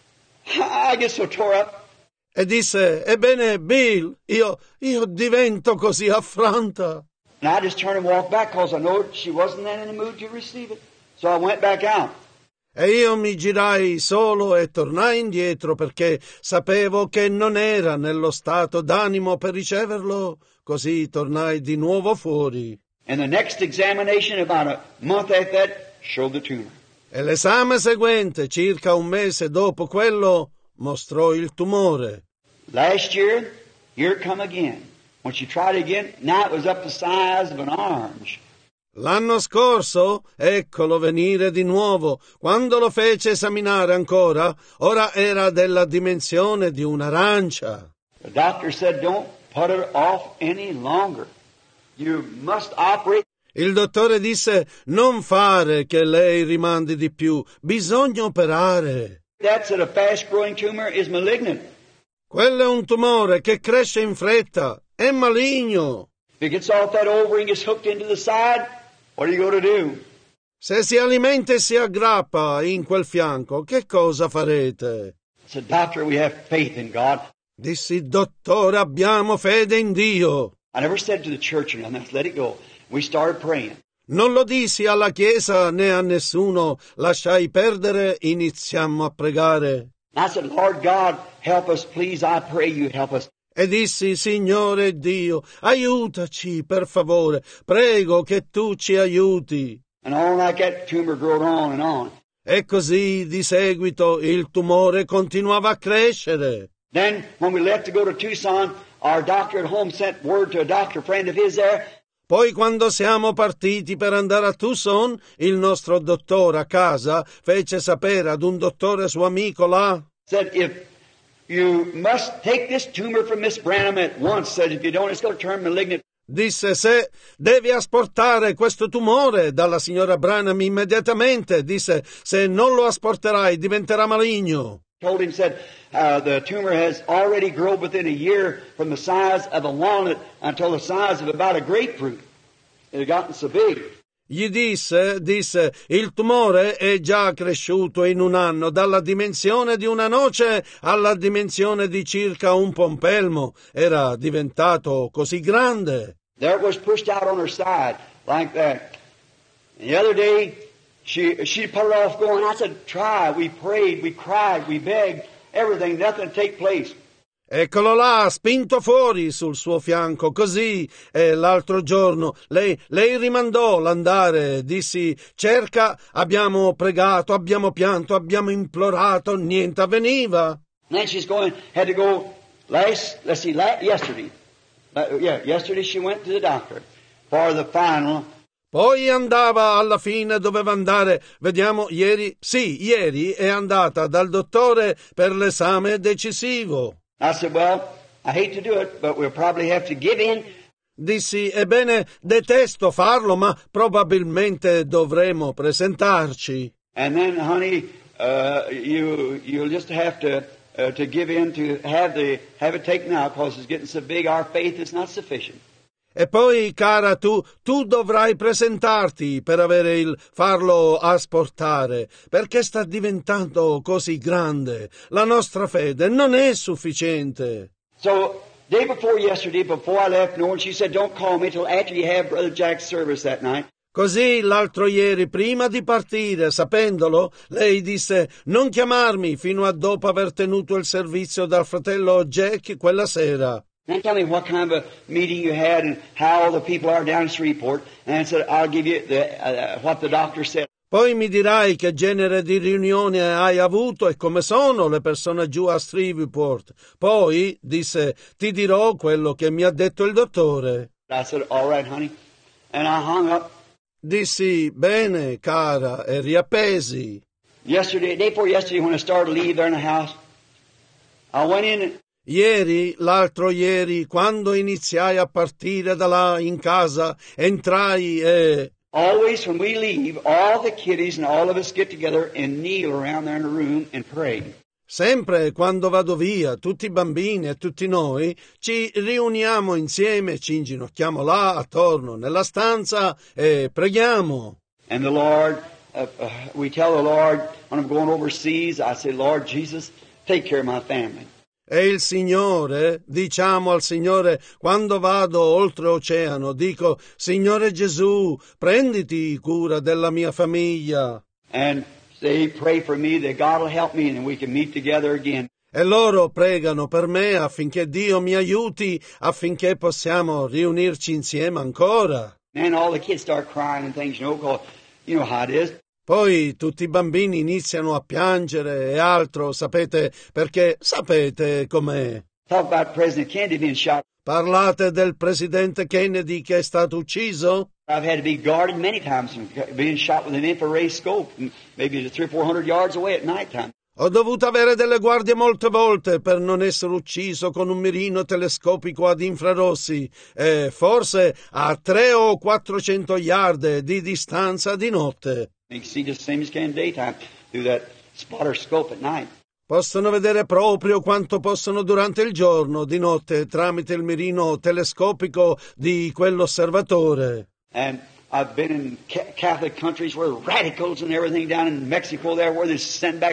I get so tore up. E disse, ebbene, Bill, io divento così affranta. And I just turned and walked back because I know she wasn't then in the mood to receive it. So I went back out. E io mi girai solo e tornai indietro perché sapevo che non era nello stato d'animo per riceverlo. Così tornai di nuovo fuori. And the next examination, about a month after that, showed the tumor. E l'esame seguente, circa un mese dopo quello, mostrò il tumore. Last year, here it come again. When she tried it again, now it was up the size of an orange. L'anno scorso, eccolo venire di nuovo. Quando lo fece esaminare ancora, ora era della dimensione di un'arancia. The doctor said, don't put it off any longer. You must operate. Il dottore disse, non fare che lei rimandi di più, bisogna operare. That's a fast-growing tumor is malignant. Quello è un tumore che cresce in fretta, è maligno. If it gets off that ovary and gets hooked into the side, what are you going to do? Se si alimenta e si aggrappa in quel fianco, che cosa farete? said, Doctor, we have faith in God. Dissi, dottore, abbiamo fede in Dio. I never said to the church or nothing, I let it go. We started praying. Non lo dissi alla Chiesa né a nessuno, lasciai perdere, iniziammo a pregare. And I said, Lord God, help us, please, I pray you help us. E dissi, Signore Dio, aiutaci, per favore, prego che tu ci aiuti. And all like that tumor growed on and on. E così, di seguito, il tumore continuava a crescere. Then, when we left to go to Tucson, our doctor at home sent word to a doctor friend of his there. Poi, quando siamo partiti per andare a Tucson, il nostro dottore a casa fece sapere ad un dottore suo amico là. Said, if you must take this tumor from Miss Branham at once. Said, if you don't, it's going to turn malignant. Disse, se devi asportare questo tumore dalla signora Branham immediatamente. Disse, se non lo asporterai diventerà maligno. Told him, said, the tumor has already grown within a year from the size of a walnut until the size of about a grapefruit. It had gotten so big. Gli disse, il tumore è già cresciuto in un anno dalla dimensione di una noce alla dimensione di circa un pompelmo. Era diventato così grande. There it was pushed out on her side like that. And the other day, she put it off going. I said, try. We prayed, we cried, we begged, everything, nothing to take place. Eccolo là, spinto fuori sul suo fianco, così, e l'altro giorno lei rimandò l'andare, dissi, cerca, abbiamo pregato, abbiamo pianto, abbiamo implorato, niente avveniva. And then she's going, had to go yesterday. Yesterday she went to the doctor for the final. Poi andava alla fine, doveva andare, vediamo, ieri è andata dal dottore per l'esame decisivo. I said, well, I hate to do it, but we'll probably have to give in. Dissi, ebbene, detesto farlo, ma probabilmente dovremo presentarci. And then, honey, you'll just have to give in to have it taken out because it's getting so big. Our faith is not sufficient. E poi, cara, tu dovrai presentarti per avere il farlo asportare, perché sta diventando così grande. La nostra fede non è sufficiente. So, day before yesterday, before I left Norton, she said, don't call me till after you have Brother Jack's service that night. Così l'altro ieri, prima di partire, sapendolo, lei disse, non chiamarmi fino a dopo aver tenuto il servizio dal fratello Jack quella sera. And tell me what kind of a meeting you had and how all the people are down in Shreveport. And I said, I'll give you what the doctor said. Poi mi dirai che genere di riunione hai avuto e come sono le persone giù a Shreveport. Poi, disse, ti dirò quello che mi ha detto il dottore. I said, all right, honey. And I hung up. Dissi, bene, cara, e riappesi. Day before yesterday, when I started to leave there in the house, I went in. L'altro ieri, quando iniziai a partire da là in casa, entrai e... Always when we leave, all the kiddies and all of us get together and kneel around there in the room and pray. Sempre quando vado via, tutti i bambini e tutti noi, ci riuniamo insieme, ci inginocchiamo là, attorno, nella stanza e preghiamo. And the Lord, we tell the Lord, when I'm going overseas, I say, Lord Jesus, take care of my family. E il Signore, diciamo al Signore, quando vado oltreoceano, dico, Signore Gesù, prenditi cura della mia famiglia. And they pray for me that God will help me and we can meet together again. E loro pregano per me affinché Dio mi aiuti, affinché possiamo riunirci insieme ancora. And all the kids start crying and things, because you know how it is. Poi tutti i bambini iniziano a piangere e altro, sapete, perché sapete com'è. Talk about President Kennedy being shot. Parlate del presidente Kennedy che è stato ucciso? I've had to be guarded many times from being shot with an infrared scope, maybe 300 or 400 yards away at nighttime. Ho dovuto avere delle guardie molte volte per non essere ucciso con un mirino telescopico ad infrarossi, e forse a 300 o 400 yard di distanza di notte. You can see just the same as can in daytime through that spotter scope at night. Possono vedere proprio quanto possono durante il giorno, di notte, tramite il mirino telescopico di quell'osservatore. And I've been in Catholic countries where radicals and everything down in Mexico there, where they send back there.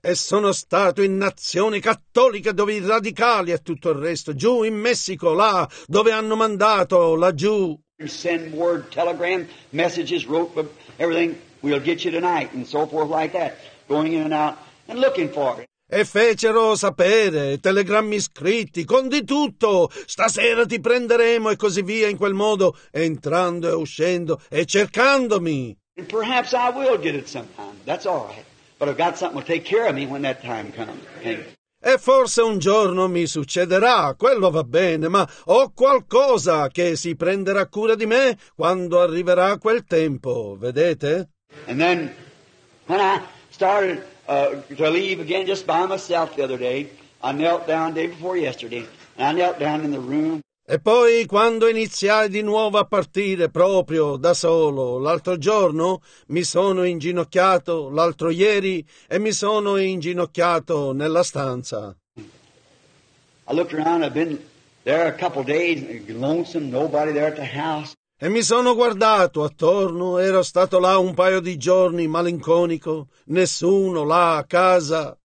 E sono stato in nazioni cattoliche dove i radicali e tutto il resto, giù in Messico, là dove hanno mandato laggiù. Send word, telegram, messages, wrote everything, we'll get you tonight, and so forth like that, going in and out and looking for it. E fecero sapere, telegrammi scritti, con di tutto, stasera ti prenderemo e così via, in quel modo, entrando e uscendo e cercandomi. And perhaps I will get it sometime, that's all right. But I've got something to take care of me when that time comes. Okay? E forse un giorno mi succederà, quello va bene, ma ho qualcosa che si prenderà cura di me quando arriverà quel tempo, vedete? And then, when I started to leave again just by myself the other day, I knelt down day before yesterday, and I knelt down in the room. E poi, quando iniziai di nuovo a partire proprio da solo, l'altro giorno mi sono inginocchiato, l'altro ieri, e mi sono inginocchiato nella stanza. I looked around, I've been there a couple days, lonesome, nobody there at the house. E mi sono guardato attorno, ero stato là un paio di giorni malinconico, nessuno là a casa.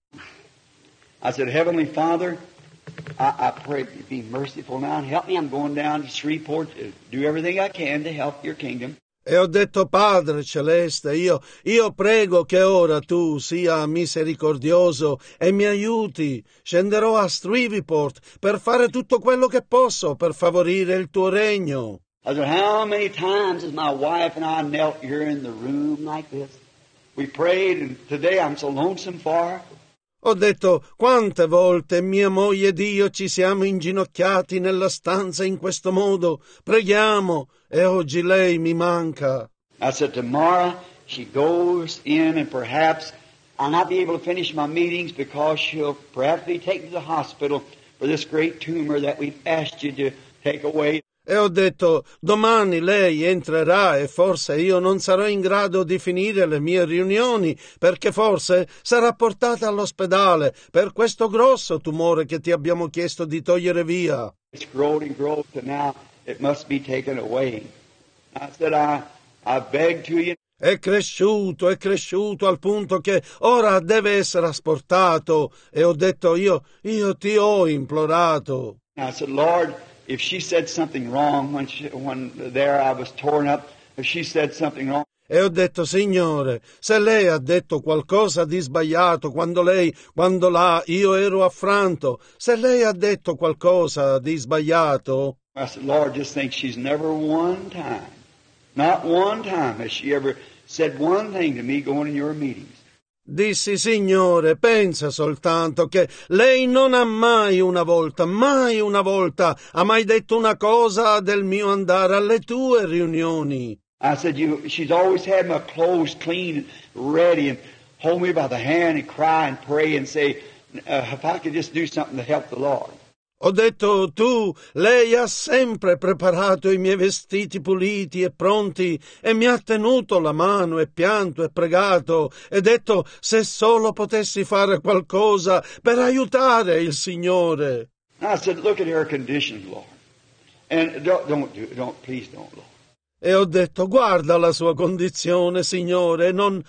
I said, Heavenly Father, I pray you be merciful now and help me. I'm going down to Shreveport to do everything I can to help your kingdom. E ho detto, Padre Celeste, io prego che ora tu sia misericordioso e mi aiuti. Scenderò a Shreveport per fare tutto quello che posso per favorire il tuo regno. I said, how many times has my wife and I knelt here in the room like this? We prayed, and today I'm so lonesome for her. Ho detto, quante volte mia moglie ed io ci siamo inginocchiati nella stanza in questo modo, preghiamo, e oggi lei mi manca. I said, tomorrow she goes in and perhaps I'll not be able to finish my meetings because she'll perhaps be taken to the hospital for this great tumor that we've asked you to take away. E ho detto, domani lei entrerà e forse io non sarò in grado di finire le mie riunioni perché forse sarà portata all'ospedale per questo grosso tumore che ti abbiamo chiesto di togliere via. It's grown and grown to now it must be taken away. I said, I beg to you. È cresciuto al punto che ora deve essere asportato. E ho detto, io ti ho implorato. I said, Lord, if she said something wrong when there I was torn up, if she said something wrong. E ho detto, Signore, se lei ha detto qualcosa di sbagliato quando là io ero affranto, se lei ha detto qualcosa di sbagliato. I said, Lord, just think she's never one time, not one time has she ever said one thing to me going in your meetings. Dissi, Signore, pensa soltanto che lei non ha mai una volta, ha mai detto una cosa del mio andare alle tue riunioni. I said, she's always had my clothes clean and ready and hold me by the hand and cry and pray and say, if I could just do something to help the Lord. Ho detto, lei ha sempre preparato i miei vestiti puliti e pronti e mi ha tenuto la mano e pianto e pregato e detto se solo potessi fare qualcosa per aiutare il Signore. I said, look at her condition, Lord. And please don't, Lord. E ho detto, guarda la sua condizione, Signore, non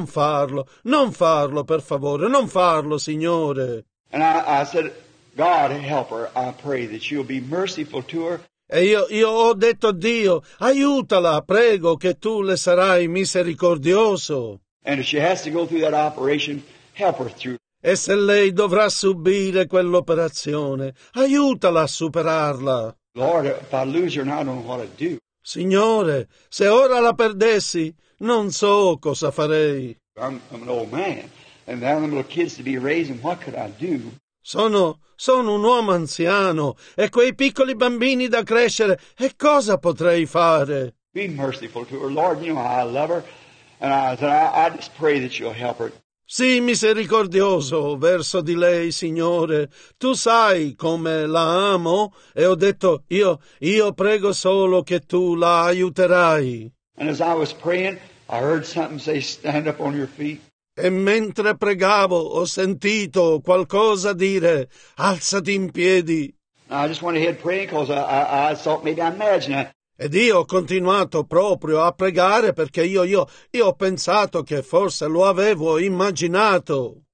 farlo, per favore, non farlo, Signore. And I said, God, help her. I pray that you'll be merciful to her. E io ho detto, Dio, aiutala, prego che tu le sarai misericordioso. And if she has to go through that operation, help her through. E se lei dovrà subire quell'operazione, aiutala a superarla. Lord, if I lose her, I don't know what to do. Signore, se ora la perdessi, non so cosa farei. I'm an old man, and now them little kids to be raising, what could I do? Sono un uomo anziano e quei piccoli bambini da crescere, e cosa potrei fare? Be merciful to her, Lord. You know how I love her, and I just pray that you'll help her. Sii misericordioso verso di lei, Signore. Tu sai come la amo, e ho detto, io prego solo che tu la aiuterai. And as I was praying, I heard something say, stand up on your feet. E mentre pregavo ho sentito qualcosa dire, alzati in piedi. I just went ahead praying because I thought maybe I imagined it. Ed io ho continuato proprio a pregare perché io ho pensato che forse lo avevo immaginato.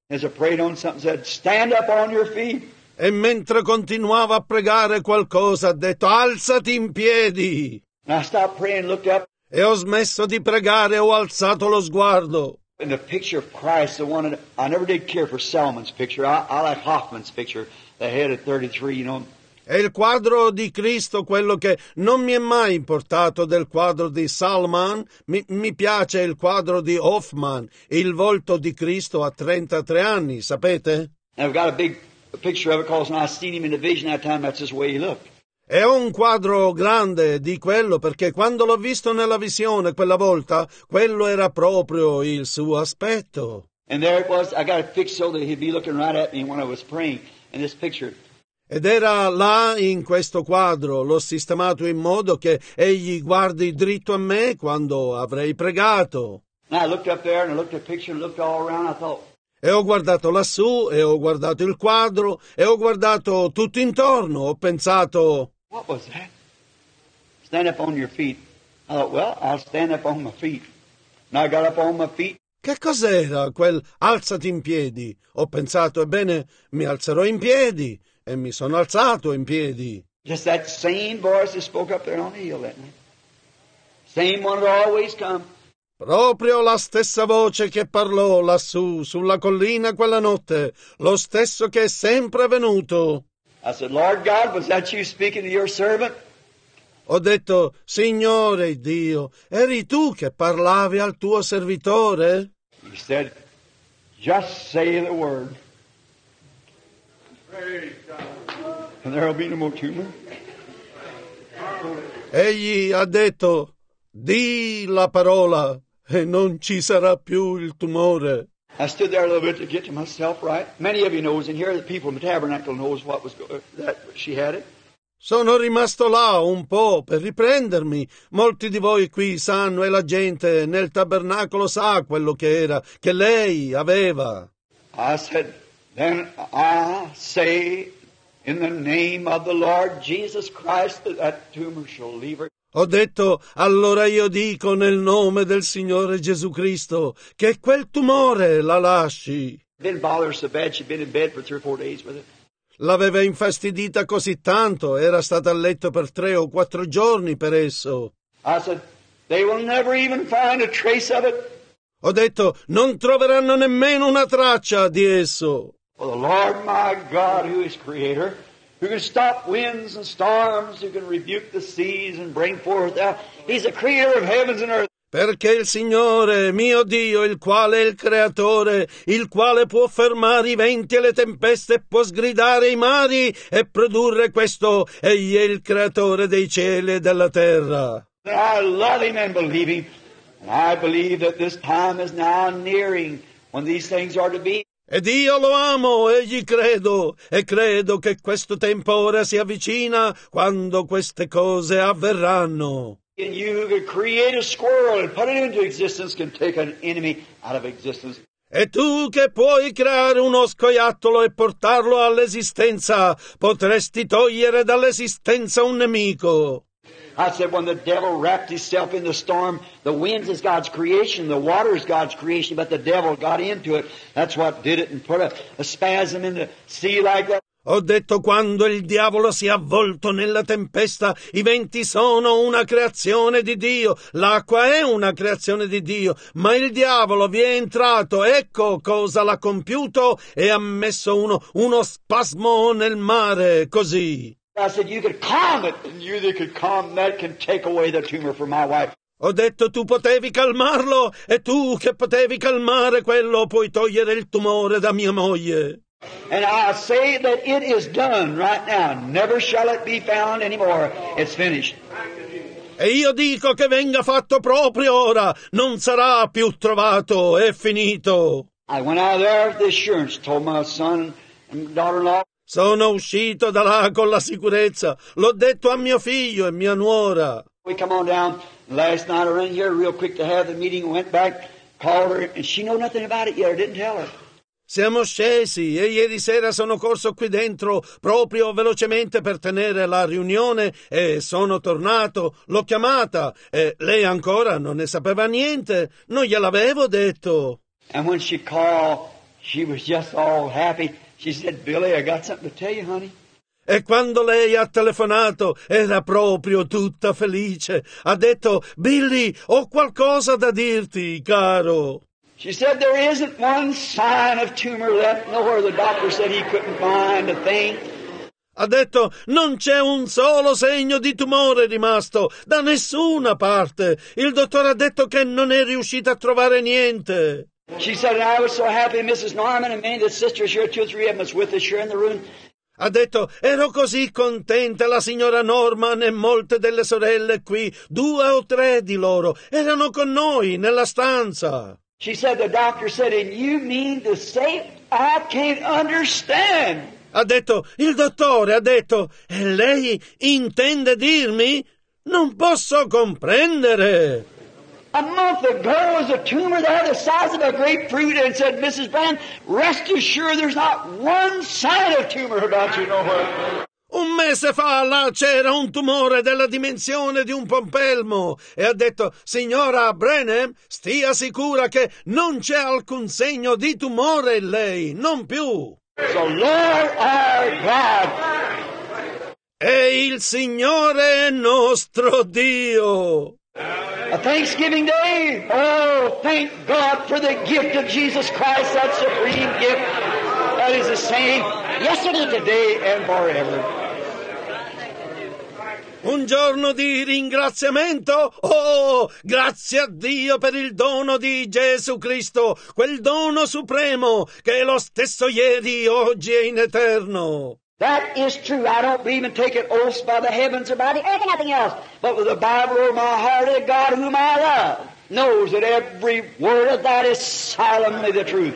As I prayed on something, said, stand up on your feet. E mentre continuava a pregare qualcosa ha detto alzati in piedi. And I stopped praying and looked up. E ho smesso di pregare e ho alzato lo sguardo. And the picture of Christ, the one that I never did care for Solomon's picture. I like Hoffman's picture, the head of 33, you know. È il quadro di Cristo, quello che non mi è mai importato del quadro di Salman. Mi piace il quadro di Hoffman, il volto di Cristo a 33 anni, sapete? And I've got a big picture of it because when I seen him in the vision that time, that's just the way he looked. E ho un quadro grande di quello perché quando l'ho visto nella visione quella volta, quello era proprio il suo aspetto. And there it was. I got it fixed so that he'd be looking right at me when I was praying in this picture. Ed era là in questo quadro, l'ho sistemato in modo che egli guardi dritto a me quando avrei pregato. And I looked up there and I looked at the picture and looked all around. I thought, E ho guardato lassù, e ho guardato il quadro, e ho guardato tutto intorno. Ho pensato, what was that? Stand up on your feet. I thought, well, I'll stand up on my feet. And I got up on my feet. che cos'era quel alzati in piedi? Ho pensato, ebbene, mi alzerò in piedi. E mi sono alzato in piedi. Just that same voice that spoke up there on the hill that night. Same one that always come. Proprio la stessa voce che parlò lassù, sulla collina quella notte, lo stesso che è sempre venuto. I said, Lord God, was that you speaking to your servant? Ho detto, Signore Dio, eri tu che parlavi al tuo servitore? He said, just say the word. And there will be no more tumor. Egli ha detto, di la parola e non ci sarà più il tumore. I stood there a little bit to get to myself right. Many of you knows in here, the people in the tabernacle knows what was that she had it. Sono rimasto là un po' per riprendermi. Molti di voi qui sanno e la gente nel tabernacolo sa quello che era, che lei aveva. I said, then I say in the name of the Lord Jesus Christ that tumor shall leave her. Ho detto, allora io dico nel nome del Signore Gesù Cristo che quel tumore la lasci. It didn't bother her so bad. She'd been in bed for 3 or 4 days with it. L'aveva infastidita così tanto, era stata a letto per 3 o 4 giorni per esso. I said, they will never even find a trace of it. Ho detto, non troveranno nemmeno una traccia di esso. For the Lord my God, who is creator, who can stop winds and storms, who can rebuke the seas and bring forth out. He's the creator of heavens and earth. Perché il Signore, mio Dio, il quale è il creatore, il quale può fermare i venti e le tempeste, può sgridare i mari e produrre questo, egli è il creatore dei cieli e della terra. And I love him and believe him. And I believe that this time is now nearing when these things are to be. Ed io lo amo e gli credo, e credo che questo tempo ora si avvicina quando queste cose avverranno. And you who could create a squirrel and put it into existence can take an enemy out of existence. E tu che puoi creare uno scoiattolo e portarlo all'esistenza, potresti togliere dall'esistenza un nemico. I said when the devil wrapped himself in the storm, the winds is God's creation, the water is God's creation, but the devil got into it. That's what did it and put a spasm in the sea like that. Ho detto quando il diavolo si è avvolto nella tempesta, i venti sono una creazione di Dio, l'acqua è una creazione di Dio, ma il diavolo vi è entrato, ecco cosa l'ha compiuto e ha messo uno spasmo nel mare, così. I said you could calm it, and you that could calm that can take away the tumor from my wife. Ho detto tu potevi calmarlo e tu che potevi calmare quello puoi togliere il tumore da mia moglie. And I say that it is done right now. Never shall it be found anymore. It's finished. E io dico che venga fatto proprio ora, non sarà più trovato, è finito. I went out of there with the assurance, told my son and daughter-in-law. Sono uscito da là con la sicurezza, l'ho detto a mio figlio e mia nuora. We come on down. Last night I ran here real quick to have the meeting, went back, called her, and she knew nothing about it yet. I didn't tell her. Siamo scesi e ieri sera sono corso qui dentro proprio velocemente per tenere la riunione e sono tornato, l'ho chiamata e lei ancora non ne sapeva niente, non gliel'avevo detto. And when she called, She was just all happy. She said, Billy, I got something to tell you, honey. E quando lei ha telefonato era proprio tutta felice. Ha detto, Billy, ho qualcosa da dirti, caro. She said, there isn't one sign of tumor left. Nowhere the doctor said he couldn't find a thing. Ha detto, non c'è un solo segno di tumore rimasto, da nessuna parte. Il dottore ha detto che non è riuscito a trovare niente. She said, and I was so happy, Mrs. Norman, and many of the sisters here, 2 or 3 of them was with us here in the room. Ha detto, ero così contenta, la signora Norman e molte delle sorelle qui, 2 o 3 di loro, erano con noi nella stanza. She said, the doctor said, and you mean to say, I can't understand. Ha detto, il dottore ha detto, e lei intende dirmi? Non posso comprendere. A month ago was a tumor there the size of a grapefruit, and said, Mrs. Brand, rest assured there's not one sign of tumor about you nowhere. Un mese fa là c'era un tumore della dimensione di un pompelmo e ha detto, signora Branham, stia sicura che non c'è alcun segno di tumore in lei, non più. So Lord our God. E il Signore è nostro Dio. A Thanksgiving Day. Oh, thank God for the gift of Jesus Christ, that supreme gift that is the same yesterday, today, and forever. Un giorno di ringraziamento? Oh, grazie a Dio per il dono di Gesù Cristo, quel dono supremo che è lo stesso ieri, oggi e in eterno. That is true. I don't believe in taking oaths by the heavens or by the earth or nothing else. But with the Bible over my heart, the God whom I love knows that every word of that is solemnly the truth.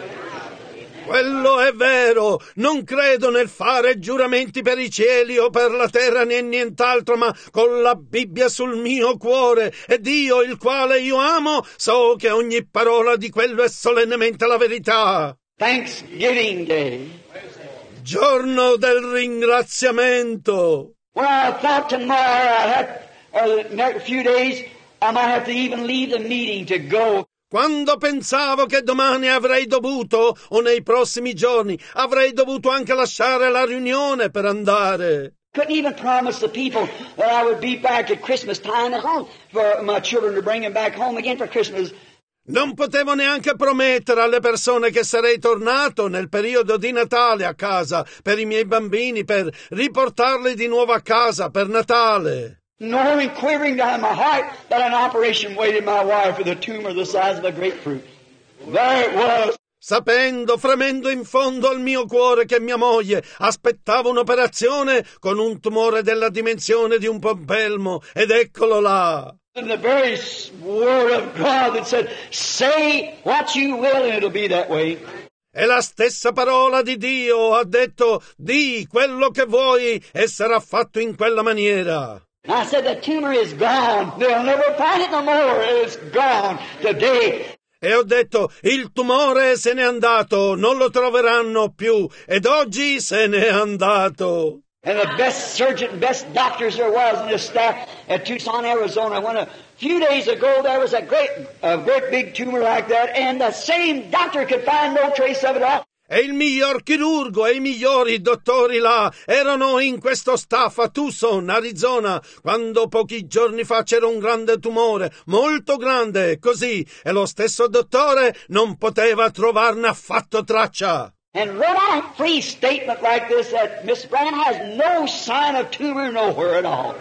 Quello è vero, non credo nel fare giuramenti per i cieli o per la terra né nient'altro, ma con la Bibbia sul mio cuore e Dio, il quale io amo, so che ogni parola di quello è solennemente la verità. Thanksgiving Day. Giorno del ringraziamento. When I thought tomorrow the next few days, I might have to even leave the meeting to go. Quando pensavo che domani avrei dovuto, o nei prossimi giorni, avrei dovuto anche lasciare la riunione per andare. Couldn't even promise the people that I would be back at Christmas time at home for my children to bring them back home again for Christmas. Non potevo neanche promettere alle persone che sarei tornato nel periodo di Natale a casa per i miei bambini, per riportarli di nuovo a casa per Natale. Knowing, quivering down my heart, that an operation waited my wife with a tumor the size of a grapefruit. There it was. Sapendo, fremendo in fondo al mio cuore che mia moglie aspettava un'operazione con un tumore della dimensione di un pompelmo, ed eccolo là. In the very word of God that said, say what you will and it'll be that way. E la stessa parola di Dio ha detto, di quello che vuoi e sarà fatto in quella maniera. I said, the tumor is gone. They'll never find it no more. It's gone today. E ho detto, il tumore se n'è andato, non lo troveranno più, ed oggi se n'è andato. And the best surgeon, best doctors there was in the staff at Tucson, Arizona. When a few days ago there was a great big tumor like that, and the same doctor could find no trace of it all. E il miglior chirurgo e i migliori dottori là erano in questo staff a Tucson, Arizona, quando pochi giorni fa c'era un grande tumore, molto grande, così, e lo stesso dottore non poteva trovarne affatto traccia. And wrote out a free statement like this that Miss Branham has no sign of tumor nowhere at all.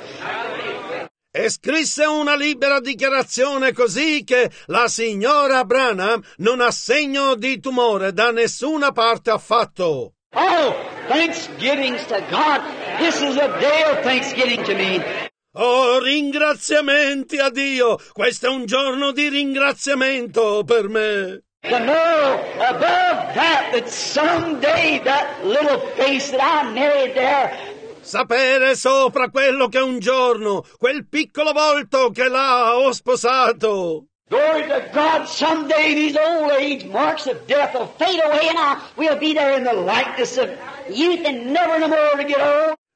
E scrisse una libera dichiarazione così che la signora Branham non ha segno di tumore da nessuna parte affatto. Oh, thanksgivings to God. This is a day of thanksgiving to me. Oh, ringraziamenti a Dio. Questo è un giorno di ringraziamento per me. To know above that someday that little face that I married there. Sapere sopra quello che un giorno, quel piccolo volto che là ho sposato. Glory to God, someday these old age marks of death will fade away and we'll be there in the likeness of youth and never no more to get old.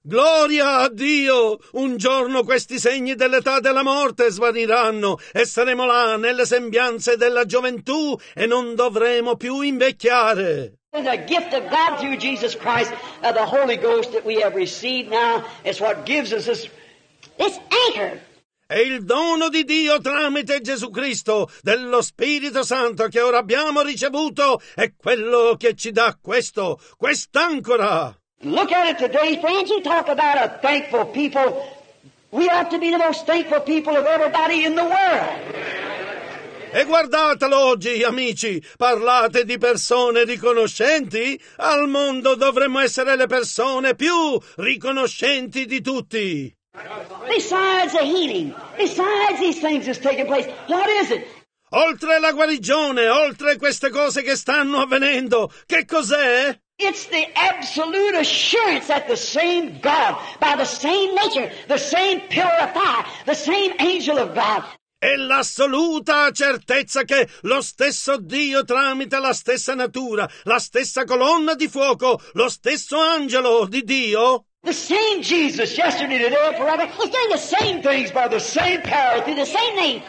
Gloria a Dio! Un giorno questi segni dell'età della morte svaniranno e saremo là nelle sembianze della gioventù e non dovremo più invecchiare. The gift of God through Jesus Christ, the Holy Ghost that we have received now, is what gives us this anchor. È il dono di Dio tramite Gesù Cristo, dello Spirito Santo che ora abbiamo ricevuto, è quello che ci dà quest'ancora. Look at it today, friends. You talk about a thankful people. We ought to be the most thankful people of everybody in the world. E guardatelo oggi, amici, parlate di persone riconoscenti? Al mondo dovremmo essere le persone più riconoscenti di tutti. Besides the healing, besides these things that's taking place, what is it? Oltre la guarigione, oltre queste cose che stanno avvenendo, che cos'è? It's the absolute assurance that the same God, by the same nature, the same pillar of fire, the same angel of God, È l'assoluta certezza che lo stesso Dio tramite la stessa natura, la stessa colonna di fuoco, lo stesso angelo di Dio, the same Jesus yesterday, today, and forever, is doing the same things by the same power, through the same name.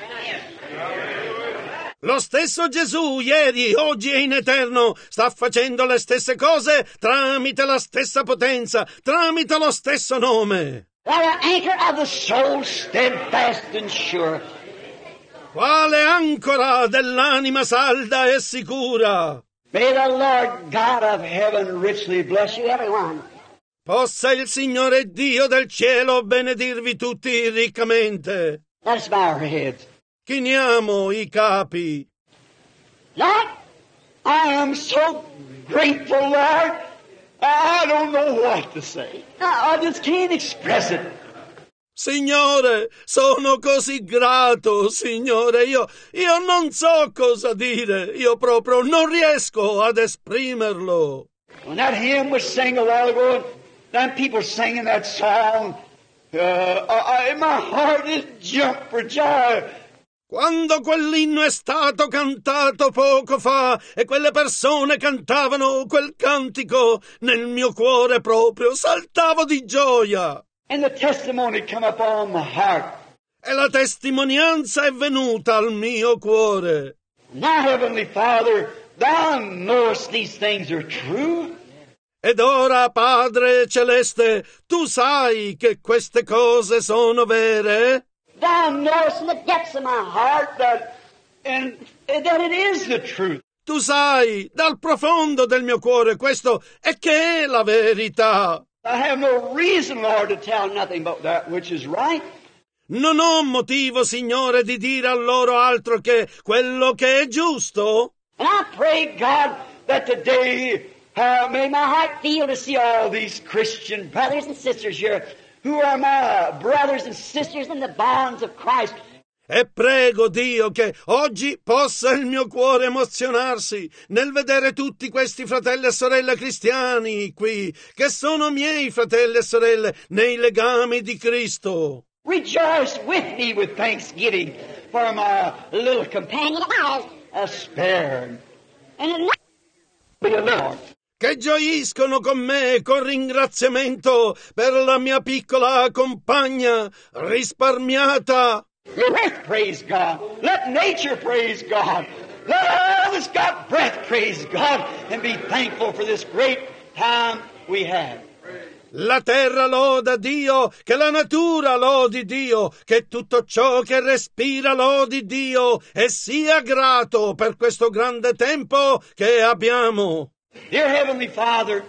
lo stesso Gesù ieri, oggi e in eterno sta facendo le stesse cose tramite la stessa potenza, tramite lo stesso nome. Like an anchor of the soul, steadfast and sure. Quale ancora dell'anima salda e sicura. May the Lord God of heaven richly bless you, everyone. Possa il Signore Dio del cielo benedirvi tutti riccamente. Let's bow our heads. Chiniamo i capi. Lord, I am so grateful, Lord. I don't know what to say. I just can't express it. Signore, sono così grato, Signore, io non so cosa dire, io proprio non riesco ad esprimerlo. When that hymn was sang a while ago, then people singing that song, my heart is jumped for joy. Quando quell'inno è stato cantato poco fa e quelle persone cantavano quel cantico, nel mio cuore proprio saltavo di gioia. And the testimony come upon my heart. E la testimonianza è venuta al mio cuore. Now, Heavenly Father, Thou knowest these things are true. Ed ora, Padre Celeste, tu sai che queste cose sono vere? Thou knowest in the depths of my heart that it is the truth. Tu sai, dal profondo del mio cuore, questo è che è la verità. I have no reason, Lord, to tell nothing but that which is right. Non ho motivo, Signore, di dire a loro altro che quello che è giusto. And I pray, God, that today may my heart feel to see all these Christian brothers and sisters here who are my brothers and sisters in the bonds of Christ. E prego Dio che oggi possa il mio cuore emozionarsi nel vedere tutti questi fratelli e sorelle cristiani qui, che sono miei fratelli e sorelle nei legami di Cristo. Rejoice with me with thanksgiving for my little companion spared. And be a Lord. Che gioiscono con me con ringraziamento per la mia piccola compagna risparmiata. Let earth praise God. Let nature praise God. Let all that's got breath praise God and be thankful for this great time we have. La terra loda Dio, che la natura lodi Dio, che tutto ciò che respira lodi Dio e sia grato per questo grande tempo che abbiamo. Dear Heavenly Father,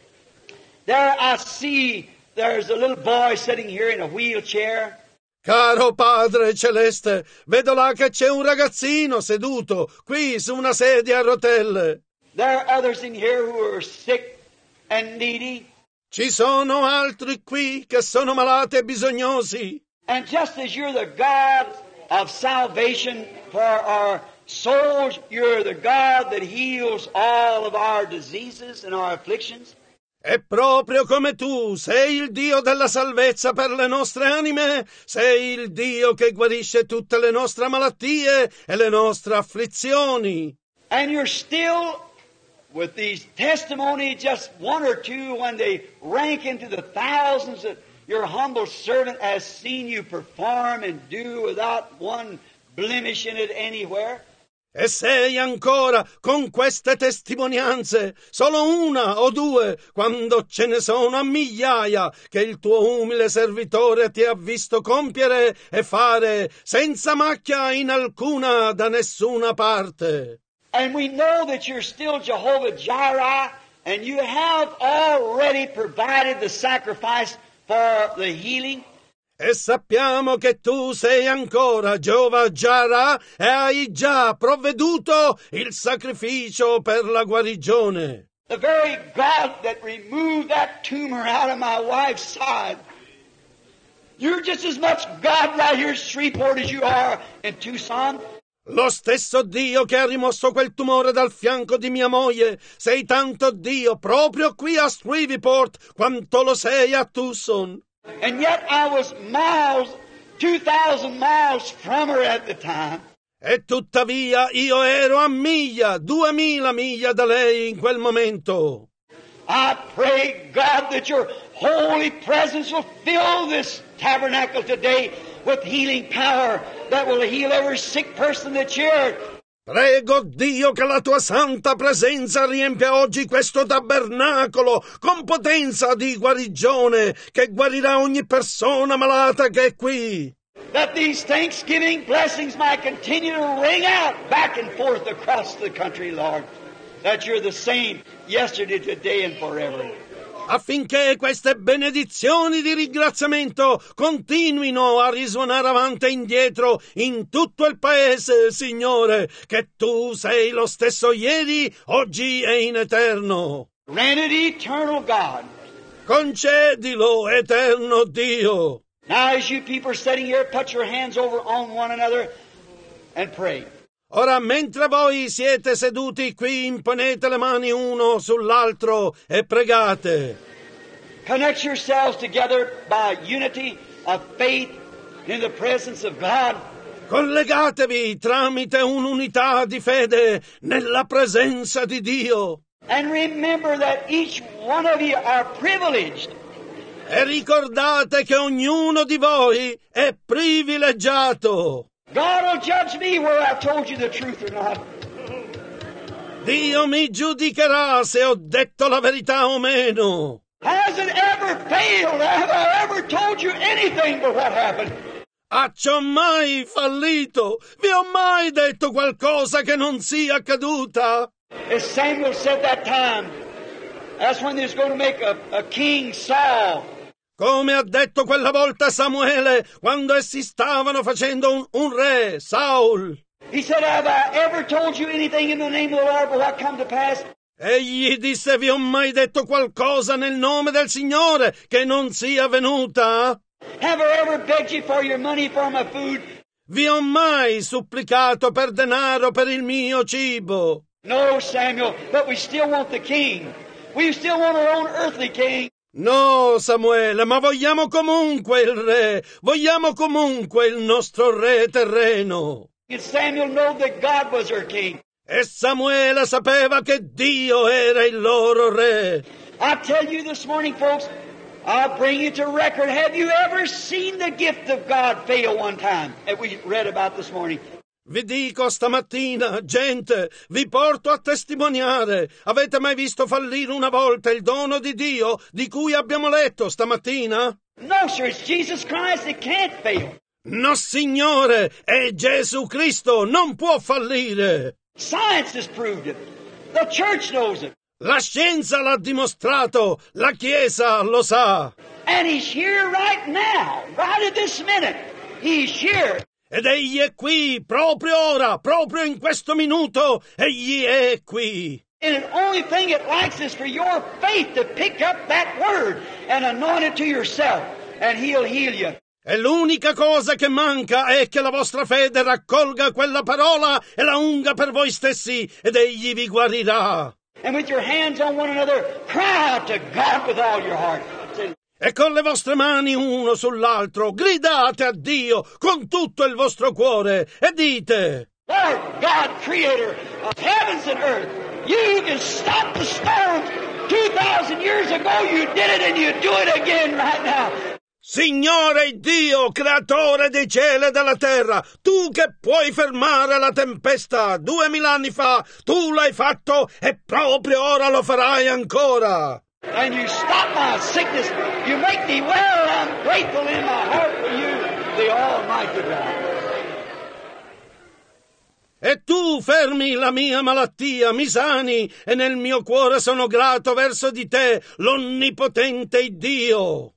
there I see there's a little boy sitting here in a wheelchair. Caro Padre Celeste, vedo là che c'è un ragazzino seduto qui su una sedia a rotelle. There are others in here who are sick and needy. Ci sono altri qui che sono malati e bisognosi. And just as you're the God of salvation for our souls, you're the God that heals all of our diseases and our afflictions. E proprio come tu sei il Dio della salvezza per le nostre anime, sei il Dio che guarisce tutte le nostre malattie e le nostre afflizioni. And you're still with these testimonies, just one or two, when they rank into the thousands that your humble servant has seen you perform and do without one blemish in it anywhere. E sei ancora con queste testimonianze, solo una o due, quando ce ne sono a migliaia, che il tuo umile servitore ti ha visto compiere e fare senza macchia in alcuna da nessuna parte. And we know that you're still Jehovah Jireh, and you have already provided the sacrifice for the healing. E sappiamo che tu sei ancora Jehovah Jireh e hai già provveduto il sacrificio per la guarigione. The very God that removed that tumor out of my wife's side. You're just as much God right here in Shreveport as you are in Tucson. Lo stesso Dio che ha rimosso quel tumore dal fianco di mia moglie, sei tanto Dio proprio qui a Shreveport quanto lo sei a Tucson. And yet I was miles, 2,000 miles from her at the time. E tuttavia io ero a miglia, 2000 miglia da lei in quel momento. I pray, God, that your holy presence will fill this tabernacle today with healing power that will heal every sick person that's here. Prego Dio che la tua santa presenza riempia oggi questo tabernacolo con potenza di guarigione che guarirà ogni persona malata che è qui. That these Thanksgiving blessings might continue to ring out back and forth across the country, Lord. That you're the same yesterday, today and forever. Affinché queste benedizioni di ringraziamento continuino a risuonare avanti e indietro in tutto il paese, Signore, che tu sei lo stesso ieri, oggi e in eterno. Grant it, eternal God. Concedilo, eterno Dio. Now as you people are sitting here, put your hands over on one another and pray. Ora, mentre voi siete seduti qui, imponete le mani uno sull'altro e pregate. Connect yourselves together by unity of faith in the presence of God. Collegatevi tramite un'unità di fede nella presenza di Dio. And remember that each one of you are privileged. E ricordate che ognuno di voi è privilegiato. God will judge me whether I've told you the truth or not. Dio mi giudicherà se ho detto la verità o meno. Has it ever failed? Have I ever told you anything but what happened? Accio mai fallito? Vi ho mai detto qualcosa che non sia accaduta? As Samuel said that time, that's when they was going to make a king, Saul. Come ha detto quella volta Samuele, quando essi stavano facendo un re, Saul. He said, have I ever told you anything in the name of the Lord but what come to pass? Egli disse, vi ho mai detto qualcosa nel nome del Signore che non sia venuta? Have I ever begged you for your money for my food? Vi ho mai supplicato per denaro per il mio cibo? No, Samuel, but we still want the king. We still want our own earthly king. No, Samuele, ma vogliamo comunque il re, vogliamo comunque il nostro re terreno. And Samuel knew that God was our king. E Samuele sapeva che Dio era il loro re. I tell you this morning, folks, I'll bring you to record. Have you ever seen the gift of God fail one time that we read about this morning? Vi dico stamattina, gente, vi porto a testimoniare. Avete mai visto fallire una volta il dono di Dio di cui abbiamo letto stamattina? No, sir, it's Jesus Christ that can't fail. No, Signore, è Gesù Cristo, non può fallire. Science has proved it. The church knows it. La scienza l'ha dimostrato, la Chiesa lo sa. And he's here right now, right at this minute. He's here. Ed egli è qui, proprio ora, proprio in questo minuto, egli è qui. And the only thing it likes is for your faith to pick up that word and anoint it to yourself, and he'll heal you. E l'unica cosa che manca è che la vostra fede raccolga quella parola e la unga per voi stessi, ed egli vi guarirà. And with your hands on one another, cry out to God with all your heart. E con le vostre mani uno sull'altro, gridate a Dio con tutto il vostro cuore e dite: Lord God, creator of heavens and earth, you can stop the storms 2,000 years ago. You did it and you do it again right now. Signore Dio, creatore dei cieli e della terra, tu che puoi fermare la tempesta 2000 anni fa, tu l'hai fatto e proprio ora lo farai ancora. And you stop my sickness. You make me well. I'm grateful in my heart for you, the Almighty God. E tu fermi la mia malattia, mi sani, e nel mio cuore sono grato verso di te, l'onnipotente Dio.